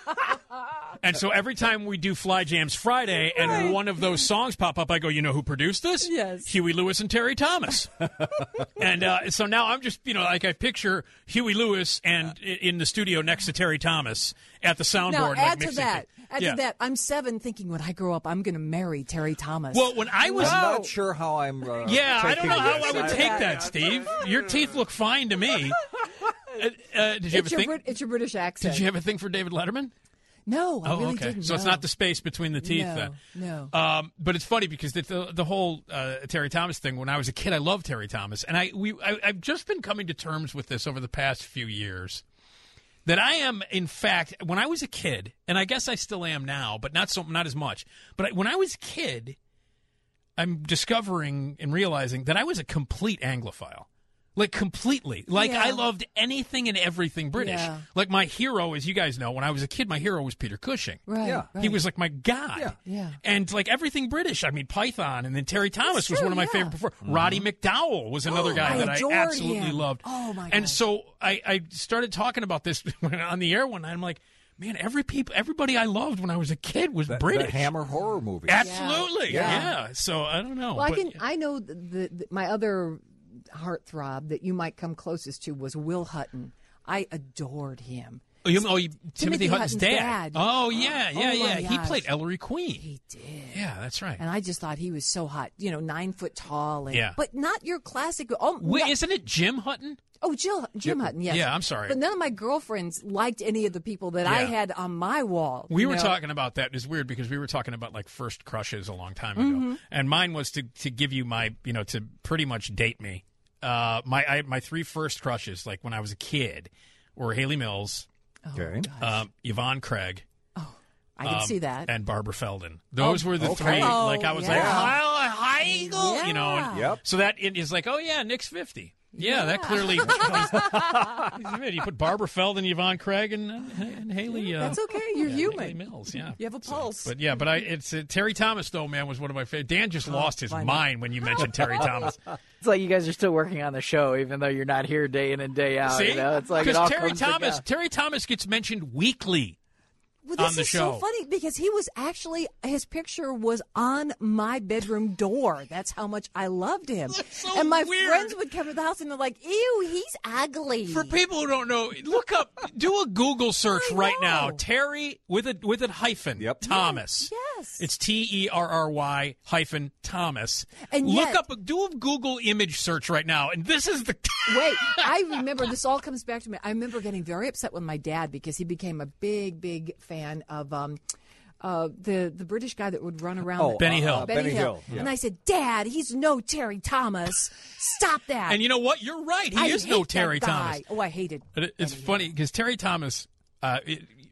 And so every time we do Fly Jams Friday and Right. one of those songs pop up, I go, you know who produced this? Yes. Huey Lewis and Terry Thomas. And uh, so now I'm just, you know, like I picture Huey Lewis and i- in the studio next to Terry Thomas at the soundboard. Now, like, add to mixing that. things. Add Yeah. to that. I'm seven, thinking when I grow up, I'm going to marry Terry Thomas. Well, when I was. I'm not sure how I'm. Uh, Yeah, I don't taking know how this. I would take that, Steve. Your teeth look fine to me. Uh, uh, did you have it's a your thing? Brit- it's your British accent. Did you have a thing for David Letterman? No, I Oh, really okay. didn't. So it's no. not the space between the teeth No, then. no. Um, but it's funny because the the, the whole uh, Terry Thomas thing. When I was a kid, I loved Terry Thomas, and I we I, I've just been coming to terms with this over the past few years. That I am, in fact, when I was a kid, and I guess I still am now, but not so not as much. But I, when I was a kid, I'm discovering and realizing that I was a complete Anglophile. Like, completely. Like, Yeah. I loved anything and everything British. Yeah. Like, my hero, as you guys know, when I was a kid, my hero was Peter Cushing. Right, Yeah. right. He was like my guy. Yeah. Yeah. And like everything British. I mean, Python, and then Terry Thomas That's was true, one of my yeah. favorite before. Roddy McDowell was another guy I that I adored absolutely him. loved. Oh, my And gosh. so I, I started talking about this on the air one night. I'm like, man, every people, everybody I loved when I was a kid was The, British. the Hammer horror movie. Absolutely, yeah. Yeah. So I don't know. Well, I but- can. I know the, the, the my other heartthrob that you might come closest to was Will Hutton. I adored him. Oh, you, oh, you, Timothy, Timothy Hutton's, Hutton's dad. dad. Oh, yeah, yeah, Oh, yeah. my He gosh. played Ellery Queen. He did. Yeah, that's right. And I just thought he was so hot. You know, nine foot tall. And, Yeah. But not your classic. Oh, Wait, no- isn't it Jim Hutton? oh Jill, Jim Hutton, yes. Yeah, I'm sorry. But none of my girlfriends liked any of the people that I Yeah. had on my wall. We you were know? talking about that. It's weird because we were talking about like first crushes a long time ago, Mm-hmm. and mine was to to give you my you know to pretty much date me. Uh, my I, my three first crushes, like when I was a kid, were Haley Mills, Okay. um, Yvonne Craig, I can um, see that. and Barbara Feldon. Those Oh, were the okay. three. Oh, Like I was yeah. like, hi, hi, Eagle, you know. And Yep. So that it is like, oh yeah, Nick's fifty. Yeah, that Yeah. clearly. You put Barbara Feldon, Yvonne Craig, and, and Haley. Uh, That's okay. You're yeah, human. Haley Mills, yeah. You have a So, pulse. but yeah, but I it's uh, Terry Thomas though, man, was one of my favorite. Dan just lost his I know. mind when you mentioned Terry Thomas. It's like you guys are still working on the show, even though you're not here day in and day out. See, You know? It's like it because all Terry comes Thomas, together. Terry Thomas gets mentioned weekly. Well, this on the is show. so funny because he was actually his picture was on my bedroom door. That's how much I loved him. so and my weird. friends would come to the house and they're like, "Ew, he's ugly." For people who don't know, look up, do a Google search I right now. know. Terry with a with a hyphen. Yep. Thomas. Yes. It's T E R R Y hyphen Thomas. And look yet- up, a, do a Google image search right now, and this is the. Wait, I remember this all comes back to me. I remember getting very upset with my dad because he became a big, big fan of um, uh, the the British guy that would run around. Oh, the- Benny uh, Hill. uh, Benny, Benny Hill. Hill. Yeah. And I said, "Dad, he's no Terry Thomas. Stop that." And you know what? You're right. He I is hate no that Terry guy. Thomas. Oh, I hated. But it, it's Benny Hill. funny because Terry Thomas, uh, it,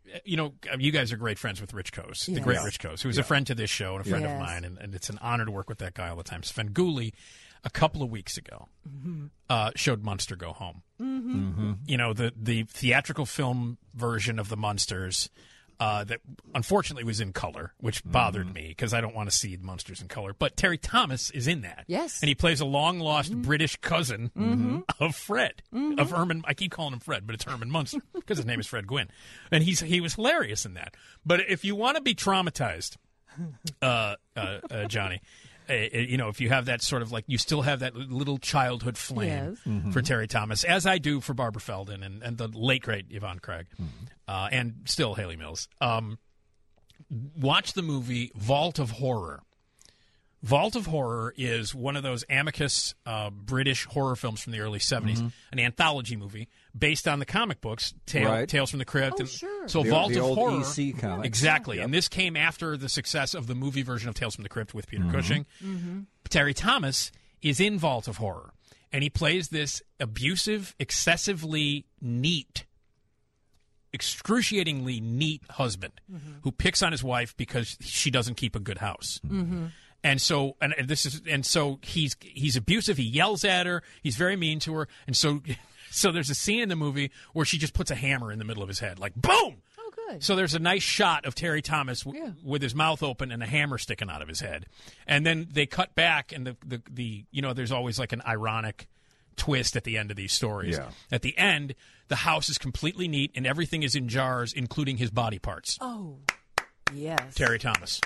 you know, you guys are great friends with Rich Coase, the Yes. great Yeah. Rich Coase, who's Yeah. a friend to this show and a friend Yes. of mine, and, and it's an honor to work with that guy all the time. Svengoolie, a couple of weeks ago, Mhm. uh, showed Munster Go Home. Mhm. You know, the the theatrical film version of the Munsters uh, that unfortunately was in color, which bothered me because I don't want to see the Munsters in color. But Terry Thomas is in that. Yes. And he plays a long lost British cousin Mhm. of Fred, Mhm. of Herman. I keep calling him Fred, but it's Herman Munster because his name is Fred Gwynn. And he's he was hilarious in that. But if you want to be traumatized, uh, uh, uh, Johnny, uh, you know, if you have that sort of like, you still have that little childhood flame Yes. Mm-hmm. for Terry Thomas, as I do for Barbara Feldon and, and the late, great Yvonne Craig, Mm-hmm. uh, and still Haley Mills. Um, watch the movie Vault of Horror. Vault of Horror is one of those Amicus uh, British horror films from the early seventies, Mhm. an anthology movie based on the comic books, Tale, Right. Tales from the Crypt. Oh, and sure. So The- Vault the of old Horror. E C comics. Exactly. Yep. And this came after the success of the movie version of Tales from the Crypt with Peter Mhm. Cushing. Mhm. Terry Thomas is in Vault of Horror, and he plays this abusive, excessively neat, excruciatingly neat husband Mhm. who picks on his wife because she doesn't keep a good house. Mhm. And so, and and this is, and so he's he's abusive. He yells at her. He's very mean to her. And so, so there's a scene in the movie where she just puts a hammer in the middle of his head, like boom. Oh, good. So there's a nice shot of Terry Thomas w- Yeah. with his mouth open and a hammer sticking out of his head, and then they cut back, and the the, the you know there's always like an ironic twist at the end of these stories. Yeah. At the end, the house is completely neat and everything is in jars, including his body parts. Oh, yes. Terry Thomas.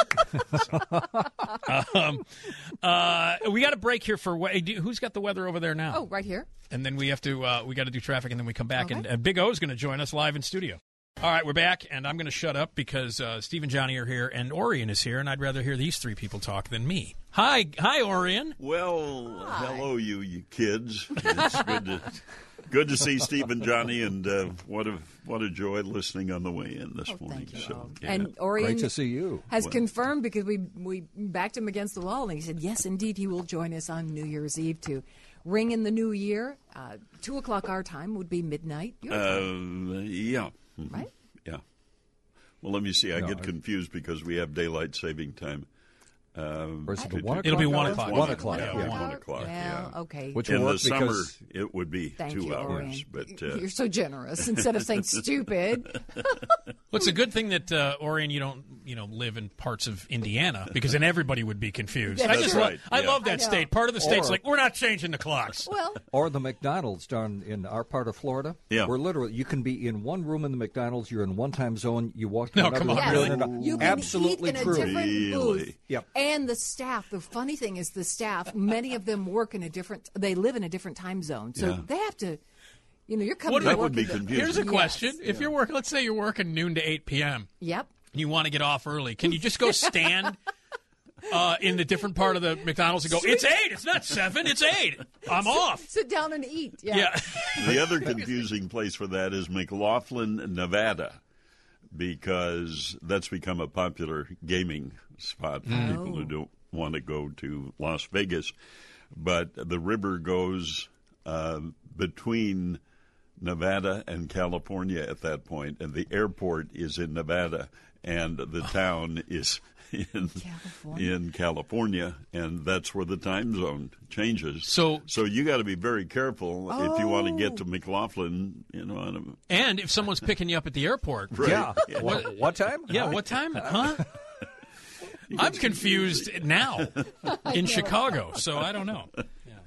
um, uh, we got a break here for we- do- who's got the weather over there now? Oh, right here. And then we have to uh, we got to do traffic, and then we come back, and, Okay. and Big O is going to join us live in studio. All right, we're back, and I'm going to shut up because uh, Steve and Johnny are here, and Orion is here, and I'd rather hear these three people talk than me. Hi, hi, Orion. Well, hello, you you kids. It's good to good to see Steve and Johnny, and uh, what a what a joy listening on the way in this morning. So, yeah. And Orion Great to see you. has Well- confirmed because we we backed him against the wall, and he said, yes, indeed, he will join us on New Year's Eve to ring in the new year. Uh, two o'clock our time would be midnight. Your time. Uh, yeah. Mhm. Right? Yeah. Well, let me see. I No, get I- confused because we have daylight saving time. Um, Or is it to- one to- It'll be o'clock? one now? o'clock. One o'clock. Yeah, Yeah. one o'clock. Well, Yeah. okay. Which In will the work summer, because it would be Thank two you, hours, Orion. but uh, You're so generous. Instead of saying stupid. Well, it's a good thing that uh, Orion, you don't, you know, live in parts of Indiana because then everybody would be confused. I That's just, right, I yeah. love that I know. state. Part of the state's Or- like, we're not changing the clocks. Well, Or the McDonald's down in our part of Florida. Yeah. Where literally you can be in one room in the McDonald's, you're in one time zone, you walk to No, another come on, room, really? you're in another- you can Absolutely eat in true. a different Really? booth. Yep. And the staff. The funny thing is, the staff. Many of them work in a different. They live in a different time zone, so Yeah. they have to. You know, you're coming. What- to That work would be in the- confusing. Here's a Yes. question: If you're working, let's say you're working noon to eight p.m. Yep. and you want to get off early, can you just go stand uh, in the different part of the McDonald's and go, "It's eight. It's not seven. It's eight. I'm off." Sit down and eat. Yeah. Yeah. the other confusing place for that is McLaughlin, Nevada, because that's become a popular gaming spot for Mm. people who don't want to go to Las Vegas. But the river goes uh, between Nevada and California at that point, and the airport is in Nevada, and the town is in California. in California, and that's where the time zone changes. So- so you got to be very careful if you want to get Oh. to McLaughlin. You know, on a, And if someone's picking you up at the airport, Right. Yeah. Yeah. What, what time? yeah, what time? Huh? I'm confused now in Chicago, so I don't know. Yeah.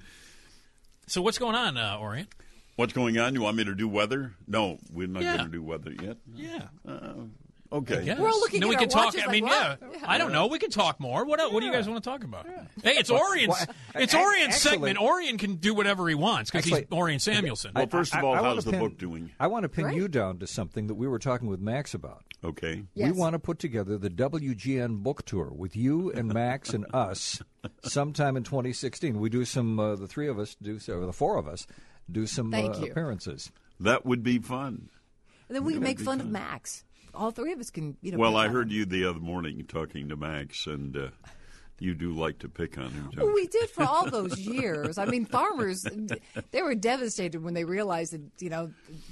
So what's going on, uh, Orion? What's going on? You want me to do weather? No, we're not Yeah. going to do weather yet. Yeah. Uh, okay. Yes. We're all looking then at we our can talk. watches I like, mean, what? yeah, Yeah. I don't know. We can talk more. What What do you guys want to talk about? Hey, it's Orion's. Well, It's a- Orion's actually- segment. Orion can do whatever he wants because he's Actually- Orion Samuelson. Well, first of all, I wanna how's the pin- book doing? I want to pin Great. you down to something that we were talking with Max about. Okay. Yes. We want to put together the W G N book tour with you and Max and us sometime in twenty sixteen. We do some, uh, the three of us do, or the four of us do some Thank uh, you. appearances. That would be fun. And then we can That'd make be fun of fun. Max. All three of us can. You know. Well, make I fun heard of him. you the other morning talking to Max, and uh, you do like to pick on him. Well, don't we you? did for all those years. I mean, farmers, they were devastated when they realized that, you know,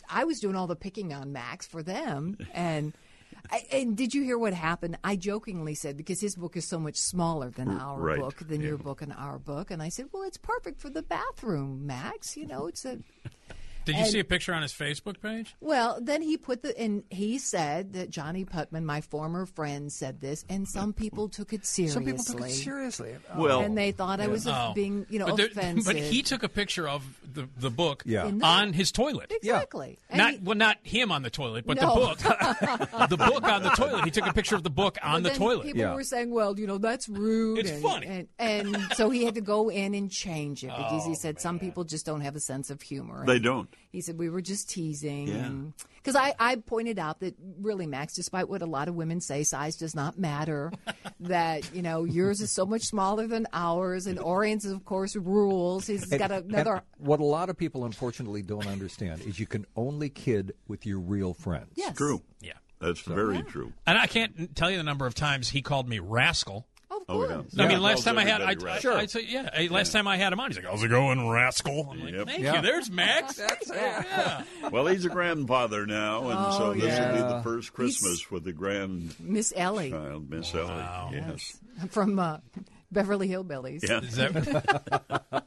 I was doing all the picking on Max for them. And I, and did you hear what happened? I jokingly said, because his book is so much smaller than our Right. book, than Yeah. your book and our book. And I said, well, it's perfect for the bathroom, Max. You know, it's a... Did you And- see a picture on his Facebook page? Well, then he put the, and he said that Johnny Putman, my former friend, said this, and some people took it seriously. Some people took it seriously. Well, and they thought I was Oh. being, you know, but there- offensive. But he took a picture of the, the book Yeah. In the- on his toilet. Exactly. And Not he- well, not him on the toilet, but No. the book. The book on the toilet. He took a picture of the book on But the then toilet. People Yeah. were saying, "Well, you know, that's rude." It's and, funny. and, and so he had to go in and change it because Oh, he said some people just don't have a sense of humor. They And don't. He said we were just teasing. Yeah. Because I, I pointed out that really, Max, despite what a lot of women say, size does not matter. That you know yours is so much smaller than ours, and Orion's, of course, rules. He's And- got and another. what a lot of people unfortunately don't understand is you can only kid with your real friends. Yes. True. Yeah. That's very true. And I can't tell you the number of times he called me rascal. Of Oh, course. yeah. I mean, Yeah. last time I had, I, Everybody I, rascal. I, I'd say, yeah, I- last time I had him on, he's like, "How's it going, rascal?" I'm like, Yep. "Thank Yeah. you." There's Max. That's it. Yeah. Well, he's a grandfather now, and so Oh, this will be yeah. the first Christmas with the grandchild, Miss Ellie Miss Ellie. Yes. from uh, Beverly Hillbillies. Yeah. Is that,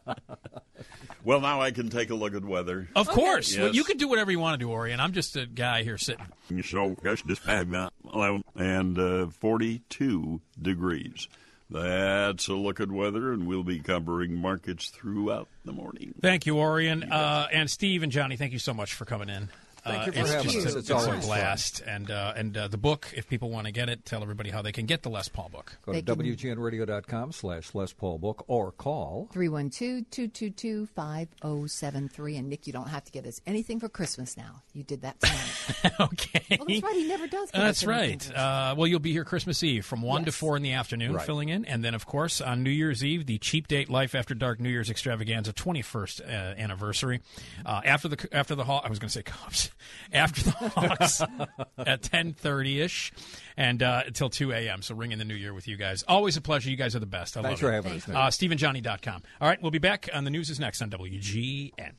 Well, now I can take a look at weather. of course. Well, Yes. you can do whatever you want to do, Orion. I'm just a guy here sitting. So, gosh, this bag now, and uh, forty-two degrees. That's a look at weather, and we'll be covering markets throughout the morning. Thank you, Orion. Uh, and Steve and Johnny, thank you so much for coming in. Thank Uh, you for it's having just us. a- It's a always blast. And uh, and uh, the book, if people want to get it, tell everybody how they can get the Les Paul book. Go to They can- W G N radio dot com slash Les Paul Book or call. three one two, two two two, five oh seven three. And Nick, you don't have to get us anything for Christmas now. You did that tonight. Okay. Well, that's right. He never does. Give That's us anything right. for Uh, well, you'll be here Christmas Eve from one to Yes. four in the afternoon, Right. filling in, and then of course on New Year's Eve, the Cheap Date Life After Dark New Year's Extravaganza, twenty-first uh, anniversary. Uh, after the after the Haw- I was going to say Cubs, after the Hawks at ten thirty ish, and uh, until two a.m. So ring in the new year with you guys. Always a pleasure. You guys are the best. I Thanks love for it. having us, Nick. Uh, Steve and Johnny dot com. All right, we'll be back on the news is next on W G N.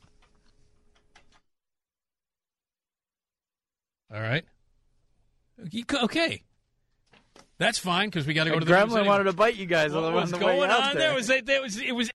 All right. You co- Okay. That's fine because we got to go to the news Gremlin anyway. wanted to bite you guys What on was the going way out on there. there? Was it, there was it was